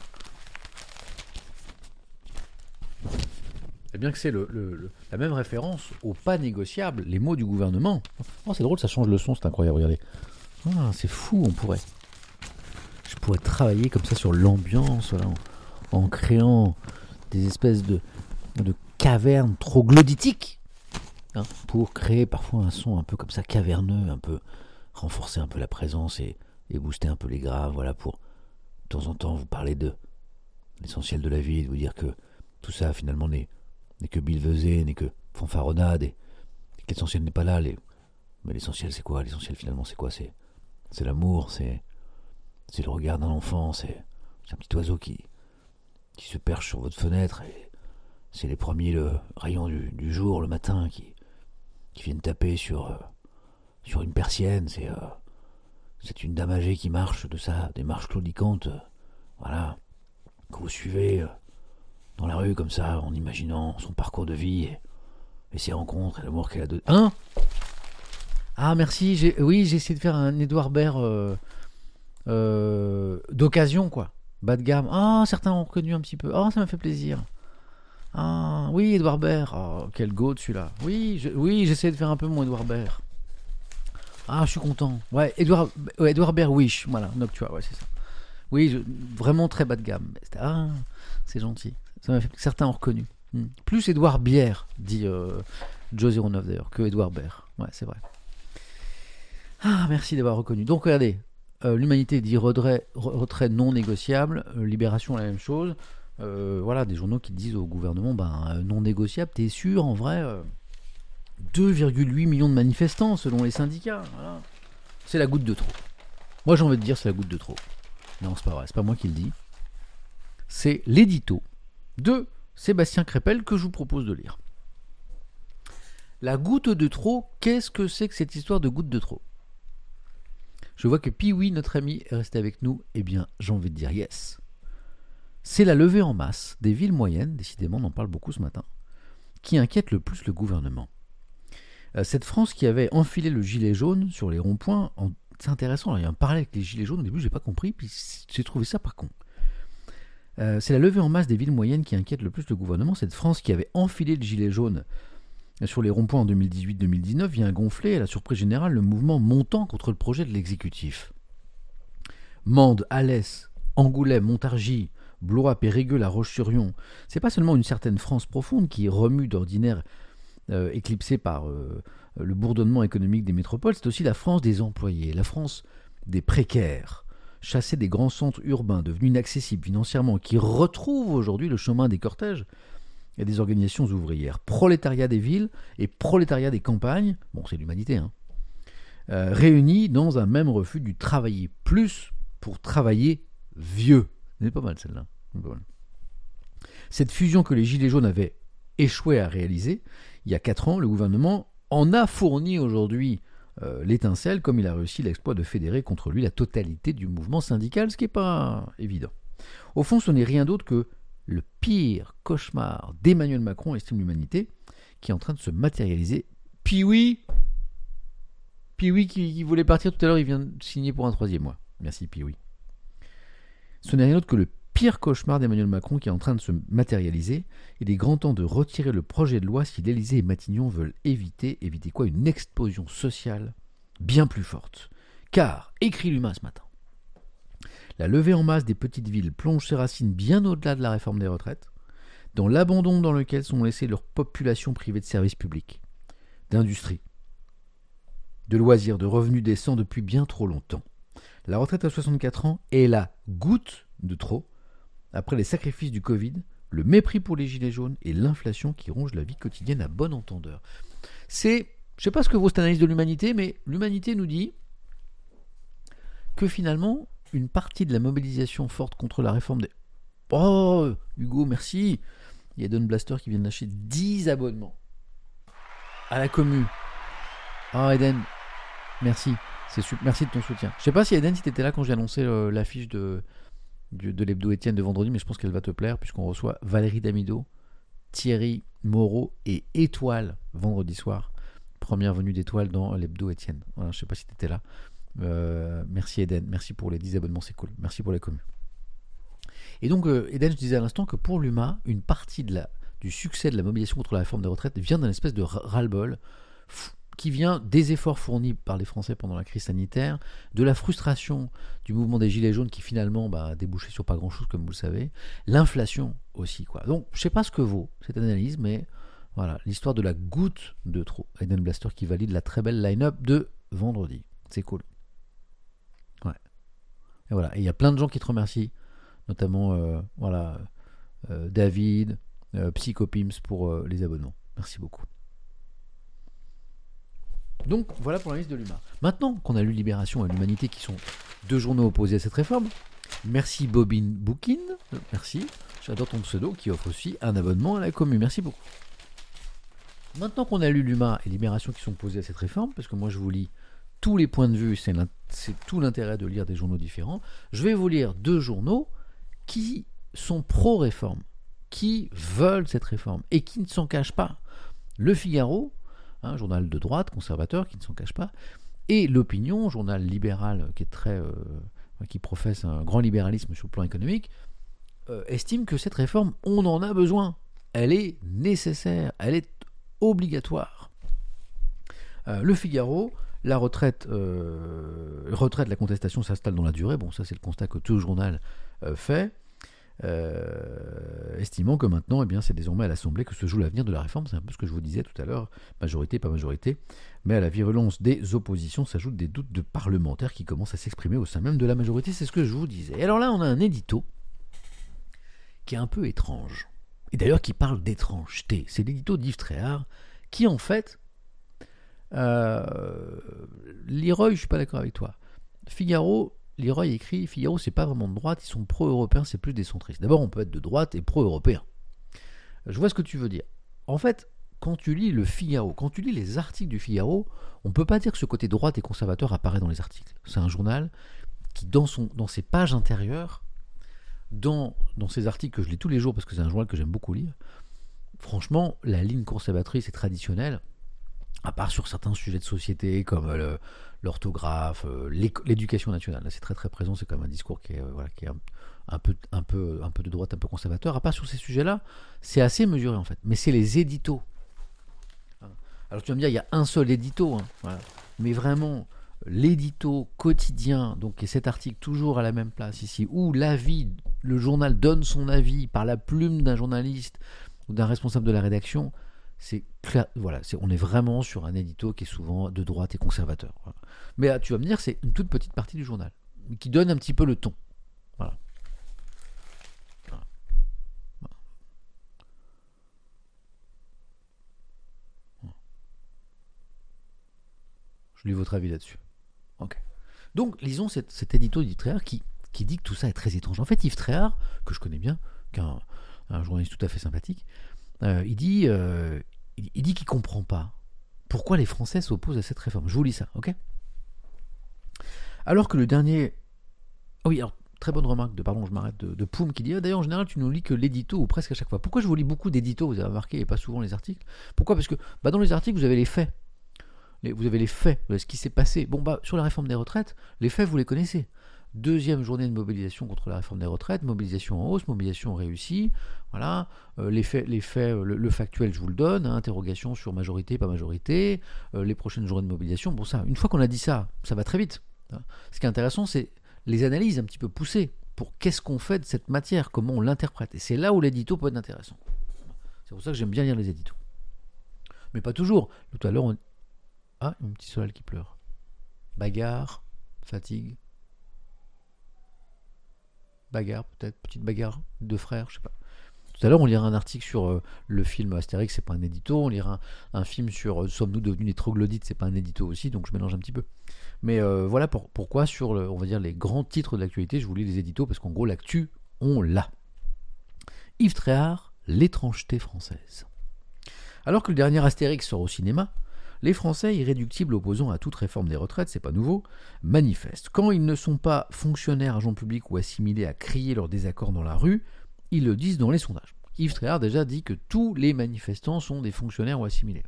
Eh bien que c'est le, le, le, la même référence au pas négociable, les mots du gouvernement. Oh, c'est drôle, ça change le son, c'est incroyable, regardez. Ah, c'est fou, on pourrait. Je pourrais travailler comme ça sur l'ambiance, voilà, en, en créant des espèces de, de cavernes troglodytiques. Hein, pour créer parfois un son un peu comme ça caverneux, un peu renforcer un peu la présence et, et booster un peu les graves, voilà, pour de temps en temps vous parler de l'essentiel de la vie, de vous dire que tout ça finalement n'est, n'est que billevesée, n'est que fanfaronnade, et, et que l'essentiel n'est pas là. Les... Mais l'essentiel c'est quoi? L'essentiel finalement c'est quoi? C'est, c'est l'amour, c'est, c'est le regard d'un enfant, c'est, c'est un petit oiseau qui, qui se perche sur votre fenêtre, et c'est les premiers le rayons du, du jour le matin qui qui viennent taper sur, euh, sur une persienne. C'est, euh, c'est une dame âgée qui marche de ça, des marches claudicantes, euh, voilà, que vous suivez euh, dans la rue comme ça, en imaginant son parcours de vie et, et ses rencontres et l'amour qu'elle a de... Hein? Ah, merci, j'ai, oui, j'ai essayé de faire un Edouard Baird euh, euh, d'occasion, quoi. Bas de gamme. Ah, certains ont reconnu un petit peu. Ah, ça m'a fait plaisir. Ah, oui, Edouard Baird. Oh, quel goat celui-là. Oui, je, oui, j'essaie de faire un peu mon Edouard Baird. Ah, je suis content. Ouais, Edouard, ouais, Edouard Baird Wish. Voilà, Noctua, ouais, c'est ça. Oui, je, vraiment très bas de gamme. Ah, c'est gentil. Ça m'a fait, certains ont reconnu. Hmm. Plus Edouard Bière, dit euh, Joe zéro neuf d'ailleurs, que Edouard Baird. Ouais, c'est vrai. Ah, merci d'avoir reconnu. Donc, regardez. Euh, L'Humanité dit retrait, retrait non négociable. Euh, Libération, la même chose. Euh, voilà, des journaux qui disent au gouvernement ben, non négociable, t'es sûr en vrai euh, deux virgule huit millions de manifestants selon les syndicats, voilà. C'est la goutte de trop. Moi j'ai envie de dire c'est la goutte de trop. Non, c'est pas vrai, c'est pas moi qui le dis. C'est l'édito de Sébastien Crépel que je vous propose de lire. La goutte de trop, qu'est-ce que c'est que cette histoire de goutte de trop? Je vois que Pee-wee, notre ami, est resté avec nous. Eh bien, j'ai envie de dire yes. C'est la levée en masse des villes moyennes, décidément on en parle beaucoup ce matin, qui inquiète le plus le gouvernement. Euh, cette France qui avait enfilé le gilet jaune sur les ronds-points, en... c'est intéressant, il y a un parallèle avec les gilets jaunes, au début j'ai pas compris, puis j'ai trouvé ça pas con. Euh, c'est la levée en masse des villes moyennes qui inquiète le plus le gouvernement. Cette France qui avait enfilé le gilet jaune sur les ronds-points en deux mille dix-huit deux mille dix-neuf vient gonfler, à la surprise générale, le mouvement montant contre le projet de l'exécutif. Mende, Alès, Angoulême, Montargis, Blois, Périgueux, La Roche-sur-Yon, c'est pas seulement une certaine France profonde qui remue d'ordinaire, euh, éclipsée par euh, le bourdonnement économique des métropoles, c'est aussi la France des employés, la France des précaires, chassés des grands centres urbains, devenus inaccessibles financièrement, qui retrouvent aujourd'hui le chemin des cortèges et des organisations ouvrières. Prolétariat des villes et prolétariat des campagnes, bon c'est l'humanité, hein, euh, réunis dans un même refus du travailler plus pour travailler vieux. C'est pas mal celle-là. Pas mal. Cette fusion que les Gilets jaunes avaient échoué à réaliser, il y a quatre ans, le gouvernement en a fourni aujourd'hui euh, l'étincelle, comme il a réussi l'exploit de fédérer contre lui la totalité du mouvement syndical, ce qui n'est pas évident. Au fond, ce n'est rien d'autre que le pire cauchemar d'Emmanuel Macron, estime l'humanité, qui est en train de se matérialiser. Pee-wee Pee-wee qui, qui voulait partir tout à l'heure, il vient de signer pour un troisième mois. Merci Pee-wee. Ce n'est rien d'autre que le pire cauchemar d'Emmanuel Macron qui est en train de se matérialiser. Il est grand temps de retirer le projet de loi si l'Élysée et Matignon veulent éviter, éviter quoi ? Une explosion sociale bien plus forte. Car, écrit l'Humain ce matin, la levée en masse des petites villes plonge ses racines bien au-delà de la réforme des retraites, dans l'abandon dans lequel sont laissées leurs populations privées de services publics, d'industrie, de loisirs, de revenus décents depuis bien trop longtemps. La retraite à soixante-quatre ans est la goutte de trop, après les sacrifices du Covid, le mépris pour les gilets jaunes et l'inflation qui ronge la vie quotidienne à bon entendeur. C'est, je ne sais pas ce que vaut cette analyse de l'humanité, mais l'humanité nous dit que finalement, une partie de la mobilisation forte contre la réforme des... Oh, Hugo, merci. Il y a Don Blaster qui vient de lâcher dix abonnements à la commu. Ah, oh, Eden, merci. C'est super. Merci de ton soutien. Je sais pas si Eden, si tu étais là quand j'ai annoncé euh, l'affiche de, de, de l'hebdo Étienne de vendredi, mais je pense qu'elle va te plaire puisqu'on reçoit Valérie Damido, Thierry Moreau et Étoile vendredi soir. Première venue d'Étoile dans l'hebdo Étienne. Voilà, je sais pas si tu étais là. Euh, merci Eden, merci pour les dix abonnements, c'est cool. Merci pour les communes. Et donc, euh, Eden, je disais à l'instant que pour l'U M A, une partie de la, du succès de la mobilisation contre la réforme des retraites vient d'un espèce de ras-le-bol f- qui vient des efforts fournis par les Français pendant la crise sanitaire, de la frustration du mouvement des Gilets jaunes qui finalement bah, a débouché sur pas grand-chose, comme vous le savez, l'inflation aussi, quoi. Donc, je ne sais pas ce que vaut cette analyse, mais voilà, l'histoire de la goutte de trop. Eden Blaster qui valide la très belle line-up de vendredi. C'est cool. Ouais. Et voilà. Et il y a plein de gens qui te remercient, notamment euh, voilà, euh, David, euh, Psychopims pour euh, les abonnements. Merci beaucoup. Donc voilà pour la liste de l'U M A. Maintenant qu'on a lu Libération et l'Humanité qui sont deux journaux opposés à cette réforme, merci Bobine Boukin, merci, j'adore ton pseudo qui offre aussi un abonnement à la commune, merci beaucoup. Maintenant qu'on a lu l'U M A et Libération qui sont opposés à cette réforme, parce que moi je vous lis tous les points de vue, c'est, c'est tout l'intérêt de lire des journaux différents, je vais vous lire deux journaux qui sont pro-réforme, qui veulent cette réforme et qui ne s'en cachent pas. Le Figaro, un journal de droite, conservateur, qui ne s'en cache pas, et l'Opinion, journal libéral qui est très, euh, qui professe un grand libéralisme sur le plan économique, euh, estime que cette réforme, on en a besoin. Elle est nécessaire, elle est obligatoire. Euh, le Figaro, la retraite, euh, retraite, la contestation s'installe dans la durée. Bon, ça c'est le constat que tout le journal euh, fait. Euh, estimant que maintenant, eh bien, c'est désormais à l'Assemblée que se joue l'avenir de la réforme. C'est un peu ce que je vous disais tout à l'heure, majorité, pas majorité, mais à la virulence des oppositions s'ajoutent des doutes de parlementaires qui commencent à s'exprimer au sein même de la majorité, c'est ce que je vous disais. Et alors là, on a un édito qui est un peu étrange, et d'ailleurs qui parle d'étrangeté. C'est l'édito d'Yves Tréhard, qui en fait, euh, Leroy, je suis pas d'accord avec toi. Figaro, Leroy écrit, Figaro, c'est pas vraiment de droite, ils sont pro-européens, c'est plus des centristes. D'abord, on peut être de droite et pro-européen. Je vois ce que tu veux dire. En fait, quand tu lis le Figaro, quand tu lis les articles du Figaro, on ne peut pas dire que ce côté droite et conservateur apparaît dans les articles. C'est un journal qui, dans, son, dans ses pages intérieures, dans, dans ses articles que je lis tous les jours, parce que c'est un journal que j'aime beaucoup lire, franchement, la ligne conservatrice et traditionnelle, à part sur certains sujets de société comme le, l'orthographe, l'éducation nationale, là c'est très très présent, c'est quand même un discours qui est, euh, voilà, qui est un, un, peu, un, peu, un peu de droite, un peu conservateur. À part sur ces sujets-là, c'est assez mesuré en fait, mais c'est les éditos. Alors tu vas me dire, il y a un seul édito, hein, voilà. Mais vraiment, l'édito quotidien, donc et cet article toujours à la même place ici, où l'avis, le journal donne son avis par la plume d'un journaliste ou d'un responsable de la rédaction, c'est clair, voilà, c'est, on est vraiment sur un édito qui est souvent de droite et conservateur. Voilà. Mais là, tu vas me dire, c'est une toute petite partie du journal qui donne un petit peu le ton. Voilà. Voilà. Voilà. Voilà. Je lis votre avis là-dessus. Ok. Donc, lisons cet, cet édito d'Yves Tréhard qui, qui dit que tout ça est très étrange. En fait, Yves Tréhard, que je connais bien, qu'un un journaliste tout à fait sympathique, euh, il dit... Euh, Il dit qu'il ne comprend pas pourquoi les Français s'opposent à cette réforme. Je vous lis ça, ok ? Alors que le dernier... Oh oui, alors, très bonne remarque de, pardon, je m'arrête, de, de Poum qui dit ah, « D'ailleurs, en général, tu nous lis que l'édito ou presque à chaque fois. » Pourquoi je vous lis beaucoup d'éditos, vous avez remarqué, et pas souvent les articles ? Pourquoi ? Parce que bah, dans les articles, vous avez les faits. Les, vous avez les faits, ce qui s'est passé. Bon, bah, sur la réforme des retraites, les faits, vous les connaissez. Deuxième journée de mobilisation contre la réforme des retraites, mobilisation en hausse, mobilisation réussie. Voilà, euh, les faits, les faits le, le factuel, je vous le donne, hein, interrogation sur majorité, pas majorité, euh, les prochaines journées de mobilisation. Bon, ça, une fois qu'on a dit ça, ça va très vite. Hein. Ce qui est intéressant, c'est les analyses un petit peu poussées pour qu'est-ce qu'on fait de cette matière, comment on l'interprète. Et c'est là où l'édito peut être intéressant. C'est pour ça que j'aime bien lire les éditos. Mais pas toujours. Tout à l'heure, on... Ah, un petit Solal qui pleure. Bagarre, fatigue. Bagarre, peut-être, petite bagarre, deux frères, je sais pas. Tout à l'heure, on lira un article sur euh, le film Astérix, c'est pas un édito. On lira un, un film sur euh, Sommes-nous devenus des troglodytes, c'est pas un édito aussi, donc je mélange un petit peu. Mais euh, voilà pour, pourquoi, sur le, on va dire les grands titres de l'actualité, je vous lis les éditos, parce qu'en gros, l'actu, on l'a. Yves Tréhard, l'étrangeté française. Alors que le dernier Astérix sort au cinéma, les Français, irréductibles opposants à toute réforme des retraites, c'est pas nouveau, manifestent. Quand ils ne sont pas fonctionnaires, agents publics ou assimilés à crier leur désaccord dans la rue, ils le disent dans les sondages. Yves Tréhard déjà dit que tous les manifestants sont des fonctionnaires ou assimilés.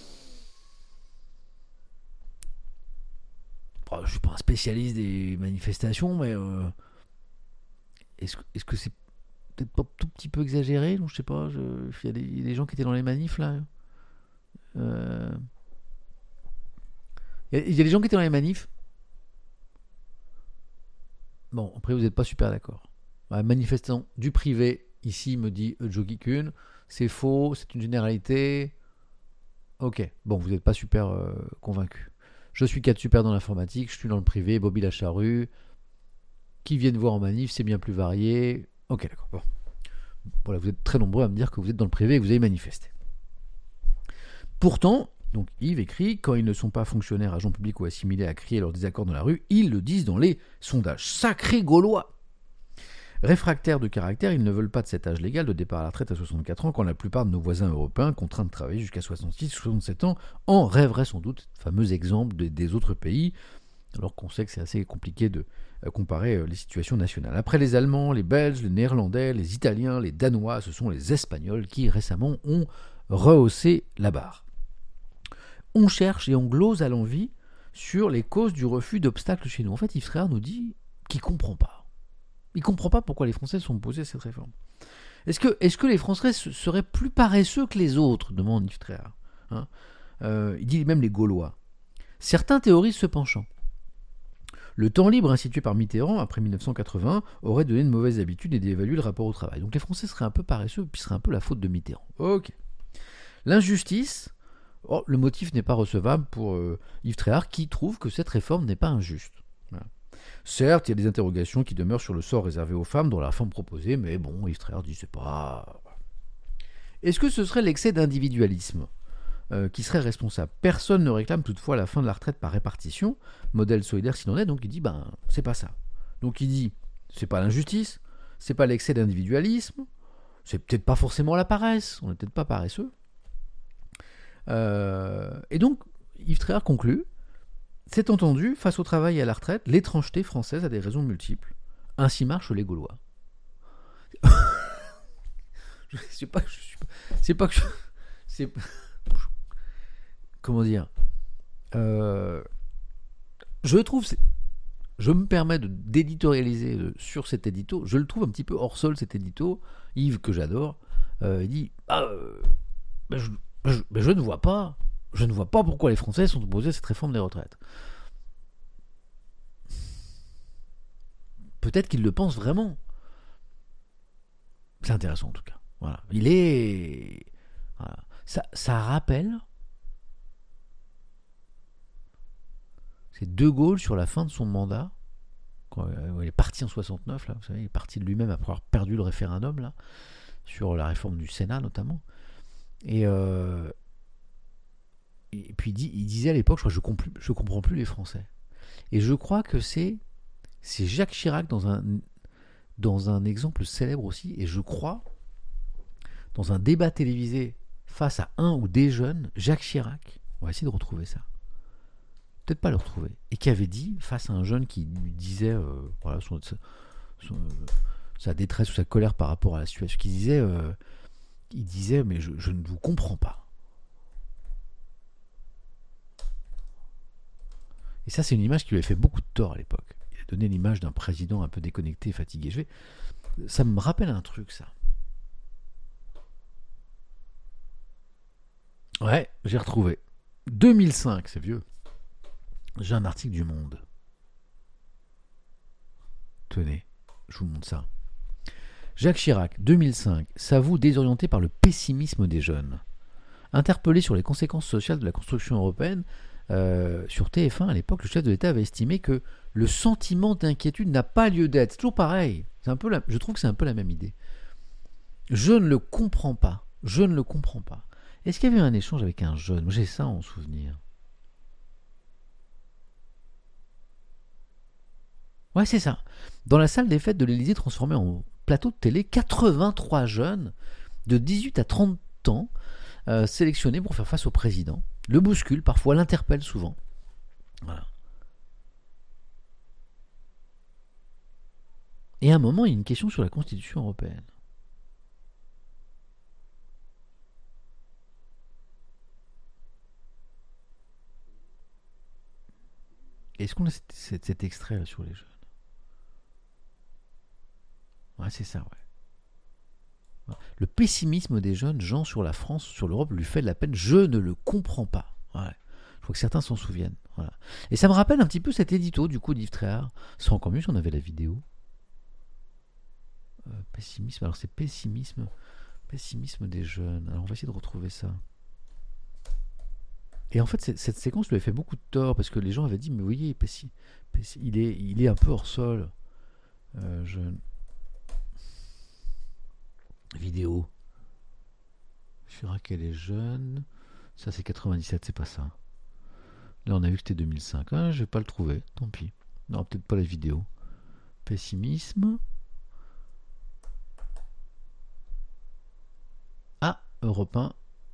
Bon, je ne suis pas un spécialiste des manifestations, mais euh, est-ce, est-ce que c'est peut-être pas tout petit peu exagéré? Donc, je sais pas, je, il y a des, il y a des gens qui étaient dans les manifs là. Euh, il y a des gens qui étaient dans les manifs. Bon, après vous n'êtes pas super d'accord. Ouais, manifestant du privé, ici me dit Jogi Kun, c'est faux, c'est une généralité. Ok, bon, vous n'êtes pas super euh, convaincu. Je suis cadre super dans l'informatique, je suis dans le privé, Bobby Lacharue. Qui viennent voir en manif, c'est bien plus varié. Ok, d'accord. Bon. Voilà, vous êtes très nombreux à me dire que vous êtes dans le privé et que vous avez manifesté. Pourtant, donc Yves écrit, quand ils ne sont pas fonctionnaires, agents publics ou assimilés à crier leur désaccord dans la rue, ils le disent dans les sondages. Sacrés Gaulois! Réfractaires de caractère, ils ne veulent pas de cet âge légal de départ à la retraite à soixante-quatre ans, quand la plupart de nos voisins européens, contraints de travailler jusqu'à soixante-six ou soixante-sept ans, en rêveraient sans doute, fameux exemple de, des autres pays, alors qu'on sait que c'est assez compliqué de euh, comparer euh, les situations nationales. Après les Allemands, les Belges, les Néerlandais, les Italiens, les Danois, ce sont les Espagnols qui récemment ont rehaussé la barre. On cherche et on glose à l'envi sur les causes du refus d'obstacles chez nous. En fait, Yves Tréhard nous dit qu'il ne comprend pas. Il ne comprend pas pourquoi les Français sont opposés à cette réforme. Est-ce que, est-ce que les Français seraient plus paresseux que les autres, demande Yves Tréhard. Hein euh, il dit même les Gaulois. Certains théorisent ce penchant. Le temps libre institué par Mitterrand, après dix-neuf cent quatre-vingts, aurait donné de mauvaises habitudes et dévalué le rapport au travail. Donc les Français seraient un peu paresseux, puis ce serait un peu la faute de Mitterrand. Ok. L'injustice... Oh, le motif n'est pas recevable pour euh, Yves Tréhard qui trouve que cette réforme n'est pas injuste. Voilà. Certes, il y a des interrogations qui demeurent sur le sort réservé aux femmes dans la réforme proposée, mais bon, Yves Tréhard dit c'est pas... Est-ce que ce serait l'excès d'individualisme euh, qui serait responsable? Personne ne réclame toutefois la fin de la retraite par répartition, modèle solidaire s'il en est, donc il dit ben c'est pas ça. Donc il dit c'est pas l'injustice, c'est pas l'excès d'individualisme, c'est peut-être pas forcément la paresse, on n'est peut-être pas paresseux. Euh, et donc, Yves Tréhard conclut, c'est entendu, face au travail et à la retraite, l'étrangeté française a des raisons multiples. Ainsi marchent les Gaulois. je sais pas, je suis pas, c'est pas que je, c'est, comment dire, euh, je trouve, c'est, je me permets de, d'éditorialiser sur cet édito, je le trouve un petit peu hors sol cet édito, Yves que j'adore, euh, il dit, ah, euh, ben je Je, mais je ne vois pas, je ne vois pas pourquoi les Français sont opposés à cette réforme des retraites. Peut-être qu'ils le pensent vraiment. C'est intéressant en tout cas. Voilà. Il est, voilà. Ça, ça rappelle, c'est De Gaulle sur la fin de son mandat, quand il est parti en soixante-neuf, là, vous savez, il est parti de lui-même après avoir perdu le référendum là, sur la réforme du Sénat notamment. Et, euh, et puis il, dit, il disait à l'époque, je crois, je comprends, je comprends plus les Français. Et je crois que c'est, c'est Jacques Chirac dans un, dans un exemple célèbre aussi, et je crois, dans un débat télévisé face à un ou des jeunes, Jacques Chirac, on va essayer de retrouver ça, peut-être pas le retrouver, et qui avait dit, face à un jeune qui lui disait euh, voilà, son, son, sa détresse ou sa colère par rapport à la situation, qui disait... Euh, il disait, mais je, je ne vous comprends pas. Et ça, c'est une image qui lui avait fait beaucoup de tort à l'époque. donné l'image d'un président un peu déconnecté, fatigué. Je vais... Ça me rappelle un truc, ça. Ouais, j'ai retrouvé. deux mille cinq, c'est vieux. J'ai un article du Monde. Tenez, je vous montre ça. Jacques Chirac, deux mille cinq, s'avoue désorienté par le pessimisme des jeunes. Interpellé sur les conséquences sociales de la construction européenne, euh, sur T F un à l'époque, le chef de l'État avait estimé que le sentiment d'inquiétude n'a pas lieu d'être. C'est toujours pareil. C'est un peu la, je trouve que c'est un peu la même idée. Je ne le comprends pas. Je ne le comprends pas. Est-ce qu'il y avait un échange avec un jeune ? Moi, j'ai ça en souvenir. Ouais, c'est ça. Dans la salle des fêtes de l'Élysée transformée en plateau de télé, quatre-vingt-trois jeunes de dix-huit à trente ans euh, sélectionnés pour faire face au président. Le bousculent parfois, l'interpellent souvent. Voilà. Et à un moment, il y a une question sur la Constitution européenne. Est-ce qu'on a cet, cet, cet extrait là sur les jeunes ? Ouais, c'est ça, ouais. Le pessimisme des jeunes gens sur la France, sur l'Europe, lui fait de la peine. Je ne le comprends pas. Ouais. Il faut que certains s'en souviennent. Voilà. Et ça me rappelle un petit peu cet édito du coup d'Yves Tréhard. Ce serait encore mieux si on avait la vidéo. Euh, pessimisme, alors c'est pessimisme, pessimisme des jeunes. Alors on va essayer de retrouver ça. Et en fait, cette, cette séquence lui avait fait beaucoup de tort parce que les gens avaient dit, mais vous voyez, pessi, pessi, il, est, il est un peu hors sol. Euh, jeune. Vidéo. Chirac et les jeunes. Ça, c'est quatre-vingt-dix-sept, c'est pas ça. Là, on a vu que c'était deux mille cinq. Ah, je vais pas le trouver, tant pis. Non, peut-être pas la vidéo. Pessimisme. Ah, Europe un.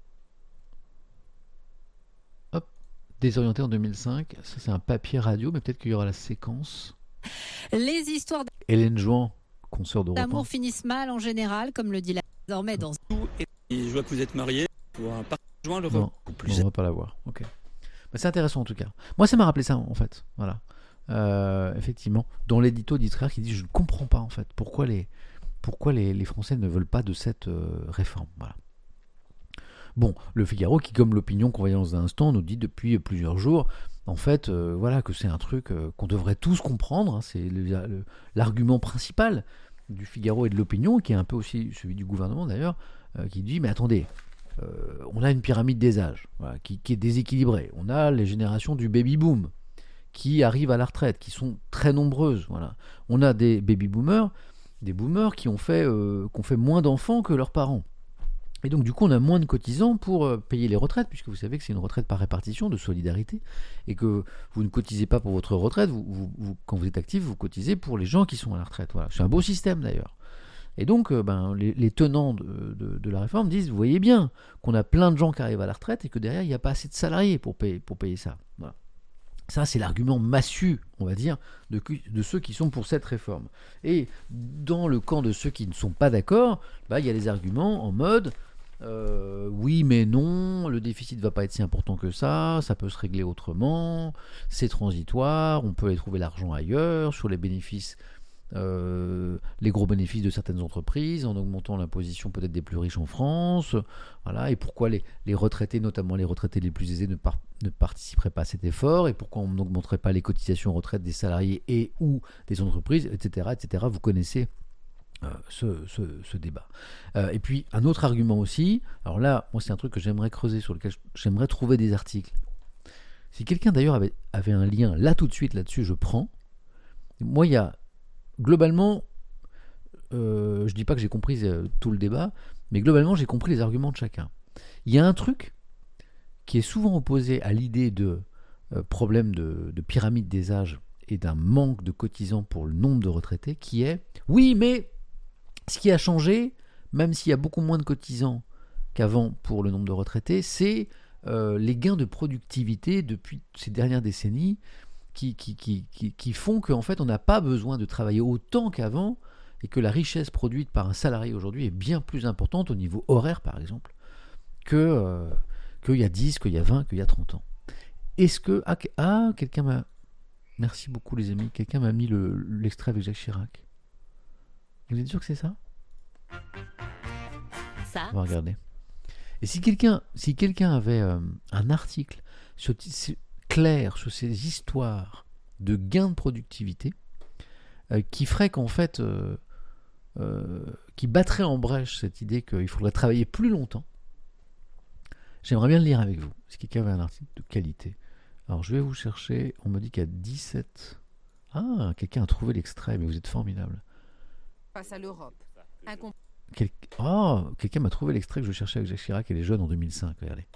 Hop, désorienté en deux mille cinq. Ça, c'est un papier radio, mais peut-être qu'il y aura la séquence. Les histoires Hélène Jouan, consoeur d'Europe un. L'amour finissent mal en général, comme le dit la désormais dans tout. Et je vois que vous êtes mariés pour un parti joint le Non, plus. On va pas la voir. Ok. Bah, c'est intéressant en tout cas. Moi, ça m'a rappelé ça en fait. Voilà. Euh, effectivement, dans l'édito d'Yves Tréhard qui dit je ne comprends pas en fait pourquoi les pourquoi les, les Français ne veulent pas de cette euh, réforme. Voilà. Bon, le Figaro qui, comme l'opinion qu'on voyait dans un instant, nous dit depuis plusieurs jours, en fait, euh, voilà que c'est un truc euh, qu'on devrait tous comprendre. Hein, c'est le, le, l'argument principal du Figaro et de l'opinion, qui est un peu aussi celui du gouvernement d'ailleurs, euh, qui dit mais attendez. Euh, on a une pyramide des âges voilà, qui, qui est déséquilibrée. On a les générations du baby-boom qui arrivent à la retraite, qui sont très nombreuses. Voilà. On a des baby-boomers, des boomers qui ont fait, euh, qui ont fait moins d'enfants que leurs parents. Et donc du coup, on a moins de cotisants pour euh, payer les retraites, puisque vous savez que c'est une retraite par répartition, de solidarité, et que vous ne cotisez pas pour votre retraite. Vous, vous, vous, quand vous êtes actif, vous cotisez pour les gens qui sont à la retraite. Voilà. C'est un beau système d'ailleurs. Et donc, euh, ben, les, les tenants de, de, de la réforme disent, vous voyez bien qu'on a plein de gens qui arrivent à la retraite et que derrière, il n'y a pas assez de salariés pour payer, pour payer ça. Voilà. Ça, c'est l'argument massu, on va dire, de, de ceux qui sont pour cette réforme. Et dans le camp de ceux qui ne sont pas d'accord, ben, il y a les arguments en mode, euh, oui mais non, le déficit ne va pas être si important que ça, ça peut se régler autrement, c'est transitoire, on peut aller trouver l'argent ailleurs, sur les bénéfices... Euh, les gros bénéfices de certaines entreprises en augmentant l'imposition peut-être des plus riches en France, voilà, et pourquoi les, les retraités, notamment les retraités les plus aisés, ne, par, ne participeraient pas à cet effort, et pourquoi on n'augmenterait pas les cotisations retraite des salariés et ou des entreprises, et cetera, et cetera. Vous connaissez euh, ce, ce, ce débat. Euh, et puis un autre argument aussi, alors là, moi c'est un truc que j'aimerais creuser, sur lequel j'aimerais trouver des articles. Si quelqu'un d'ailleurs avait, avait un lien là tout de suite là-dessus, je prends. Moi il y a globalement, euh, je dis pas que j'ai compris euh, tout le débat, mais globalement j'ai compris les arguments de chacun. Il y a un truc qui est souvent opposé à l'idée de euh, problème de, de pyramide des âges et d'un manque de cotisants pour le nombre de retraités, qui est, oui mais ce qui a changé, même s'il y a beaucoup moins de cotisants qu'avant pour le nombre de retraités, c'est euh, les gains de productivité depuis ces dernières décennies, Qui, qui, qui, qui, qui font qu'en fait on n'a pas besoin de travailler autant qu'avant et que la richesse produite par un salarié aujourd'hui est bien plus importante au niveau horaire par exemple que, euh, qu'il y a dix, qu'il y a vingt, qu'il y a trente ans. Est-ce que... Ah, ah quelqu'un m'a... Merci beaucoup les amis. Quelqu'un m'a mis le, l'extrait avec Jacques Chirac. Vous êtes sûr que c'est ça? Ça. On va regarder. Et si quelqu'un, si quelqu'un avait euh, un article sur, sur, clair sur ces histoires de gains de productivité, euh, qui ferait qu'en fait, euh, euh, qui battrait en brèche cette idée qu'il faudrait travailler plus longtemps, j'aimerais bien le lire avec vous. Si quelqu'un avait un article de qualité. Alors je vais vous chercher, on me dit qu'il y a dix-sept... Ah, quelqu'un a trouvé l'extrait, mais vous êtes formidable. Face à l'Europe. Un comp- Quel... Oh, quelqu'un m'a trouvé l'extrait que je cherchais avec Jacques Chirac et les jeunes en deux mille cinq, regardez.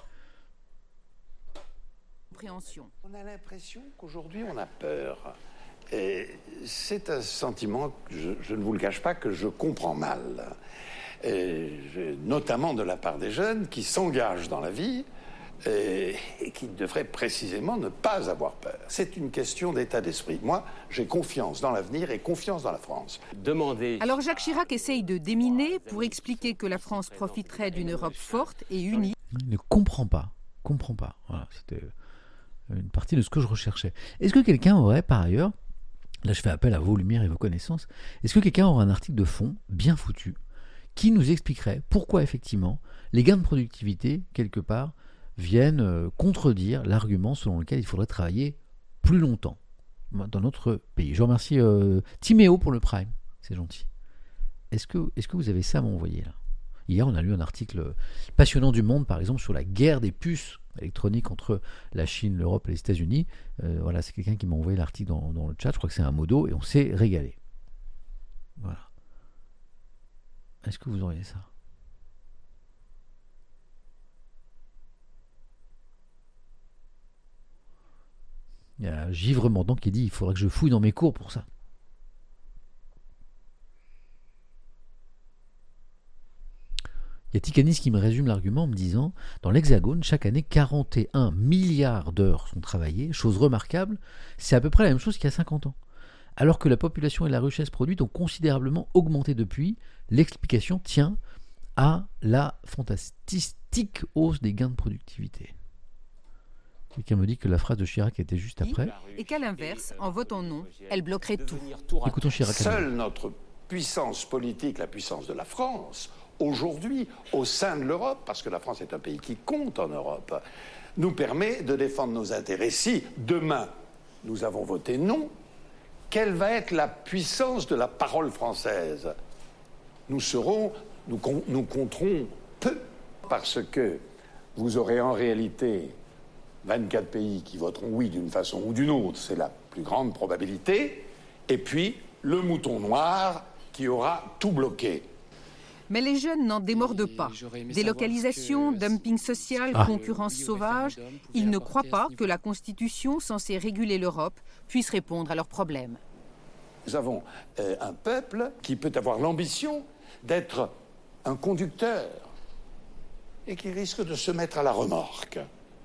On a l'impression qu'aujourd'hui on a peur. Et c'est un sentiment, que je, je ne vous le cache pas, que je comprends mal. Et je, notamment de la part des jeunes qui s'engagent dans la vie et, et qui devraient précisément ne pas avoir peur. C'est une question d'état d'esprit. Moi, j'ai confiance dans l'avenir et confiance dans la France. Demandez. Alors Jacques Chirac essaye de déminer pour expliquer que la France profiterait d'une Europe forte et unie. Il ne comprend pas, comprend pas. Voilà, c'était une partie de ce que je recherchais. Est-ce que quelqu'un aurait, par ailleurs, là je fais appel à vos lumières et vos connaissances, est-ce que quelqu'un aurait un article de fond bien foutu qui nous expliquerait pourquoi effectivement les gains de productivité, quelque part, viennent euh, contredire l'argument selon lequel il faudrait travailler plus longtemps dans notre pays. Je remercie euh, Timéo pour le Prime, c'est gentil. Est-ce que, est-ce que vous avez ça à m'envoyer là? Hier, on a lu un article passionnant du Monde, par exemple, sur la guerre des puces électroniques entre la Chine, l'Europe et les États-Unis. Euh, voilà, c'est quelqu'un qui m'a envoyé l'article dans, dans le chat. Je crois que c'est un modo et on s'est régalé. Voilà. Est-ce que vous auriez ça? Il y a Givre Mordant qui dit il faudra que je fouille dans mes cours pour ça. Il y a Tikanis qui me résume l'argument en me disant dans l'Hexagone, chaque année, quarante et un milliards d'heures sont travaillées. Chose remarquable, c'est à peu près la même chose qu'il y a cinquante ans. Alors que la population et la richesse produite ont considérablement augmenté depuis, l'explication tient à la fantastique hausse des gains de productivité. Quelqu'un me dit que la phrase de Chirac était juste après. Et qu'à l'inverse, en votant non, elle bloquerait tout. Écoutons Chirac. Seule notre puissance politique, la puissance de la France, aujourd'hui, au sein de l'Europe, parce que la France est un pays qui compte en Europe, nous permet de défendre nos intérêts. Si, demain, nous avons voté non, quelle va être la puissance de la parole française? Nous serons, nous, nous compterons peu, parce que vous aurez en réalité vingt-quatre pays qui voteront oui d'une façon ou d'une autre, c'est la plus grande probabilité, et puis le mouton noir qui aura tout bloqué. Mais les jeunes n'en démordent pas. Délocalisation, dumping social, ah. concurrence sauvage, ils ne croient pas que la Constitution censée réguler l'Europe puisse répondre à leurs problèmes. Nous avons euh, un peuple qui peut avoir l'ambition d'être un conducteur et qui risque de se mettre à la remorque.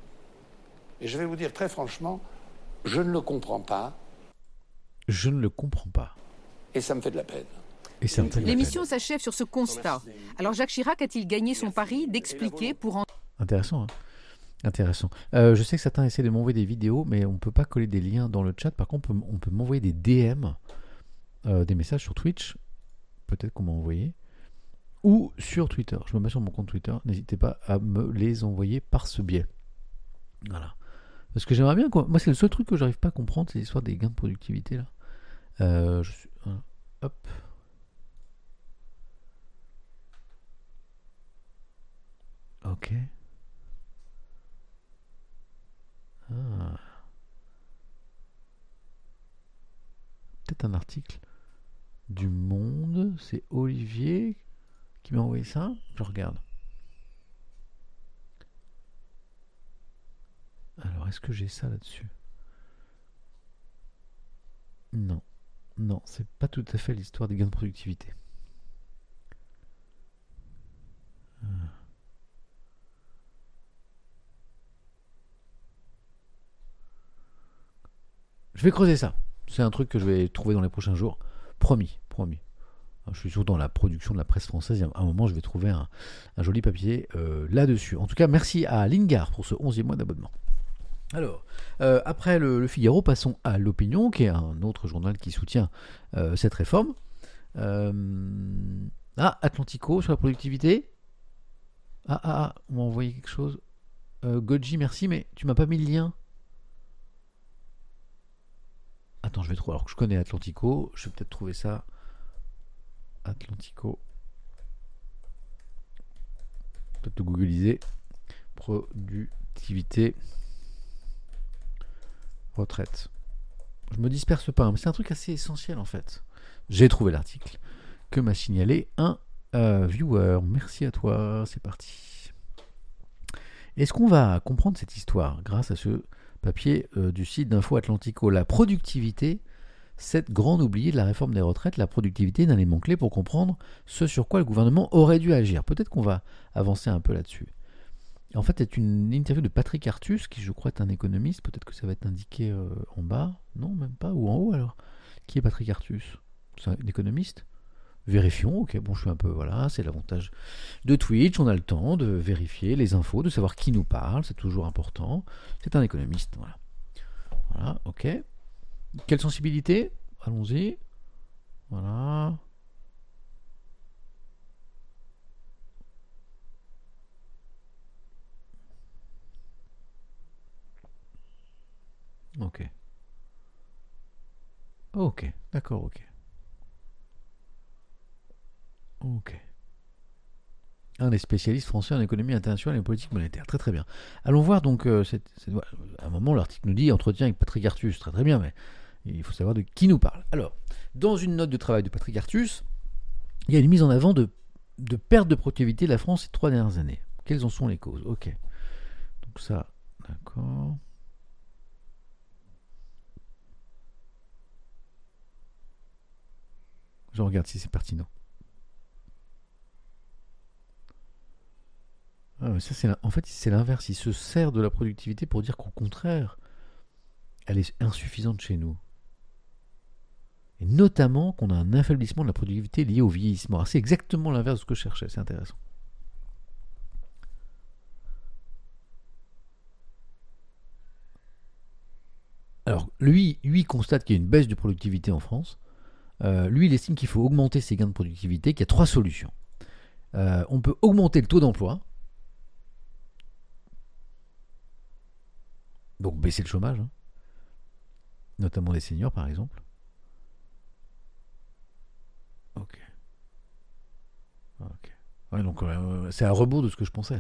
Et je vais vous dire très franchement, je ne le comprends pas. Je ne le comprends pas. Et ça me fait de la peine. L'émission s'achève sur ce constat. Alors Jacques Chirac a-t-il gagné son pari d'expliquer pour en... Intéressant, hein. Intéressant. Euh, je sais que certains essaient de m'envoyer des vidéos, mais on ne peut pas coller des liens dans le chat. Par contre, on peut, on peut m'envoyer des D M, euh, des messages sur Twitch. Peut-être qu'on m'a envoyé. Ou sur Twitter. Je me mets sur mon compte Twitter. N'hésitez pas à me les envoyer par ce biais. Voilà. Parce que j'aimerais bien... Quoi. Moi, c'est le seul truc que j'arrive pas à comprendre, c'est l'histoire des gains de productivité, là. Euh, je suis... Hop... Ok. Ah. Peut-être un article du Monde. C'est Olivier qui m'a envoyé ça. Je regarde. Alors, est-ce que j'ai ça là-dessus? Non. Non, c'est pas tout à fait l'histoire des gains de productivité. Ah. Je vais creuser ça. C'est un truc que je vais trouver dans les prochains jours. Promis, promis. Je suis sûr dans la production de la presse française, à un moment je vais trouver un, un joli papier euh, là-dessus. En tout cas, merci à Lingard pour ce onzième mois d'abonnement. Alors, euh, après le, le Figaro, passons à l'Opinion, qui est un autre journal qui soutient euh, cette réforme. Euh, ah, Atlantico sur la productivité. Ah, ah, ah, on m'a envoyé quelque chose. Euh, Godji, merci, mais tu m'as pas mis le lien. Attends, je vais trouver. Alors que je connais Atlantico, je vais peut-être trouver ça. Atlantico. Peut-être le googliser. Productivité. Retraite. Je me disperse pas, mais c'est un truc assez essentiel en fait. J'ai trouvé l'article que m'a signalé un euh, viewer. Merci à toi, c'est parti. Est-ce qu'on va comprendre cette histoire grâce à ce papier euh, du site d'Info Atlantico? La productivité, cette grande oubliée de la réforme des retraites, la productivité est un élément clé pour comprendre ce sur quoi le gouvernement aurait dû agir. Peut-être qu'on va avancer un peu là-dessus. En fait, c'est une interview de Patrick Artus, qui je crois est un économiste. Peut-être que ça va être indiqué euh, en bas. Non, même pas. Ou en haut alors. Qui est Patrick Artus? C'est un économiste? Vérifions. Ok, bon, je suis un peu... Voilà, c'est l'avantage de Twitch. On a le temps de vérifier les infos, de savoir qui nous parle. C'est toujours important. C'est un économiste. Voilà. Voilà, ok. Quelle sensibilité? Allons-y. Voilà. Ok. Ok, d'accord, ok. Ok. Un des spécialistes français en économie internationale et en politique monétaire. Très très bien. Allons voir donc, euh, cette, cette, à un moment l'article nous dit entretien avec Patrick Artus. Très très bien, mais il faut savoir de qui nous parle. Alors, dans une note de travail de Patrick Artus, il y a une mise en avant de, de perte de productivité de la France ces trois dernières années. Quelles en sont les causes? Ok. Donc ça, d'accord. Je regarde si c'est pertinent. Ah, mais ça, c'est en fait, c'est l'inverse. Il se sert de la productivité pour dire qu'au contraire, elle est insuffisante chez nous. Et notamment qu'on a un affaiblissement de la productivité lié au vieillissement. Alors, c'est exactement l'inverse de ce que je cherchais. C'est intéressant. Alors, lui, lui constate qu'il y a une baisse de productivité en France. Euh, lui, il estime qu'il faut augmenter ses gains de productivité, qu'il y a trois solutions. Euh, on peut augmenter le taux d'emploi, donc baisser le chômage, hein, notamment des seniors par exemple. Ok. Ok. Ouais, donc euh, c'est à rebours de ce que je pensais.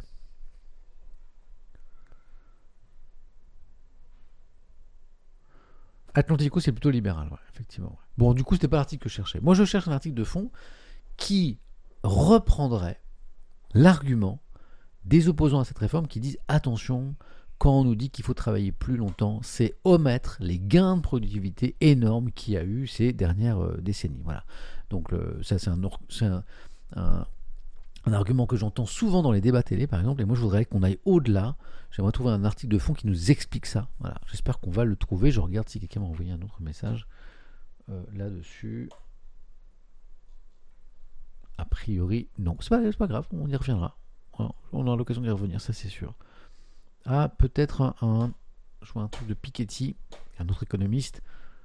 Atlantico, c'est plutôt libéral, ouais, effectivement. Ouais. Bon, du coup, c'était pas l'article que je cherchais. Moi, je cherche un article de fond qui reprendrait l'argument des opposants à cette réforme qui disent attention, quand on nous dit qu'il faut travailler plus longtemps, c'est omettre les gains de productivité énormes qu'il y a eu ces dernières euh, décennies. Voilà. Donc, le, ça, c'est, un, c'est un, un, un argument que j'entends souvent dans les débats télé, par exemple, et moi, je voudrais qu'on aille au-delà. J'aimerais trouver un article de fond qui nous explique ça. Voilà. J'espère qu'on va le trouver. Je regarde si quelqu'un m'a envoyé un autre message euh, là-dessus. A priori, non. C'est pas, c'est pas grave, on y reviendra. On aura l'occasion d'y revenir, ça c'est sûr. Ah, peut-être un, un, je vois un truc de Piketty, un autre économiste.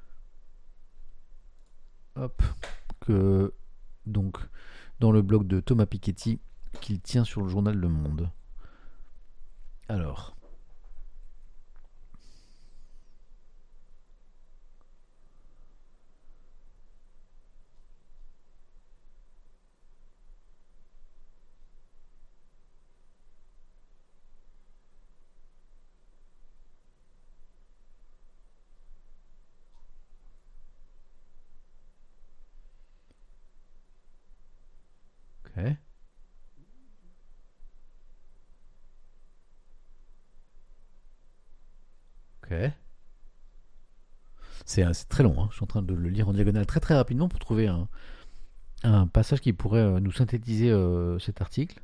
Hop, que donc dans le blog de Thomas Piketty qu'il tient sur le journal Le Monde. Alors. Ok. Ok. C'est, c'est très long, hein. Je suis en train de le lire en diagonale très très rapidement pour trouver un, un passage qui pourrait euh, nous synthétiser euh, cet article.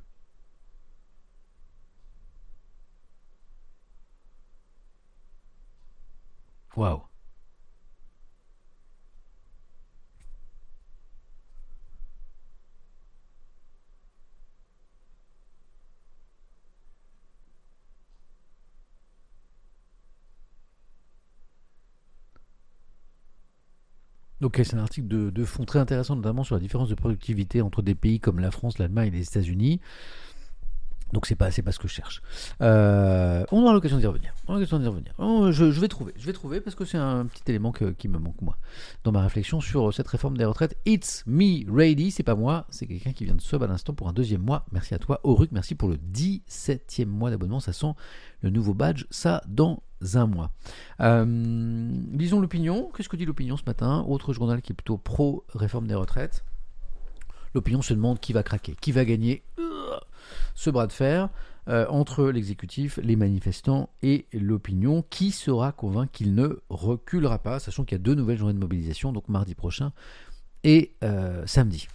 Waouh. Donc c'est un article de, de fond très intéressant, notamment sur la différence de productivité entre des pays comme la France, l'Allemagne et les États-Unis. Donc c'est pas, c'est pas ce que je cherche. Euh, on aura l'occasion d'y revenir. On aura l'occasion d'y revenir. Oh, je, je vais trouver, je vais trouver parce que c'est un petit élément que, qui me manque moi dans ma réflexion sur cette réforme des retraites. It's me ready, c'est pas moi, c'est quelqu'un qui vient de sub à l'instant pour un deuxième mois. Merci à toi, Auruk, merci pour le dix-septième mois d'abonnement. Ça sent le nouveau badge, ça dans un mois. Euh, lisons l'opinion. Qu'est-ce que dit l'opinion ce matin? Autre journal qui est plutôt pro réforme des retraites. L'opinion se demande qui va craquer, qui va gagner ce bras de fer euh, entre l'exécutif, les manifestants et l'opinion. Qui sera convaincu qu'il ne reculera pas, sachant qu'il y a deux nouvelles journées de mobilisation, donc mardi prochain et euh, samedi.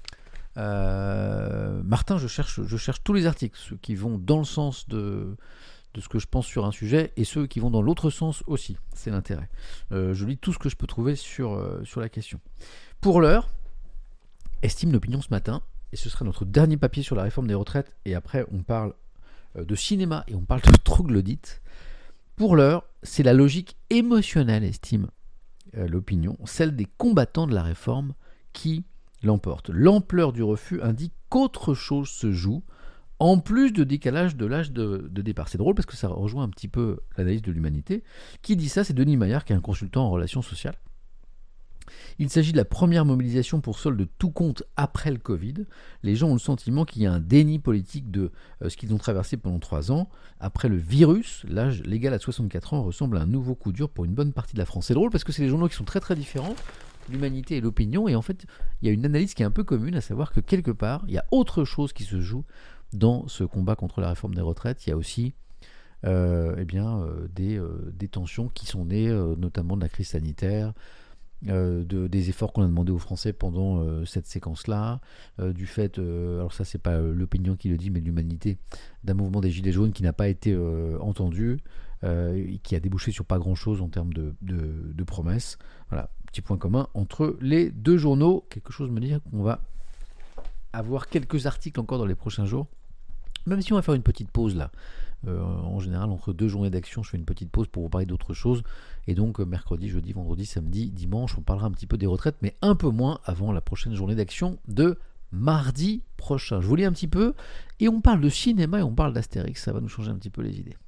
Euh, Martin, je cherche, je cherche tous les articles, ceux qui vont dans le sens de, de ce que je pense sur un sujet et ceux qui vont dans l'autre sens aussi. C'est l'intérêt. Euh, je lis tout ce que je peux trouver sur, euh, sur la question. Pour l'heure, estime l'opinion ce matin, et ce sera notre dernier papier sur la réforme des retraites, et après on parle de cinéma et on parle de troglodyte. Pour l'heure, c'est la logique émotionnelle, estime euh, l'opinion, celle des combattants de la réforme qui l'emporte. L'ampleur du refus indique qu'autre chose se joue, en plus de décalage de l'âge de, de départ. C'est drôle parce que ça rejoint un petit peu l'analyse de l'humanité. Qui dit ça? C'est Denis Maillard, qui est un consultant en relations sociales. Il s'agit de la première mobilisation pour solde de tout compte après le Covid. Les gens ont le sentiment qu'il y a un déni politique de euh, ce qu'ils ont traversé pendant trois ans. Après le virus, l'âge légal à soixante-quatre ans ressemble à un nouveau coup dur pour une bonne partie de la France. C'est drôle parce que c'est des journaux qui sont très très différents, l'humanité et l'opinion, et en fait il y a une analyse qui est un peu commune, à savoir que quelque part il y a autre chose qui se joue dans ce combat contre la réforme des retraites. Il y a aussi euh, eh bien, euh, des, euh, des tensions qui sont nées euh, notamment de la crise sanitaire, Euh, de, des efforts qu'on a demandé aux Français pendant euh, cette séquence-là, euh, du fait, euh, alors ça c'est pas euh, l'opinion qui le dit, mais l'humanité, d'un mouvement des Gilets jaunes qui n'a pas été euh, entendu, euh, et qui a débouché sur pas grand-chose en termes de, de, de promesses. Voilà, petit point commun entre les deux journaux. Quelque chose me dit qu'on va avoir quelques articles encore dans les prochains jours, même si on va faire une petite pause là. Euh, en général, entre deux journées d'action, je fais une petite pause pour vous parler d'autre chose. Et donc, euh, mercredi, jeudi, vendredi, samedi, dimanche, on parlera un petit peu des retraites, mais un peu moins avant la prochaine journée d'action de mardi prochain. Je vous lis un petit peu, et on parle de cinéma et on parle d'Astérix. Ça va nous changer un petit peu les idées.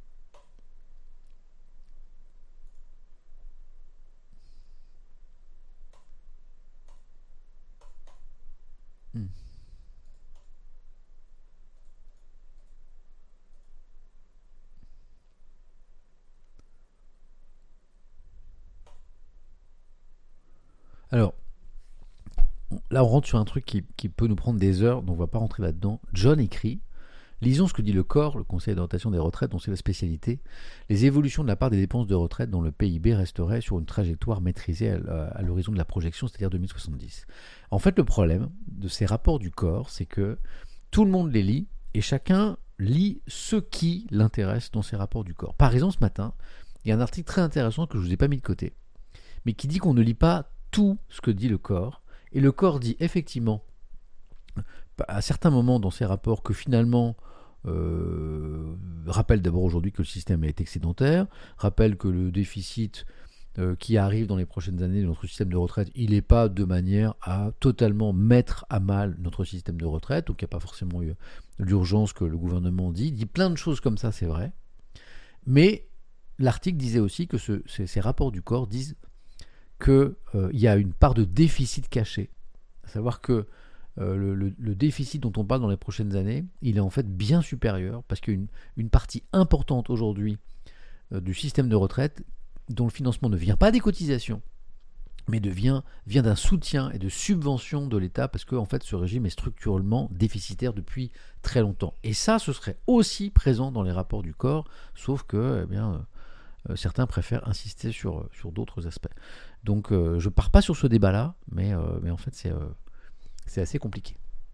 Hmm. Alors, là on rentre sur un truc qui, qui peut nous prendre des heures, donc on ne va pas rentrer là-dedans. John écrit, lisons ce que dit le C O R, le Conseil d'orientation des retraites, dont c'est la spécialité. Les évolutions de la part des dépenses de retraite dont le P I B resterait sur une trajectoire maîtrisée à, à l'horizon de la projection, c'est-à-dire deux mille soixante-dix. En fait, le problème de ces rapports du C O R, c'est que tout le monde les lit, et chacun lit ce qui l'intéresse dans ces rapports du C O R. Par exemple, ce matin, il y a un article très intéressant que je ne vous ai pas mis de côté, mais qui dit qu'on ne lit pas tout ce que dit le C O R, et le C O R dit effectivement à certains moments dans ses rapports que finalement euh, rappelle d'abord aujourd'hui que le système est excédentaire, rappelle que le déficit euh, qui arrive dans les prochaines années de notre système de retraite, il n'est pas de manière à totalement mettre à mal notre système de retraite, donc il n'y a pas forcément eu l'urgence que le gouvernement dit, il dit plein de choses comme ça, c'est vrai, mais l'article disait aussi que ce, ces, ces rapports du C O R disent qu'il euh, y a une part de déficit caché, à savoir que euh, le, le, le déficit dont on parle dans les prochaines années, il est en fait bien supérieur, parce qu'il y a une, une partie importante aujourd'hui euh, du système de retraite dont le financement ne vient pas des cotisations, mais devient, vient d'un soutien et de subventions de l'État, parce que en fait, ce régime est structurellement déficitaire depuis très longtemps. Et ça, ce serait aussi présent dans les rapports du C O R, sauf que eh bien, euh, certains préfèrent insister sur, sur d'autres aspects. Donc euh, je pars pas sur ce débat-là, mais, euh, mais en fait c'est, euh, c'est assez compliqué.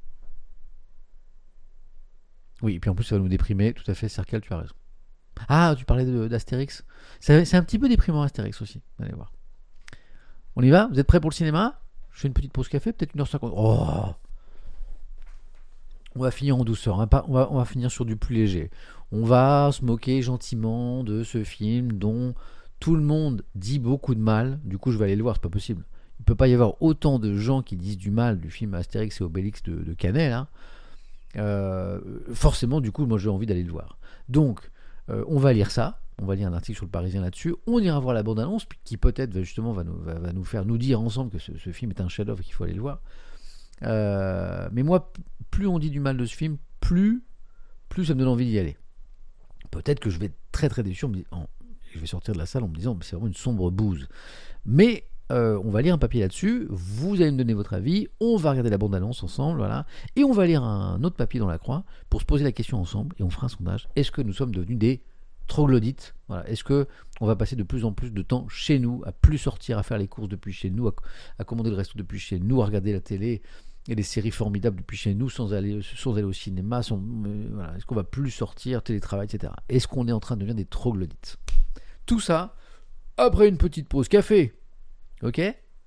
Oui, et puis en plus ça va nous déprimer, tout à fait, Cercle, tu as raison. Ah, tu parlais de, d'Astérix. C'est, c'est un petit peu déprimant Astérix aussi, allez voir. On y va? Vous êtes prêts pour le cinéma? Je fais une petite pause café, peut-être une heure cinquante. Oh, on va finir en douceur, hein, pas, on, va, on va finir sur du plus léger. On va se moquer gentiment de ce film dont tout le monde dit beaucoup de mal, du coup je vais aller le voir, c'est pas possible. il ne peut pas y avoir autant de gens qui disent du mal du film Astérix et Obélix de, de Canel. Hein. Euh, forcément, du coup, moi j'ai envie d'aller le voir. Donc, euh, on va lire ça. On va lire un article sur le Parisien là-dessus. On ira voir la bande-annonce qui peut-être justement va nous, va, va nous faire nous dire ensemble que ce, ce film est un chef-d'œuvre et qu'il faut aller le voir. Euh, mais moi, plus on dit du mal de ce film, plus, plus ça me donne envie d'y aller. Peut-être que je vais être très très déçu. En me dis, en, je vais sortir de la salle en me disant c'est vraiment une sombre bouse. Mais euh, on va lire un papier là-dessus. Vous allez me donner votre avis. On va regarder la bande-annonce ensemble, voilà. Et on va lire un autre papier dans la Croix pour se poser la question ensemble. Et on fera un sondage. Est-ce que nous sommes devenus des troglodytes, voilà. Est-ce que on va passer de plus en plus de temps chez nous, à plus sortir, à faire les courses depuis chez nous, à, à commander le resto depuis chez nous, à regarder la télé et des séries formidables depuis chez nous, sans aller, sans aller au cinéma, sans, euh, voilà. Est-ce qu'on va plus sortir, télétravail, et cetera. Est-ce qu'on est en train de devenir des troglodytes? Tout ça après une petite pause café, ok?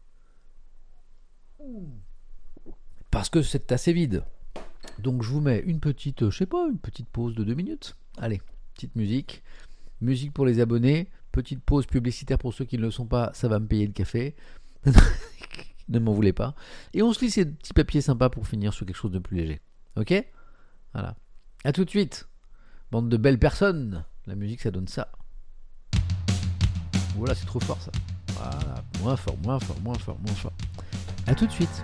Parce que c'est assez vide. Donc je vous mets une petite, je sais pas, une petite pause de deux minutes. Allez. Petite musique, musique pour les abonnés, petite pause publicitaire pour ceux qui ne le sont pas, ça va me payer le café, ne m'en voulez pas, et on se lit ces petits papiers sympas pour finir sur quelque chose de plus léger, ok? Voilà, à tout de suite, bande de belles personnes, la musique ça donne ça, voilà c'est trop fort ça, voilà, moins fort, moins fort, moins fort, moins fort, à tout de suite.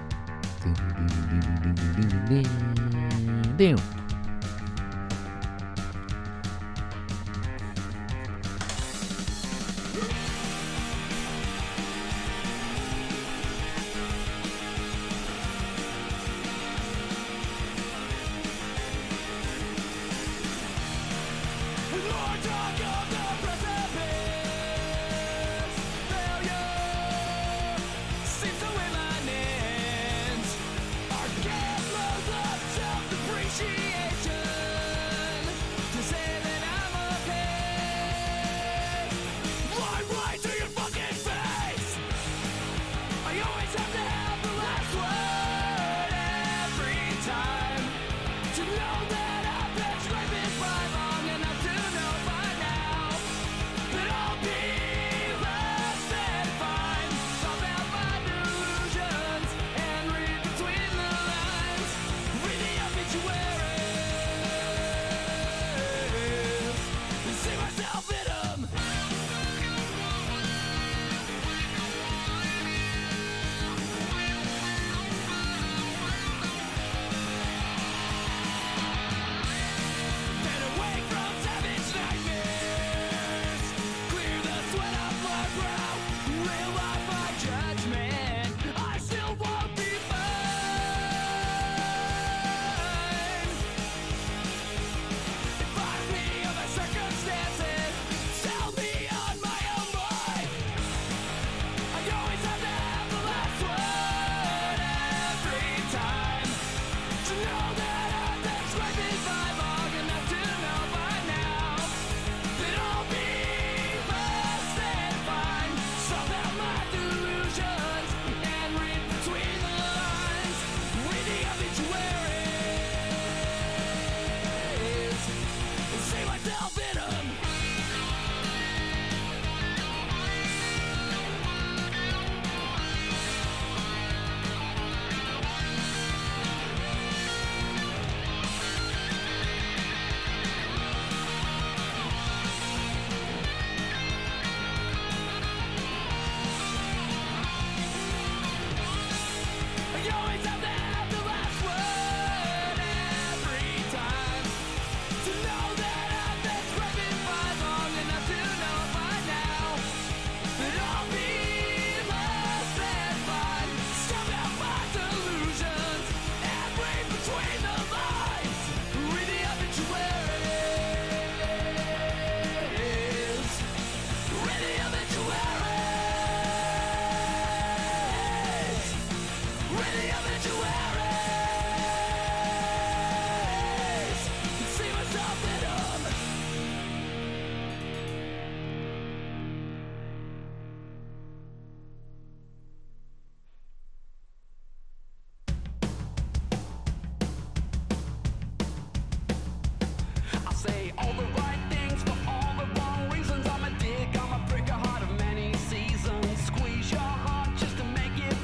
Squeeze your heart just to make it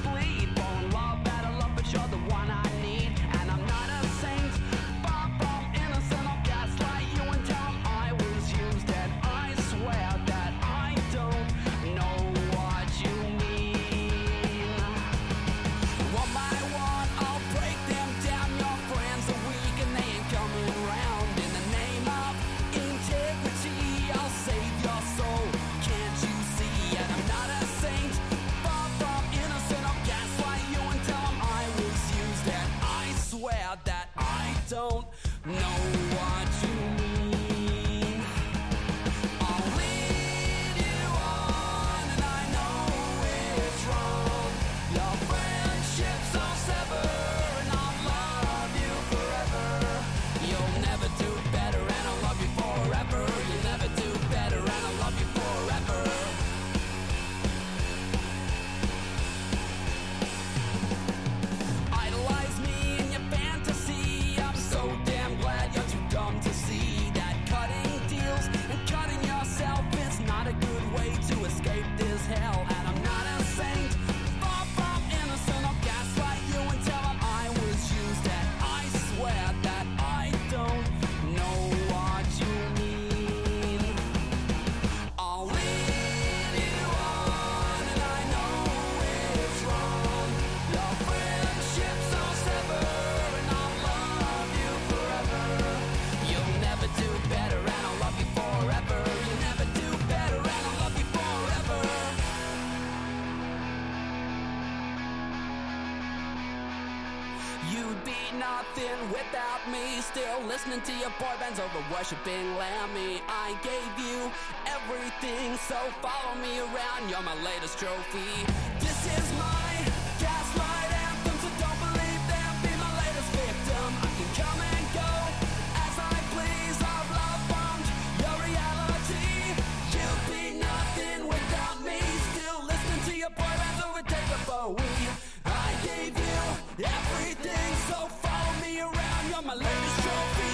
nothing without me. Still listening to your boy bands over worshiping Lammy. I gave you everything, so follow me around. You're my latest trophy. This is my gaslight anthem, so don't believe them. Be my latest victim. I can come and go as I please. I've love bombed your reality. You'd be nothing without me. Still listening to your boy bands over David Bowie. I gave you everything, so follow me around. You're my latest trophy.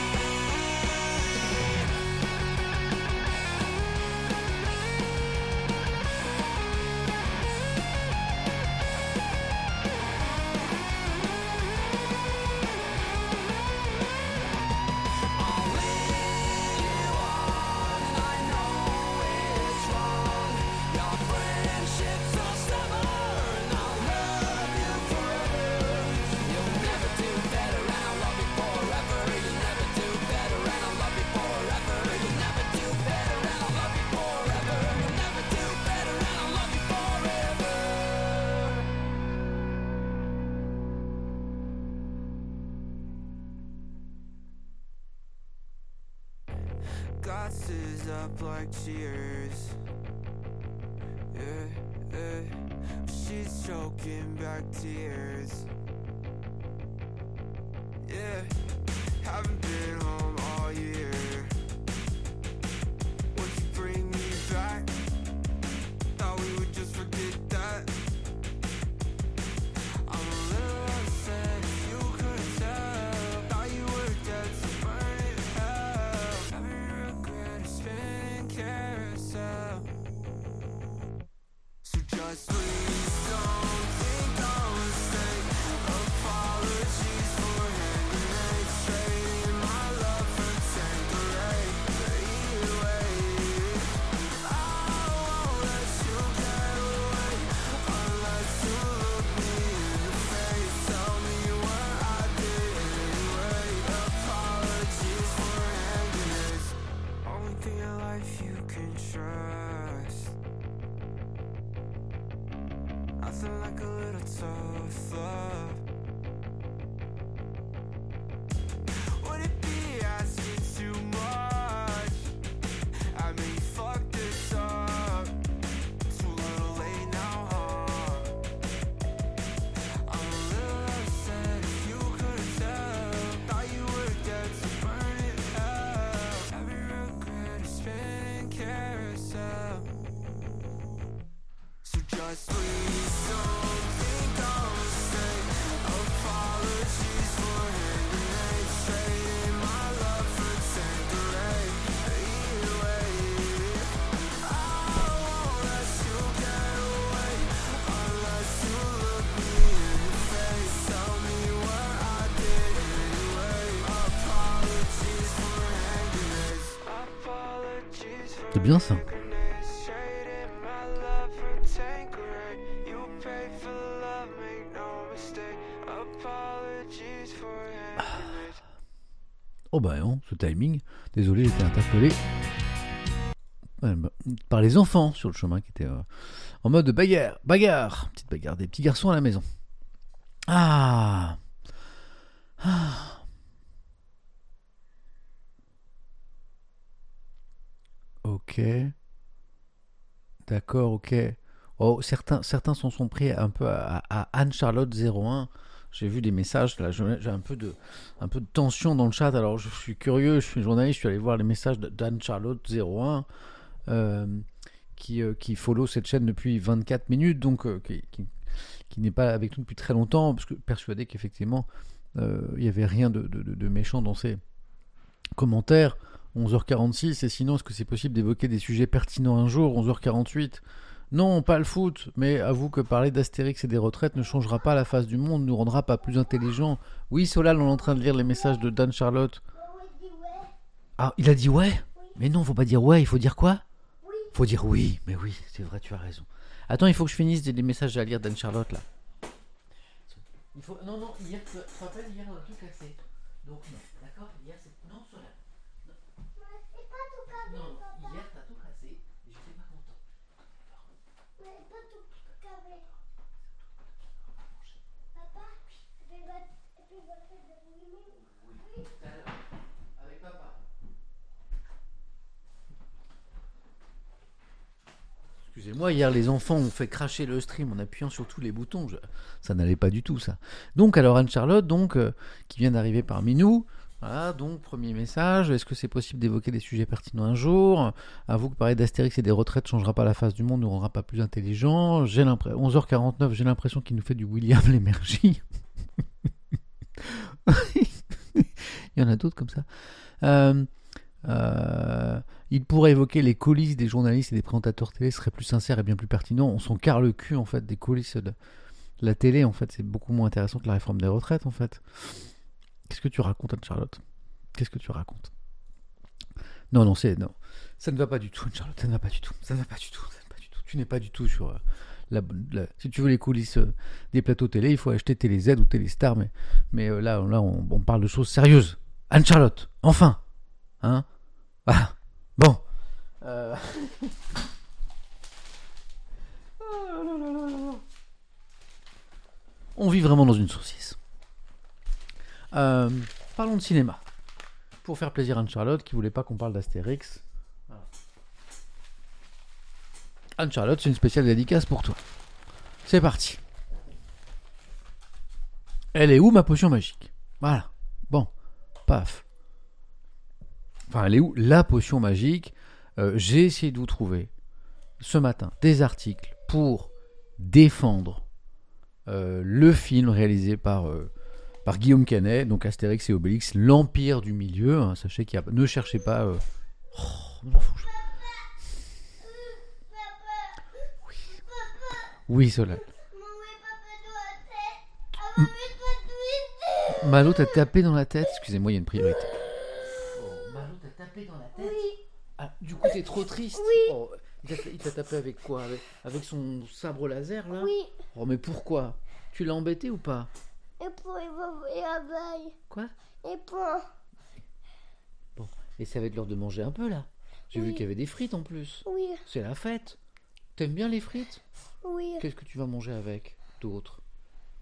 Glasses up like cheers. Yeah, yeah. She's choking back tears. Yeah, haven't been home all year. Would you bring me back? Thought we would just forget that. I'm a little upset, you couldn't tell. Thought you were dead, so burn it hell. Every regret is spinning carousel. So just please don't think I'm a mistake. Apologies for hand grenades, trading my love for Tanqueray. Either way, I won't let you get away unless you look me in the face. Tell me what I did anyway. Apologies for hand grenades. Only thing in life you can trust. Nothing like a little tough love. Would it be asking too much? I mean, fuck this up. Too little late now, huh? I'm a little upset if you couldn't tell. Thought you were dead, so burn it hell. Every regret is spinning carousel. So just please don't think I'm a mistake. Apologies for hand grenades, trading my love for Tanqueray. Either way, I won't let you get away unless you look me in the face. Tell me what I did anyway. Apologies for hand grenades. Apologies for C'est bien ça. trading my love for Tanqueray. You pay for love, make no mistake. Apologies for hand grenades. Oh bah non, ce timing. Désolé, j'étais interpellé euh, bah, par les enfants sur le chemin qui étaient euh, en mode bagarre, bagarre, petite bagarre, des petits garçons à la maison. Ah, ah. Ok. D'accord, ok. Oh, certains, certains s'en sont pris un peu à, à Anne-Charlotte zéro un. J'ai vu des messages, là, j'ai j'ai un peu de, un peu de tension dans le chat. Alors, je suis curieux, je suis journaliste, je suis allé voir les messages d'Anne-Charlotte zéro un euh, qui, euh, qui follow cette chaîne depuis vingt-quatre minutes, donc euh, qui, qui, qui n'est pas avec nous depuis très longtemps, parce que persuadé qu'effectivement, euh, il n'y avait rien de, de, de méchant dans ses commentaires. onze heures quarante-six, et sinon, est-ce que c'est possible d'évoquer des sujets pertinents un jour? onze heures quarante-huit. Non, pas le foot, mais avoue que parler d'Astérix et des retraites ne changera pas la face du monde, ne nous rendra pas plus intelligents. Oui, Solal, on est en train de lire les messages de Dan Charlotte. Ah, il a dit ouais? Mais non, faut pas dire ouais, il faut dire quoi? Faut dire oui, mais oui, c'est vrai, tu as raison. Attends, il faut que je finisse des messages à lire d'Anne Charlotte, là. Il faut... Non, non, hier, tu te rappelles, hier, on a tout cassé. Donc, non, d'accord? Hier, c'est... Non, Solal. Non, hier, t'as tout cassé, et j'étais pas content. Mais pas tout cassé. Papa, je vais mettre de Excusez-moi, hier les enfants ont fait cracher le stream en appuyant sur tous les boutons. Je... Ça n'allait pas du tout, ça. Donc, alors Anne-Charlotte, donc, euh, qui vient d'arriver parmi nous. Voilà, donc, premier message. Est-ce que c'est possible d'évoquer des sujets pertinents un jour ? Avoue que parler d'Astérix et des retraites ne changera pas la face du monde, ne rendra pas plus intelligent. J'ai l'impression... onze heures quarante-neuf, j'ai l'impression qu'il nous fait du William Lémergie. Il y en a d'autres comme ça. Euh... Euh, il pourrait évoquer les coulisses des journalistes et des présentateurs télé, ce serait plus sincère et bien plus pertinent. On s'en carre le cul en fait des coulisses de la télé, en fait c'est beaucoup moins intéressant que la réforme des retraites en fait. Qu'est-ce que tu racontes, Anne-Charlotte ? Qu'est-ce que tu racontes ? Non non c'est non, ça ne va pas du tout, Anne-Charlotte, ça ne va pas du tout, ça ne va pas du tout, ça ne va pas du tout. Tu n'es pas du tout sur euh, la, la, si tu veux les coulisses euh, des plateaux télé, il faut acheter Télé Z ou Télé Star, mais mais euh, là là on, on parle de choses sérieuses. Anne-Charlotte, enfin, hein ? Voilà. Bon. Euh... On vit vraiment dans une saucisse. Euh, parlons de cinéma. Pour faire plaisir à Anne-Charlotte qui voulait pas qu'on parle d'Astérix. Voilà. Anne-Charlotte, c'est une spéciale dédicace pour toi. C'est parti. Elle est où ma potion magique ? Voilà. Bon. Paf. Enfin, elle est où la potion magique ? euh, J'ai essayé de vous trouver ce matin des articles pour défendre euh, le film réalisé par, euh, par Guillaume Canet, donc Astérix et Obélix, l'Empire du Milieu. Hein, sachez qu'il y a... Ne cherchez pas... Euh... Oh, non, faut que je... Oui, oui Solal. Malo t'a tapé dans la tête. Excusez-moi, il y a une priorité. Dans la tête. Oui. Ah, du coup, t'es trop triste. Oui. Oh, il t'a tapé avec quoi ? avec, avec son sabre laser, là ? Oui. Oh, mais pourquoi ? Tu l'as embêté ou pas ? Et pour il va et abeille. Quoi ? Et pour. Bon, et ça va être l'heure de manger un peu, là. J'ai oui. vu qu'il y avait des frites en plus. Oui. C'est la fête. T'aimes bien les frites ? Oui. Qu'est-ce que tu vas manger avec d'autres ? Papa ?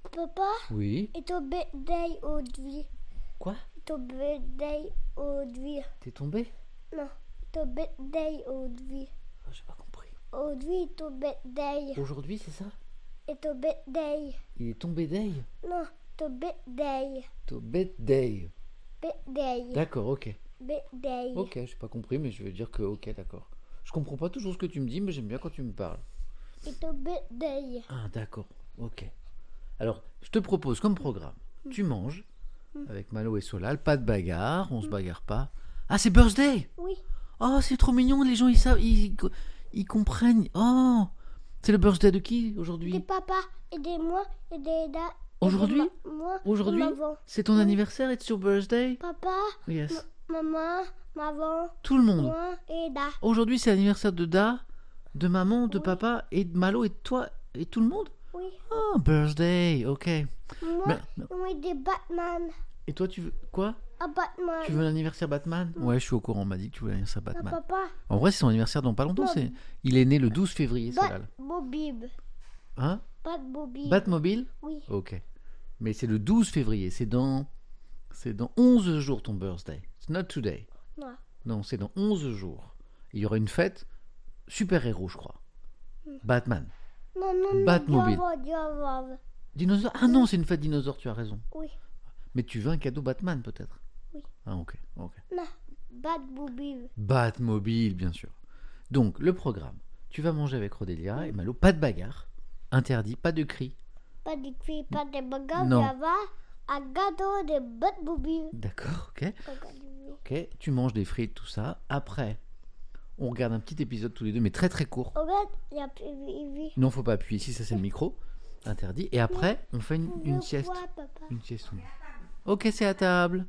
Oui. Et ton birthday aujourd'hui. Quoi ? Ton birthday aujourd'hui. T'es tombé ? Non, ton birthday aujourd'hui. Oh, j'ai pas compris. Aujourd'hui, ton birthday. Aujourd'hui, c'est ça ? Et ton birthday. Il est tombé day ? Non, ton birthday. Ton birthday. Birthday. D'accord, ok. Birthday. Ok, j'ai pas compris, mais je veux dire que ok, d'accord. Je comprends pas toujours ce que tu me dis, mais j'aime bien quand tu me parles. Et ton birthday. Ah, d'accord, ok. Alors, je te propose comme programme, mm. tu manges mm. avec Malo et Solal, pas de bagarre, on mm. se bagarre pas. Ah, c'est birthday ? Oui. Oh, c'est trop mignon, les gens ils savent, ils, ils comprennent. Oh, c'est le birthday de qui aujourd'hui ? De papa et de moi et de da. Aujourd'hui ? Ma- moi, Aujourd'hui ? C'est ton oui. anniversaire, it's your birthday ? Papa. Yes. M- maman, maman. Tout le monde. Moi et Da. Aujourd'hui, c'est l'anniversaire de Da, de maman, de oui. papa et de Malo et de toi et tout le monde ? Oui. Oh, birthday, ok. Moi, Mais... oui, des Batman. Et toi, tu veux quoi ? Un Batman. Tu veux l'anniversaire Batman ? mmh. Ouais, je suis au courant, on m'a dit que tu voulais l'anniversaire Batman. Ah, papa. En vrai, c'est son anniversaire dans pas longtemps. C'est... Il est né le douze février, Solal. Batmobile. Hein ? Batmobile. Batmobile ? Oui. Ok. Mais c'est le douze février, c'est dans... C'est dans onze jours ton birthday. It's not today. Non. Non, c'est dans onze jours. Il y aura une fête super-héros, je crois. Mmh. Batman. Non, non, Batmobile. non. Dinosaure. Ah non, c'est une fête dinosaure, tu as raison. Oui. Mais tu veux un cadeau Batman, peut-être ? Oui. Ah, ok, ok. Non, Batmobile. Batmobile, bien sûr. Donc, le programme. Tu vas manger avec Rodélia mmh. et Malo. Pas de bagarre. Interdit, pas de cris. Pas de cris, pas de bagarre. Non. Ça va un gâteau de Batmobile. D'accord, ok. Ok, tu manges des frites, tout ça. Après, on regarde un petit épisode tous les deux, mais très très court. Regarde, il y a plus. Non, faut pas appuyer ici, ça c'est le micro. Interdit. Et après, on fait une, une sieste. Vois, une sieste. Ok, c'est à table.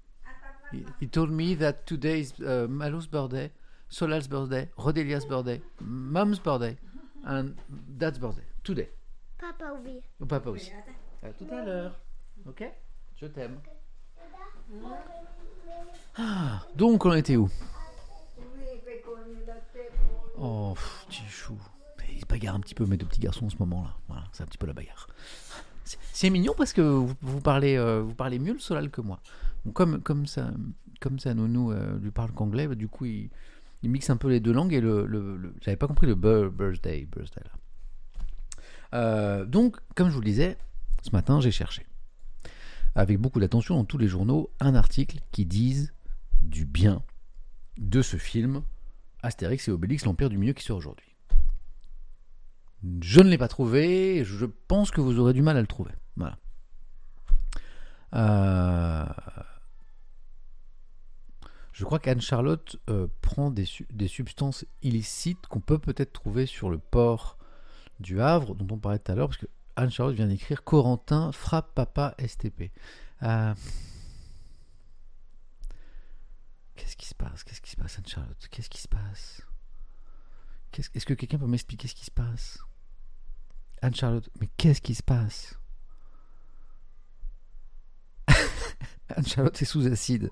He, he told me that today is uh, Malo's birthday, Solal's birthday, Rodelia's birthday, Mom's birthday, and Dad's birthday. Today. Papa aussi. Ou papa aussi. À tout à l'heure. Ok ? Je t'aime. Ah, donc on était où ? Oh, petit chou. Il se bagarre un petit peu, mes deux petits garçons en ce moment-là. Voilà, c'est un petit peu la bagarre. C'est, c'est mignon parce que vous, vous, parlez, euh, vous parlez mieux le Solal que moi. Donc, comme, comme ça, comme ça, Nounou euh, lui parle qu'anglais, bah, du coup, il, il mixe un peu les deux langues et le, le, le j'avais pas compris le birthday, birthday là. Euh, donc, comme je vous le disais, ce matin, j'ai cherché, avec beaucoup d'attention dans tous les journaux, un article qui dise du bien de ce film Astérix et Obélix, l'Empire du Milieu qui sort aujourd'hui. Je ne l'ai pas trouvé, et je pense que vous aurez du mal à le trouver. Voilà. Euh... Je crois qu'Anne-Charlotte euh, prend des, su- des substances illicites qu'on peut peut-être trouver sur le port du Havre, dont on parlait tout à l'heure, parce que Anne-Charlotte vient d'écrire Corentin frappe papa S T P. Euh... Qu'est-ce qui se passe Qu'est-ce qui se passe, Anne-Charlotte Qu'est-ce qui se passe Qu'est-ce... Est-ce que quelqu'un peut m'expliquer ce qui se passe Anne-Charlotte, mais qu'est-ce qui se passe Anne-Charlotte est sous acide.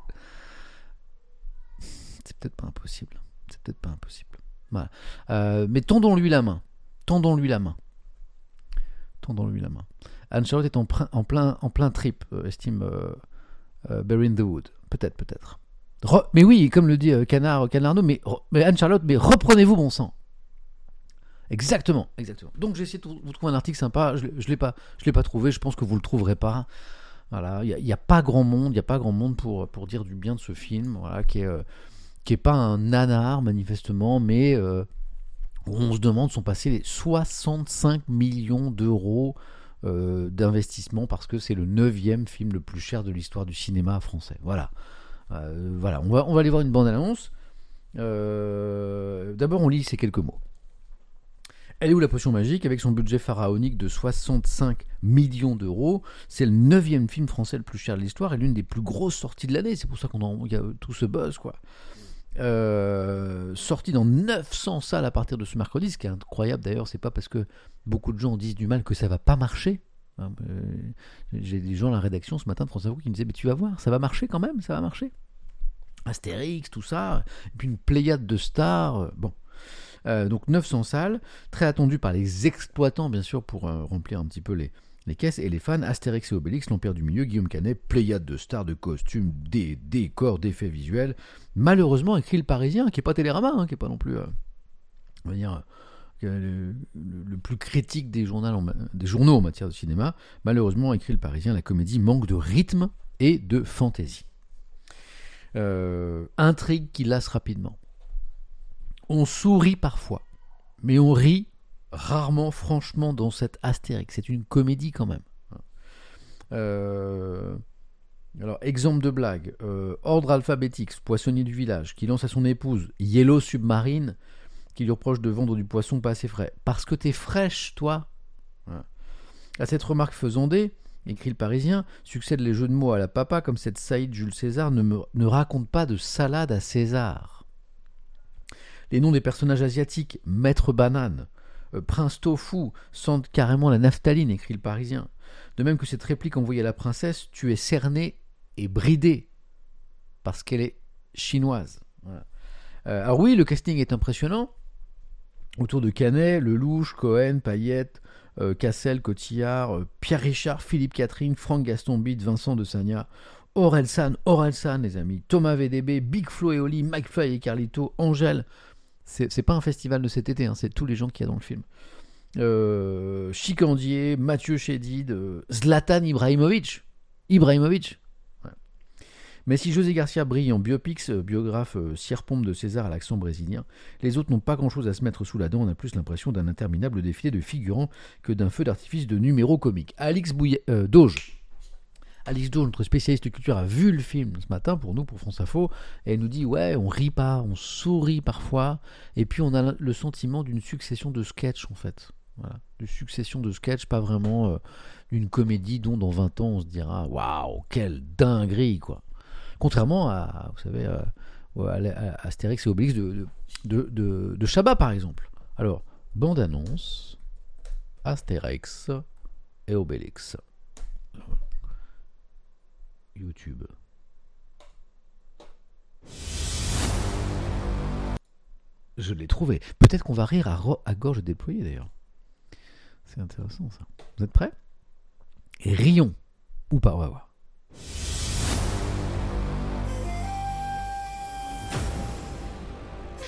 C'est peut-être pas impossible. C'est peut-être pas impossible. Voilà. Euh, mais tendons-lui la main. Tendons-lui la main. Tendons-lui la main. Anne-Charlotte est en, pr- en, plein, en plein trip, euh, estime euh, euh, Barry in the Wood. Peut-être, peut-être. Re- mais oui, comme le dit euh, Canard, Canardo, mais, re- mais Anne-Charlotte, mais reprenez-vous bon sang. Exactement, exactement. Donc j'ai essayé de vous trouver un article sympa. Je ne l'ai pas, je l'ai pas trouvé. Je pense que vous le trouverez pas. Voilà, il n'y a, a pas grand monde, il y a pas grand monde pour pour dire du bien de ce film. Voilà, qui est euh, qui est pas un nanar manifestement, mais euh, où on se demande sont passés les soixante-cinq millions d'euros euh, d'investissement parce que c'est le neuvième film le plus cher de l'histoire du cinéma français. Voilà, euh, voilà. On va on va aller voir une bande-annonce. Euh, d'abord, on lit ces quelques mots. Elle est où la potion magique? Avec son budget pharaonique de soixante-cinq millions d'euros, c'est le neuvième film français le plus cher de l'histoire et l'une des plus grosses sorties de l'année. C'est pour ça qu'on y a tout ce buzz, quoi. Euh, sorti dans neuf cents salles à partir de ce mercredi, ce qui est incroyable d'ailleurs. C'est pas parce que beaucoup de gens disent du mal que ça va pas marcher. J'ai des gens à la rédaction ce matin de France Info qui me disaient mais tu vas voir, ça va marcher quand même, ça va marcher. Astérix, tout ça, et puis une pléiade de stars. Bon. Euh, donc neuf cents salles, très attendu par les exploitants bien sûr pour euh, remplir un petit peu les, les caisses et les fans. Astérix et Obélix, l'Empire du Milieu, Guillaume Canet, pléiade de stars, de costumes, des décors, d'effets visuels. Malheureusement écrit le Parisien, qui n'est pas Télérama, hein, qui n'est pas non plus euh, on va dire, euh, le, le plus critique des, journaux en, des journaux en matière de cinéma. Malheureusement écrit le Parisien, la comédie manque de rythme et de fantaisie. Euh, intrigue qui lasse rapidement. On sourit parfois, mais on rit rarement, franchement, dans cette Astérix. C'est une comédie quand même. Euh... Alors, exemple de blague. Euh, ordre alphabétique, poissonnier du village, qui lance à son épouse Yellow Submarine, qui lui reproche de vendre du poisson pas assez frais. Parce que t'es fraîche, toi. Voilà. À cette remarque faisandée, écrit le Parisien, succèdent les jeux de mots à la papa, comme cette Saïd Jules César ne, me, ne raconte pas de salade à César. Les noms des personnages asiatiques, Maître Banane, euh, Prince Tofu, sentent carrément la naphtaline, écrit le Parisien. De même que cette réplique envoyée à la princesse, tu es cernée et bridée, parce qu'elle est chinoise. Voilà. Euh, alors oui, le casting est impressionnant. Autour de Canet, Lelouch, Cohen, Payette, euh, Cassel, Cotillard, euh, Pierre Richard, Philippe Catherine, Franck Gaston Bide, Vincent de Sagna, Orelsan, Orelsan, les amis, Thomas V D B, Big Flo et Oli, McFly et Carlito, Angèle. C'est, c'est pas un festival de cet été, hein, c'est tous les gens qu'il y a dans le film. Euh, Chicandier, Mathieu Chédid, euh, Zlatan Ibrahimovic. Ibrahimovic. Ouais. Mais si José Garcia brille en biopics, euh, biographe euh, cire-pompe de César à l'accent brésilien, les autres n'ont pas grand-chose à se mettre sous la dent. On a plus l'impression d'un interminable défilé de figurants que d'un feu d'artifice de numéros comiques. Alix Bouillet, euh, Doge. Alix Doge, notre spécialiste culture, a vu le film ce matin pour nous, pour France Info, et elle nous dit ouais, on rit pas, on sourit parfois, et puis on a le sentiment d'une succession de sketchs en fait. Voilà, d'une succession de sketchs, pas vraiment euh, une comédie dont dans vingt ans on se dira waouh, quelle dinguerie quoi. Contrairement à, vous savez, à, à, à Astérix et Obélix de, de, de, de, de Chabat par exemple. Alors, bande annonce, Astérix et Obélix. YouTube. Je l'ai trouvé. Peut-être qu'on va rire à, ro- à gorge déployée d'ailleurs. C'est intéressant ça. Vous êtes prêts? Et rions. Ou pas, on va voir.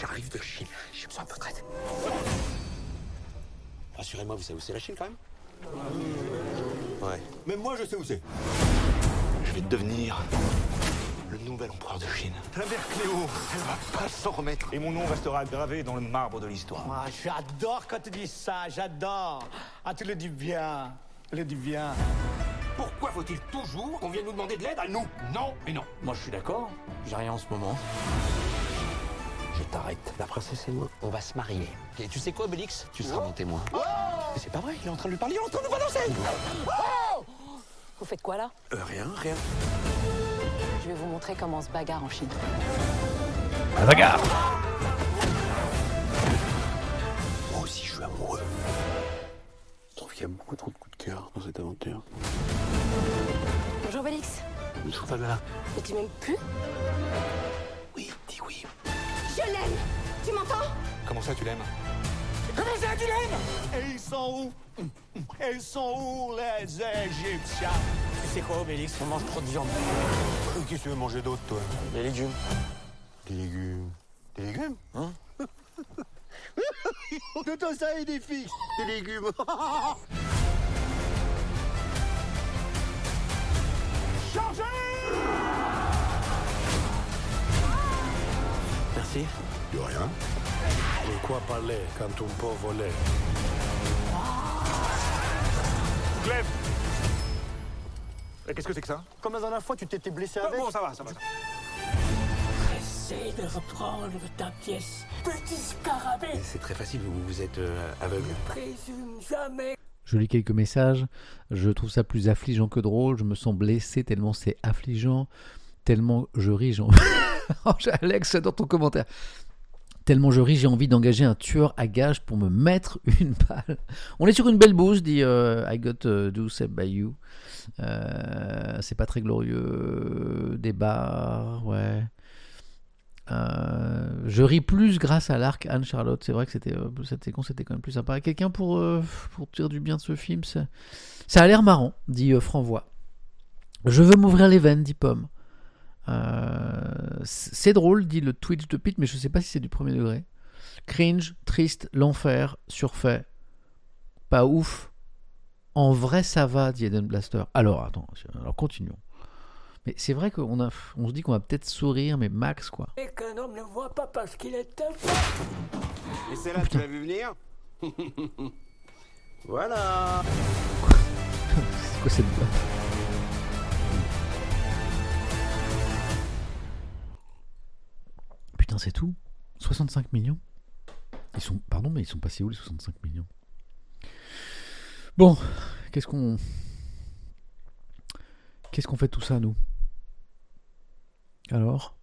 J'arrive de Chine. J'ai besoin de votre aide. Rassurez-moi, vous savez où c'est la Chine quand même? Ouais. Même moi, je sais où c'est. Je vais devenir le nouvel empereur de Chine. La mère Cléo, elle va pas s'en remettre. Et mon nom restera gravé dans le marbre de l'histoire. Ah, j'adore quand tu dis ça, j'adore. Ah, tu le dis bien, tu le dis bien. Pourquoi faut-il toujours qu'on vienne nous demander de l'aide à nous? Non et non. Moi, je suis d'accord. J'ai rien en ce moment. Je t'arrête. La princesse et moi, on va se marier. Et tu sais quoi, Obélix? Tu seras mon témoin. Oh, mais c'est pas vrai, il est en train de lui parler, il est en train de balancer. Oh, vous faites quoi là? euh, Rien, rien. Je vais vous montrer comment on se bagarre en Chine. La bagarre. Moi aussi, je suis amoureux. Je trouve qu'il y a beaucoup trop de coups de cœur dans cette aventure. Bonjour Bélix. Bonjour Fabiola. Mais tu m'aimes plus? Oui, dis oui. Je l'aime. Tu m'entends? Comment ça, tu l'aimes? Comment ça, tu l'aimes? Et ils sont où? Et ils sont où, les Égyptiens? Tu sais quoi, Obélix? On mange trop de viande. Qu'est-ce que tu veux manger d'autre, toi? Des légumes. Des légumes? Des légumes? Hein? De toi, ça et des filles. Des légumes. Changez! Merci. De rien. De quoi parler quand on peut voler? Clem! Qu'est-ce que c'est que ça? Comme la dernière fois, tu t'étais blessé Oh, avec. bon, ça va, ça va. Essaye de reprendre ta pièce. Petit scarabée. C'est très facile, vous, vous êtes euh, aveugle. Ne présume jamais. Je lis quelques messages. Je trouve ça plus affligeant que drôle. Je me sens blessé tellement c'est affligeant. Tellement je ris. J'en... Alex, dans ton commentaire. Tellement je ris, j'ai envie d'engager un tueur à gages pour me mettre une balle. On est sur une belle bouse, dit euh, I got uh, do say by you. Euh, c'est pas très glorieux. Débat, ouais. Euh, je ris plus grâce à l'arc Anne-Charlotte. C'est vrai que c'était, euh, cette séquence était quand même plus sympa. Quelqu'un pour, euh, pour dire du bien de ce film? Ça, ça a l'air marrant, dit euh, Franvois. Je veux m'ouvrir les veines, dit Pomme. Euh, c'est drôle, dit le Twitch de Pete, mais je sais pas si c'est du premier degré. Cringe, triste, l'enfer, surfait. Pas ouf. En vrai, ça va, dit Eden Blaster. Alors, attends, alors continuons. Mais c'est vrai qu'on a, on se dit qu'on va peut-être sourire, mais max, quoi. Et qu'un homme ne voit pas parce qu'il est un... Et c'est là, oh, tu l'as vu venir? Voilà. C'est quoi cette blague? Putain, c'est tout? soixante-cinq millions? Ils sont, pardon, mais ils sont passés où les soixante-cinq millions? Bon, qu'est-ce qu'on... Qu'est-ce qu'on fait de tout ça, nous? Alors?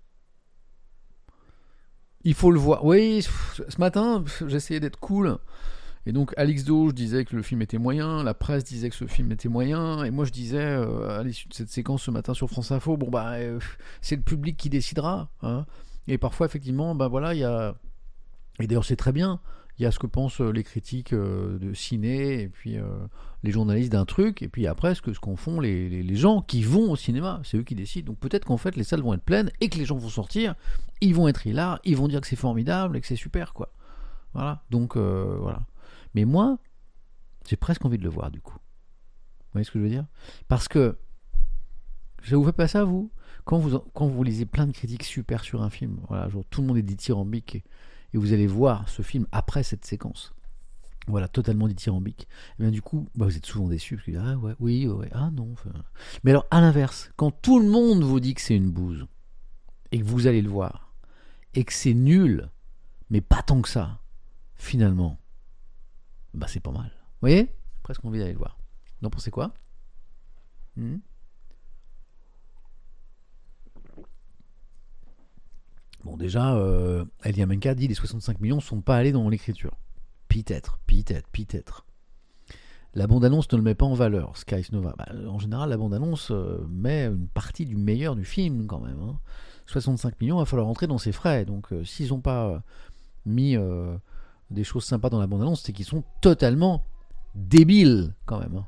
Il faut le voir. Oui, ce matin, j'essayais d'être cool. Et donc, Alix Do, je disais que le film était moyen. La presse disait que ce film était moyen. Et moi, je disais, euh, à l'issue de cette séquence ce matin sur France Info, bon, bah, euh, c'est le public qui décidera. Hein. Et parfois, effectivement, bah voilà, il y a... Et d'ailleurs, c'est très bien. Il y a ce que pensent les critiques de ciné et puis euh, les journalistes d'un truc, et puis après ce que ce qu'en font les, les, les gens qui vont au cinéma, c'est eux qui décident. Donc peut-être qu'en fait les salles vont être pleines et que les gens vont sortir, ils vont être hilares, ils vont dire que c'est formidable et que c'est super, quoi. Voilà, donc euh, voilà. Mais moi, j'ai presque envie de le voir du coup. Vous voyez ce que je veux dire? Parce que ça vous fait pas ça, vous, quand vous quand vous lisez plein de critiques super sur un film, voilà, genre tout le monde est dithyrambique. Et, et vous allez voir ce film après cette séquence, voilà, totalement dithyrambique, et bien du coup bah, vous êtes souvent déçus parce que ah ouais, oui, ouais, ah non, enfin... mais alors à l'inverse, quand tout le monde vous dit que c'est une bouse et que vous allez le voir et que c'est nul, mais pas tant que ça, finalement, bah c'est pas mal, vous voyez, j'ai presque envie d'aller le voir. Vous en pensez quoi? hmm Bon, déjà, euh, Elia Menka dit que les soixante-cinq millions ne sont pas allés dans l'écriture. Peut-être, peut-être, peut-être. La bande-annonce ne le met pas en valeur, Sky Nova. Bah, en général, la bande-annonce euh, met une partie du meilleur du film, quand même. Hein. soixante-cinq millions, il va falloir rentrer dans ses frais. Donc, euh, s'ils n'ont pas euh, mis euh, des choses sympas dans la bande-annonce, c'est qu'ils sont totalement débiles, quand même. Hein.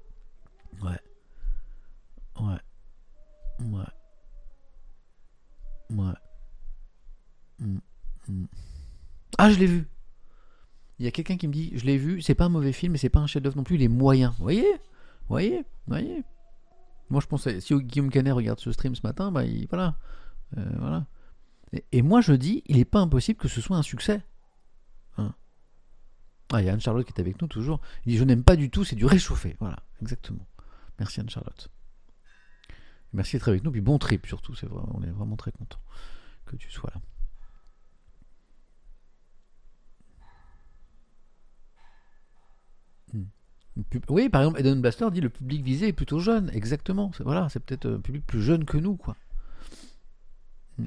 Ouais. Ouais. Ouais. Ouais. Mm, mm. Ah, je l'ai vu. Il y a quelqu'un qui me dit, je l'ai vu, c'est pas un mauvais film, mais c'est pas un chef-d'œuvre non plus, il est moyen. Vous voyez ? Vous voyez ? Vous voyez ? Moi, je pensais, si Guillaume Canet regarde ce stream ce matin, bah, il, voilà. Euh, voilà. Et, et moi, je dis, il n'est pas impossible que ce soit un succès. Hein. Ah, il y a Anne-Charlotte qui est avec nous toujours. Il dit, je n'aime pas du tout, c'est du réchauffé. Voilà, exactement. Merci Anne-Charlotte. Merci d'être avec nous, puis bon trip surtout, c'est vrai, on est vraiment très content que tu sois là. Hmm. Oui, par exemple, Eden Blaster dit le public visé est plutôt jeune, exactement. C'est, voilà, c'est peut-être un public plus jeune que nous, quoi. Hmm.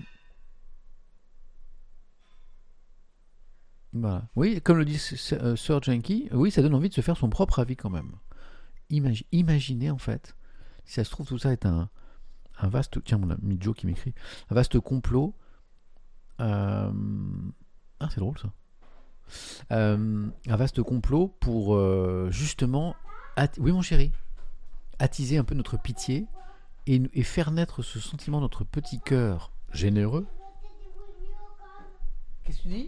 Voilà. Oui, comme le dit Sir Janky, oui, ça donne envie de se faire son propre avis quand même. Imagine, imaginez en fait, si ça se trouve tout ça est un, un vaste, tiens mon ami Joe qui m'écrit, un vaste complot. Euh... Ah, c'est drôle ça. Euh, un vaste complot pour euh, justement, at- oui mon chéri, attiser un peu notre pitié et, et faire naître ce sentiment dans notre petit cœur généreux. Qu'est-ce que tu dis ?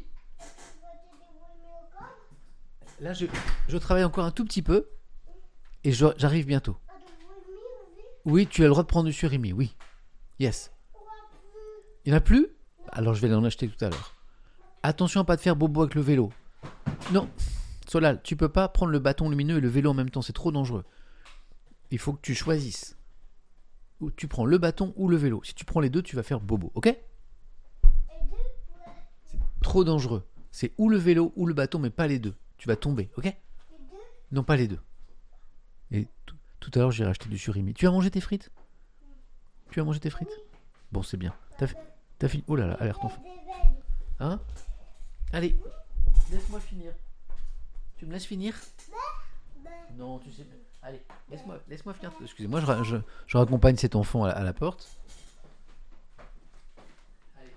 Là, je, je travaille encore un tout petit peu et je, j'arrive bientôt. Oui, tu as le droit de prendre du surimi, oui. Yes. Il n'y en a plus ? Alors je vais en acheter tout à l'heure. Attention à pas te faire bobo avec le vélo. Non, Solal, tu peux pas prendre le bâton lumineux et le vélo en même temps, c'est trop dangereux. Il faut que tu choisisses. Ou tu prends le bâton ou le vélo. Si tu prends les deux, tu vas faire bobo, ok ? C'est trop dangereux. C'est ou le vélo ou le bâton, mais pas les deux. Tu vas tomber, ok ? Non, pas les deux. Et tout, tout à l'heure, j'ai racheté du surimi. Tu as mangé tes frites ? Tu as mangé tes frites ? Bon, c'est bien. T'as, fait, t'as fini. Oh là là, alerte enfant. Hein ? Allez, laisse-moi finir. Tu me laisses finir ? Non, tu sais. Allez, laisse-moi, laisse-moi finir. Excusez-moi, je, je, je raccompagne cet enfant à la, à la porte. Allez.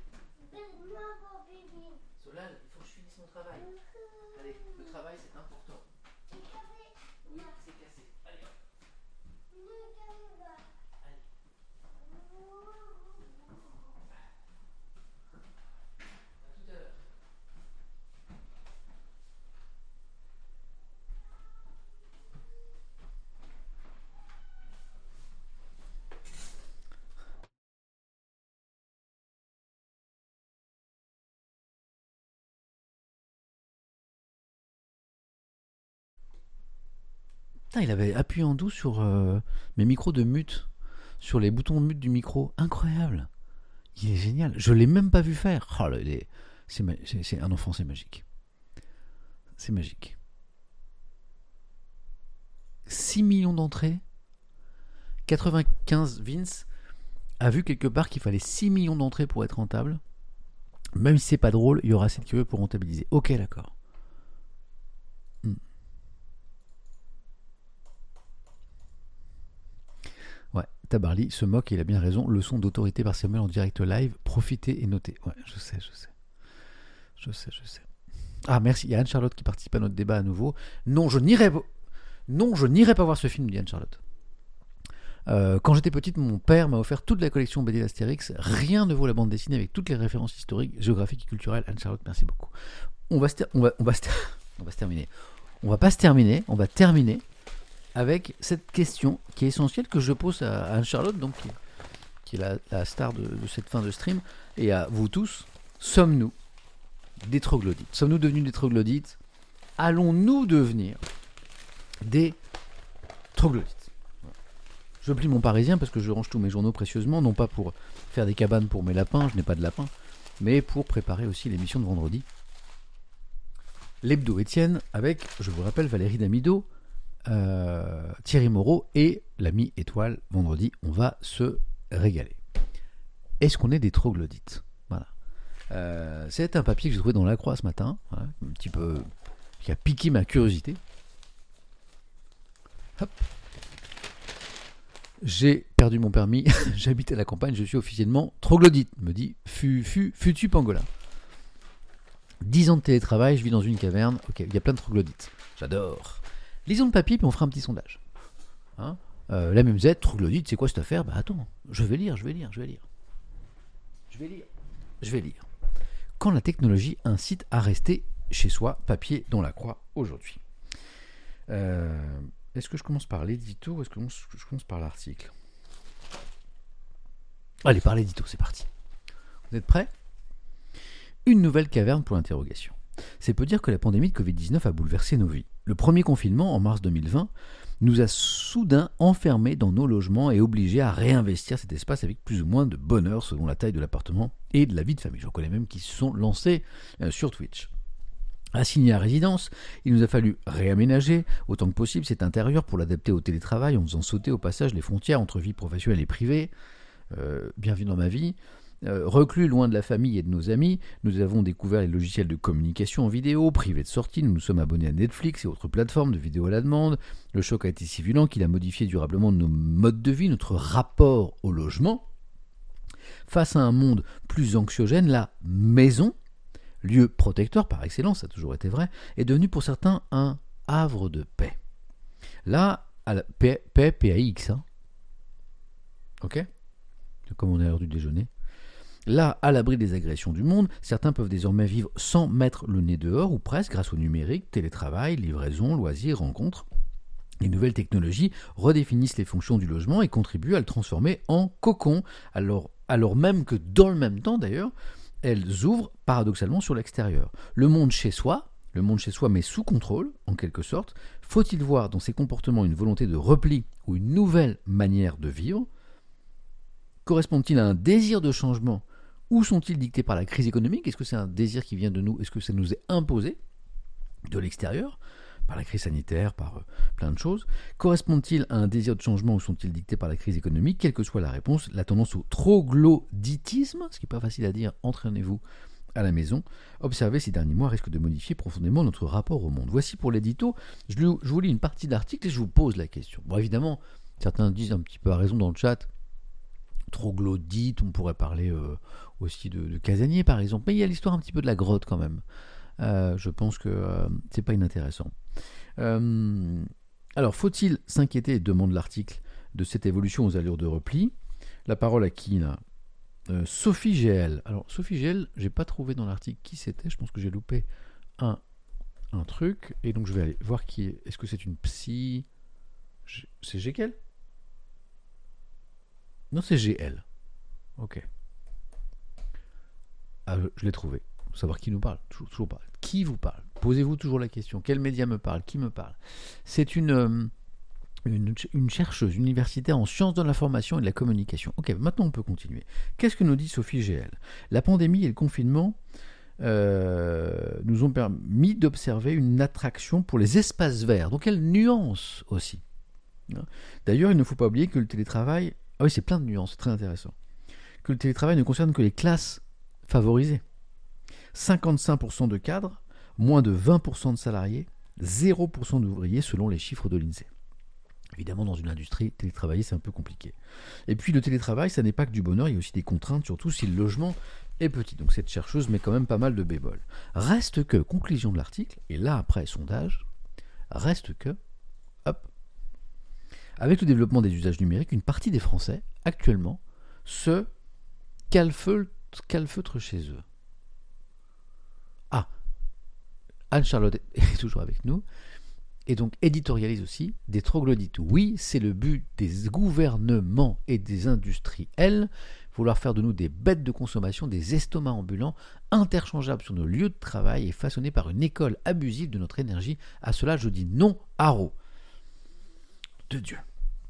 Solal, il faut que je finisse mon travail. Allez, le travail c'est important. Oui, c'est cassé. Allez. Allez. À tout à l'heure. Putain, il avait appuyé en doux sur euh, mes micros de mute, sur les boutons mute du micro. Incroyable. Il est génial. Je l'ai même pas vu faire. Oh, là, il est... c'est, ma... c'est, c'est un enfant, c'est magique. C'est magique. six millions d'entrées. quatre-vingt-quinze Vince a vu quelque part qu'il fallait six millions d'entrées pour être rentable. Même si c'est pas drôle, il y aura assez de curieux pour rentabiliser. Ok, d'accord. Hmm. Ouais, Tabarly se moque et il a bien raison. Leçon d'autorité par Samuel en direct live. Profitez et notez. Ouais, je sais, je sais. Je sais, je sais. Ah, merci. Il y a Anne-Charlotte qui participe à notre débat à nouveau. Non, je n'irai pas... Non, je n'irai pas voir ce film, dit Anne-Charlotte. Euh, quand j'étais petite, mon père m'a offert toute la collection B D d'Astérix. Rien ne vaut la bande dessinée avec toutes les références historiques, géographiques et culturelles. Anne-Charlotte, merci beaucoup. On va se, ter- on va, on va se, ter- on va se terminer. On va pas se terminer, on va terminer avec cette question qui est essentielle que je pose à Anne-Charlotte, donc qui, qui est la, la star de, de cette fin de stream, et à vous tous. Sommes-nous des troglodytes ? Sommes-nous devenus des troglodytes ? Allons-nous devenir des troglodytes ? Je plie mon Parisien parce que je range tous mes journaux précieusement, non pas pour faire des cabanes pour mes lapins, je n'ai pas de lapin, mais pour préparer aussi l'émission de vendredi. L'Hebdo Étienne avec, je vous rappelle, Valérie Damido, euh, Thierry Moreau et l'ami Étoile. Vendredi, on va se régaler. Est-ce qu'on est des troglodytes ? Voilà. Euh, c'est un papier que j'ai trouvé dans La Croix ce matin, voilà, un petit peu, qui a piqué ma curiosité. Hop. J'ai perdu mon permis, j'habite à la campagne, je suis officiellement troglodyte, me dit Fu, Fu, Futu Pangolin. dix ans de télétravail, je vis dans une caverne, ok, il y a plein de troglodytes, j'adore. Lisons le papier, puis on fera un petit sondage. Hein euh, la M Z, troglodyte, c'est quoi cette affaire ? Bah attends, je vais lire, je vais lire, je vais lire. Je vais lire, je vais lire. quand la technologie incite à rester chez soi, papier dans la croix aujourd'hui. Euh, est-ce que je commence par l'édito ou est-ce que je commence par l'article ? Allez, par l'édito, c'est parti. Vous êtes prêts ? Une nouvelle caverne pour l'interrogation. C'est peu dire que la pandémie de covid dix-neuf a bouleversé nos vies. Le premier confinement, en mars deux mille vingt, nous a soudain enfermés dans nos logements et obligés à réinvestir cet espace avec plus ou moins de bonheur selon la taille de l'appartement et de la vie de famille. J'en connais même qui se sont lancés euh, sur Twitch. Assigné à résidence, il nous a fallu réaménager autant que possible cet intérieur pour l'adapter au télétravail en faisant sauter au passage les frontières entre vie professionnelle et privée. Euh, bienvenue dans ma vie. Euh, reclus loin de la famille et de nos amis, nous avons découvert les logiciels de communication en vidéo, privés de sortie, nous nous sommes abonnés à Netflix et autres plateformes de vidéo à la demande. Le choc a été si violent qu'il a modifié durablement nos modes de vie, notre rapport au logement. Face à un monde plus anxiogène, la maison, lieu protecteur par excellence, ça a toujours été vrai, est devenu pour certains un havre de paix. Là, à la paix, paix, P A X, hein. Ok ? C'est comme on est à l'heure du déjeuner. Là, à l'abri des agressions du monde, certains peuvent désormais vivre sans mettre le nez dehors, ou presque, grâce au numérique, télétravail, livraison, loisirs, rencontres. Les nouvelles technologies redéfinissent les fonctions du logement et contribuent à le transformer en cocon, alors, alors même que dans le même temps, d'ailleurs, elles ouvrent paradoxalement sur l'extérieur. Le monde chez soi, le monde chez soi mais sous contrôle, en quelque sorte, faut-il voir dans ces comportements une volonté de repli ou une nouvelle manière de vivre ? Correspondent-ils à un désir de changement ou sont-ils dictés par la crise économique ? Est-ce que c'est un désir qui vient de nous ? Est-ce que ça nous est imposé de l'extérieur ? Par la crise sanitaire, par euh, plein de choses. Correspondent-ils à un désir de changement ou sont-ils dictés par la crise économique ? Quelle que soit la réponse, la tendance au troglodytisme, ce qui n'est pas facile à dire, entraînez-vous à la maison, observez ces derniers mois risque de modifier profondément notre rapport au monde. Voici pour l'édito, je, lui, je vous lis une partie de l'article et je vous pose la question. Bon, évidemment, certains disent un petit peu à raison dans le chat, troglodyte, on pourrait parler euh, aussi de, de casanier par exemple, mais il y a l'histoire un petit peu de la grotte quand même. Euh, je pense que euh, c'est pas inintéressant. Euh, alors, faut-il s'inquiéter, demande l'article, de cette évolution aux allures de repli ? La parole à qui là ? euh, Sophie G L. Alors, Sophie G L, j'ai pas trouvé dans l'article qui c'était, je pense que j'ai loupé un, un truc, et donc je vais aller voir qui est. Est-ce que c'est une psy ? C'est G L ? Non, c'est G L. Ok. Ah, je l'ai trouvé. Faut savoir qui nous parle. Toujours, toujours pas. Qui vous parle ? Posez-vous toujours la question. Quel média me parle ? Qui me parle ? C'est une, euh, une, une chercheuse universitaire en sciences de l'information et de la communication. Ok, maintenant on peut continuer. Qu'est-ce que nous dit Sophie G L ? La pandémie et le confinement euh, nous ont permis d'observer une attraction pour les espaces verts. Donc elle nuance aussi. D'ailleurs, il ne faut pas oublier que le télétravail... Ah oui, c'est plein de nuances, c'est très intéressant. Que le télétravail ne concerne que les classes favorisées. cinquante-cinq pour cent de cadres, moins de vingt pour cent de salariés, zéro pour cent d'ouvriers selon les chiffres de l'INSEE. Évidemment, dans une industrie, télétravailler, c'est un peu compliqué. Et puis, le télétravail, ça n'est pas que du bonheur, il y a aussi des contraintes, surtout si le logement est petit. Donc, cette chercheuse met quand même pas mal de bémols. Reste que, conclusion de l'article, et là, après sondage, reste que, hop, avec le développement des usages numériques, une partie des Français, actuellement, se calfeutrent, calfeutrent chez eux. Ah, Anne-Charlotte est toujours avec nous, et donc éditorialise aussi des troglodytes. Oui, c'est le but des gouvernements et des industriels, vouloir faire de nous des bêtes de consommation, des estomacs ambulants, interchangeables sur nos lieux de travail et façonnés par une école abusive de notre énergie. À cela, je dis non, haro. De Dieu.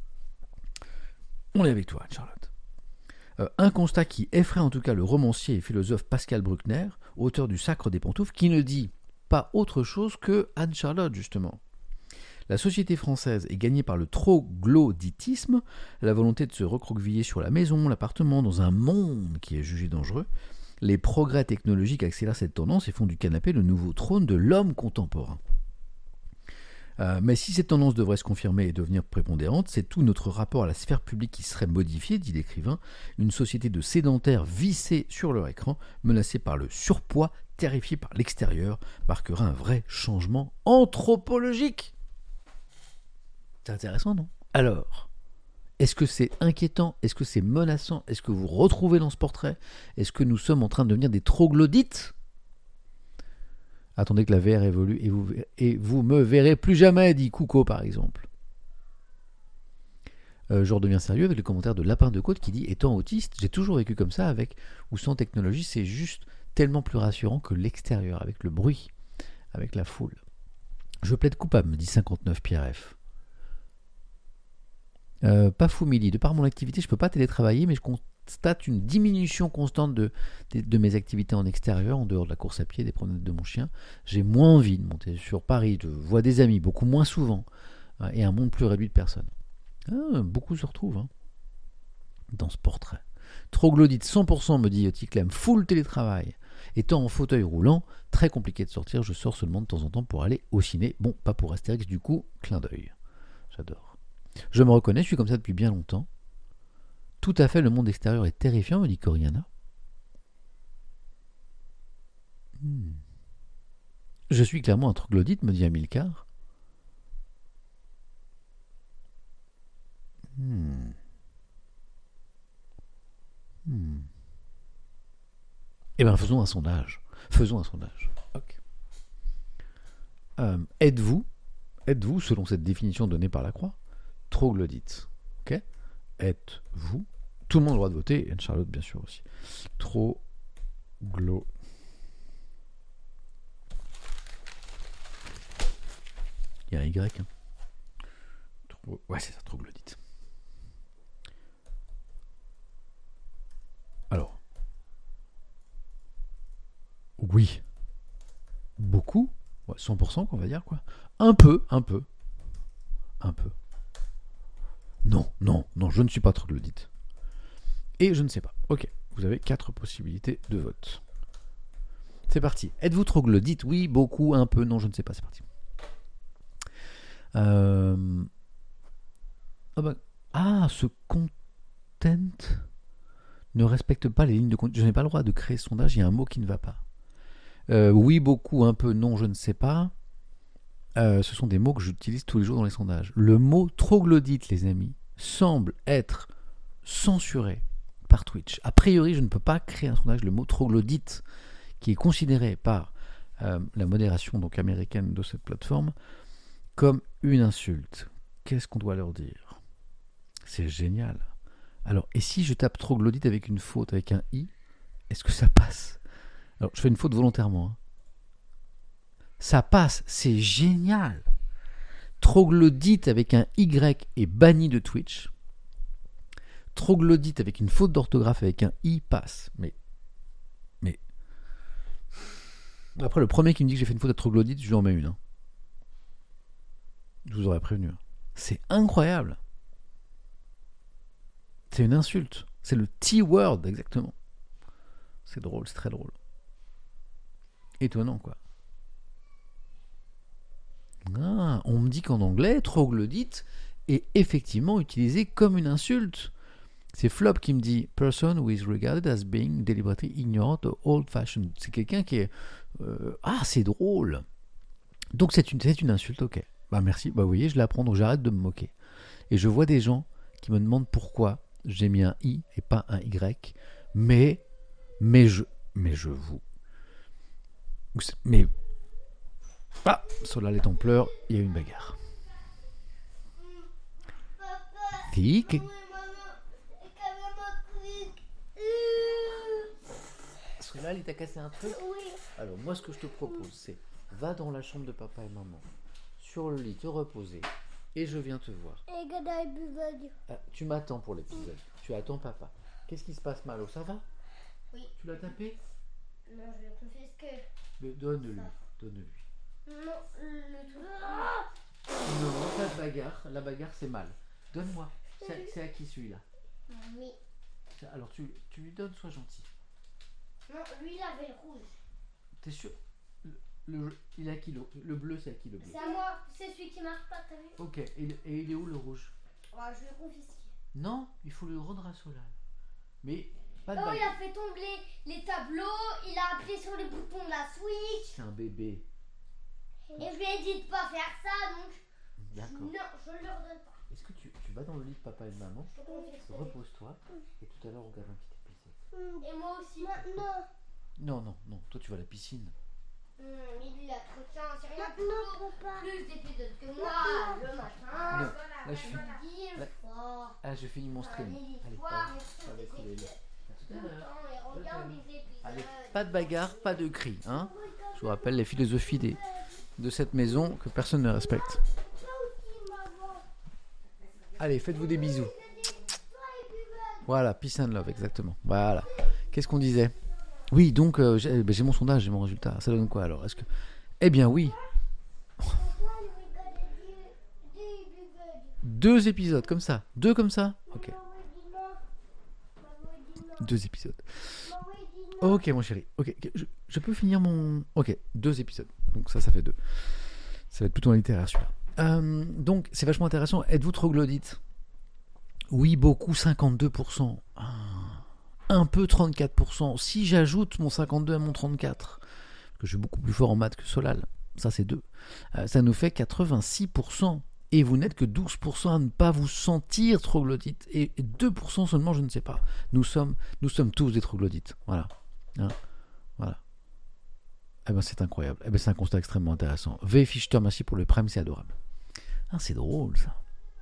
On est avec toi, Anne-Charlotte. Euh, un constat qui effraie en tout cas le romancier et philosophe Pascal Bruckner, auteur du Sacre des pantoufles, qui ne dit pas autre chose que Anne-Charlotte, justement. La société française est gagnée par le troglodytisme, la volonté de se recroqueviller sur la maison, l'appartement, dans un monde qui est jugé dangereux. Les progrès technologiques accélèrent cette tendance et font du canapé le nouveau trône de l'homme contemporain. Euh, mais si cette tendance devrait se confirmer et devenir prépondérante, c'est tout notre rapport à la sphère publique qui serait modifié, dit l'écrivain. Une société de sédentaires vissés sur leur écran, menacés par le surpoids, terrifiés par l'extérieur, marquera un vrai changement anthropologique. C'est intéressant, non ? Alors, est-ce que c'est inquiétant ? Est-ce que c'est menaçant ? Est-ce que vous retrouvez dans ce portrait ? Est-ce que nous sommes en train de devenir des troglodytes ? Attendez que la V R évolue et vous, et vous me verrez plus jamais, dit Coucou par exemple. Euh, je redeviens sérieux avec le commentaire de Lapin de Côte qui dit « Étant autiste, j'ai toujours vécu comme ça, avec ou sans technologie, c'est juste tellement plus rassurant que l'extérieur, avec le bruit, avec la foule. » Je plaide coupable, me dit cinquante-neuf Pierre F. Euh, pas fou Mili, de par mon activité, je ne peux pas télétravailler, mais je constate une diminution constante de, de, de mes activités en extérieur, en dehors de la course à pied, des promenades de mon chien. J'ai moins envie de monter sur Paris, de voir des amis, beaucoup moins souvent, euh, et un monde plus réduit de personnes. Ah, beaucoup se retrouvent hein, dans ce portrait. Troglodyte cent pour cent, me dit Yoticlem, full télétravail. Étant en fauteuil roulant, très compliqué de sortir, je sors seulement de temps en temps pour aller au ciné. Bon, pas pour Astérix du coup, clin d'œil. J'adore. Je me reconnais, je suis comme ça depuis bien longtemps. Tout à fait, le monde extérieur est terrifiant, me dit Coriana. Hmm. Je suis clairement un troglodyte, me dit Amilcar. Hmm. Hmm. Eh bien, faisons un sondage. Faisons un sondage. Okay. Euh, êtes-vous, êtes-vous, selon cette définition donnée par la Croix, troglodyte? Ok. Êtes-vous? Tout le monde a le droit de voter, et Anne-Charlotte, bien sûr, aussi. Troglo. Il y a un Y. Hein. Tro... Ouais, c'est ça, troglodyte. Alors. Oui. Beaucoup. Ouais, cent pour cent qu'on va dire, quoi. Un peu, un peu. Un peu. Non, non, non, je ne suis pas troglodyte. Et je ne sais pas. Ok, vous avez quatre possibilités de vote. C'est parti. Êtes-vous troglodyte? Oui, beaucoup, un peu, non, je ne sais pas. C'est parti. Euh... Ah, bah... ah, ce content ne respecte pas les lignes de compte. Je n'ai pas le droit de créer ce sondage, il y a un mot qui ne va pas. Euh, oui, beaucoup, un peu, non, je ne sais pas. Euh, ce sont des mots que j'utilise tous les jours dans les sondages. Le mot troglodyte, les amis, semble être censuré par Twitch. A priori, je ne peux pas créer un sondage. Le mot troglodyte, qui est considéré par euh, la modération donc américaine de cette plateforme comme une insulte. Qu'est-ce qu'on doit leur dire? C'est génial. Alors, et si je tape troglodyte avec une faute, avec un i, est-ce que ça passe? Alors, je fais une faute volontairement. Hein. Ça passe, c'est génial. Troglodyte avec un Y est banni de Twitch. Troglodyte avec une faute d'orthographe avec un I passe. Mais, mais... Après, le premier qui me dit que j'ai fait une faute à troglodyte, je lui en mets une. Hein. Je vous aurais prévenu. Hein. C'est incroyable. C'est une insulte. C'est le T-word, exactement. C'est drôle, c'est très drôle. Étonnant, quoi. Ah, on me dit qu'en anglais, troglodyte est effectivement utilisé comme une insulte. C'est Flop qui me dit person who is regarded as being deliberately ignorant or old-fashioned. C'est quelqu'un qui est euh, ah, c'est drôle. Donc c'est une c'est une insulte, ok. Bah merci. Bah vous voyez, je l'apprends, donc j'arrête de me moquer. Et je vois des gens qui me demandent pourquoi j'ai mis un i et pas un y. Mais mais je mais je vous mais ah, Solal est en pleurs, il y a une bagarre. Thick. Solal, il t'a cassé un truc? Oui. Alors moi, ce que je te propose, c'est va dans la chambre de papa et maman, sur le lit, te reposer, et je viens te voir. Ah, tu m'attends pour l'épisode. Tu attends papa. Qu'est-ce qui se passe, Malo? Ça va? Oui. Tu l'as tapé? Non, je vais confisquer. Mais donne-lui, donne-lui. Non, le truc. Ah Non, pas de bagarre. La bagarre, c'est mal. Donne-moi. C'est, c'est à qui celui-là? Oui. Alors tu, tu lui donnes, sois gentil. Non, lui il avait le rouge. T'es sûr? le, le, Il a qui le, le bleu, c'est à qui le bleu? C'est à moi, c'est celui qui marche pas, t'as vu? Ok, et, et il est où le rouge? Oh, je vais confisquer. Non, il faut le rendre à Solal. Mais pas de Oh, bagarre. il a fait tomber les tableaux, il a appuyé sur les boutons de la Switch. C'est un bébé. Et je lui ai dit de pas faire ça, donc. D'accord. Non, je ne leur donne pas. Est-ce que tu, tu vas dans le lit de papa et de maman? Repose-toi. Et tout à l'heure, on regarde un petit épisode. Et moi aussi. Maintenant. Non, non, non. Toi, tu vas à la piscine. Hum, il a trop de chance. Il y en a toujours plus d'épisodes que moi. Le matin, Non, là, je finis. midi, le Là, soir. ah, je finis mon stream. Allez, Allez, soir, ça va écouler. tout le temps, et regarde les épisodes. Allez, pas de bagarre, pas de cris. Hein. Je vous rappelle les philosophies des, de cette maison que personne ne respecte. Allez, faites-vous des bisous. Voilà, peace and love, exactement. Voilà. Qu'est-ce qu'on disait ? Oui, donc, euh, j'ai, ben, j'ai mon sondage, j'ai mon résultat. Ça donne quoi alors ? Est-ce que... Eh bien, oui. Deux épisodes, comme ça. Deux comme ça ? Ok. Deux épisodes. Ok, mon chéri. Ok, je, je peux finir mon... Ok, deux épisodes. Donc ça, ça fait deux. Ça va être plutôt en littéraire, celui-là. Euh, donc, c'est vachement intéressant. Êtes-vous troglodyte ? Oui, beaucoup, cinquante-deux pour cent. Ah, un peu, trente-quatre pour cent. Si j'ajoute mon cinquante-deux à mon trente-quatre, parce que je suis beaucoup plus fort en maths que Solal, ça c'est deux, euh, ça nous fait quatre-vingt-six pour cent. Et vous n'êtes que douze pour cent à ne pas vous sentir troglodyte. Et deux pour cent seulement, je ne sais pas. Nous sommes, nous sommes tous des troglodytes. Voilà. Hein, voilà. Eh ben, c'est incroyable. Eh ben, c'est un constat extrêmement intéressant. V. Fichter, merci pour le prime, c'est adorable. Ah, c'est drôle, ça.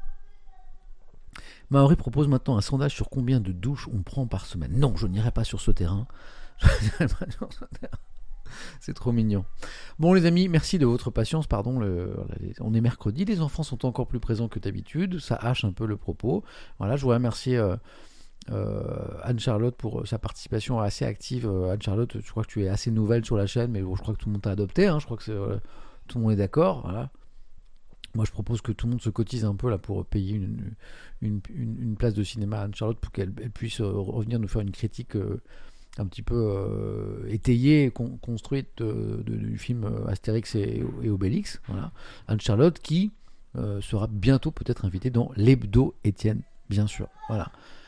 Maori propose maintenant un sondage sur combien de douches on prend par semaine. Non, je n'irai pas sur ce terrain. Je n'irai pas sur ce terrain. C'est trop mignon. Bon les amis, merci de votre patience. Pardon, le, on est mercredi, les enfants sont encore plus présents que d'habitude. Ça hache un peu le propos. Voilà, je voudrais remercier euh, euh, Anne-Charlotte pour sa participation assez active. Euh, Anne-Charlotte, je crois que tu es assez nouvelle sur la chaîne, mais bon, je crois que tout le monde t'a adopté. Hein, je crois que c'est, euh, tout le monde est d'accord. Voilà. Moi, je propose que tout le monde se cotise un peu là pour payer une, une, une, une place de cinéma à Anne-Charlotte pour qu'elle elle puisse euh, revenir nous faire une critique euh, un petit peu euh, étayée, con, construite de, de, du film Astérix et, et Obélix. Voilà. Anne-Charlotte qui euh, sera bientôt peut-être invitée dans l'Hebdo Étienne, bien sûr. Voilà.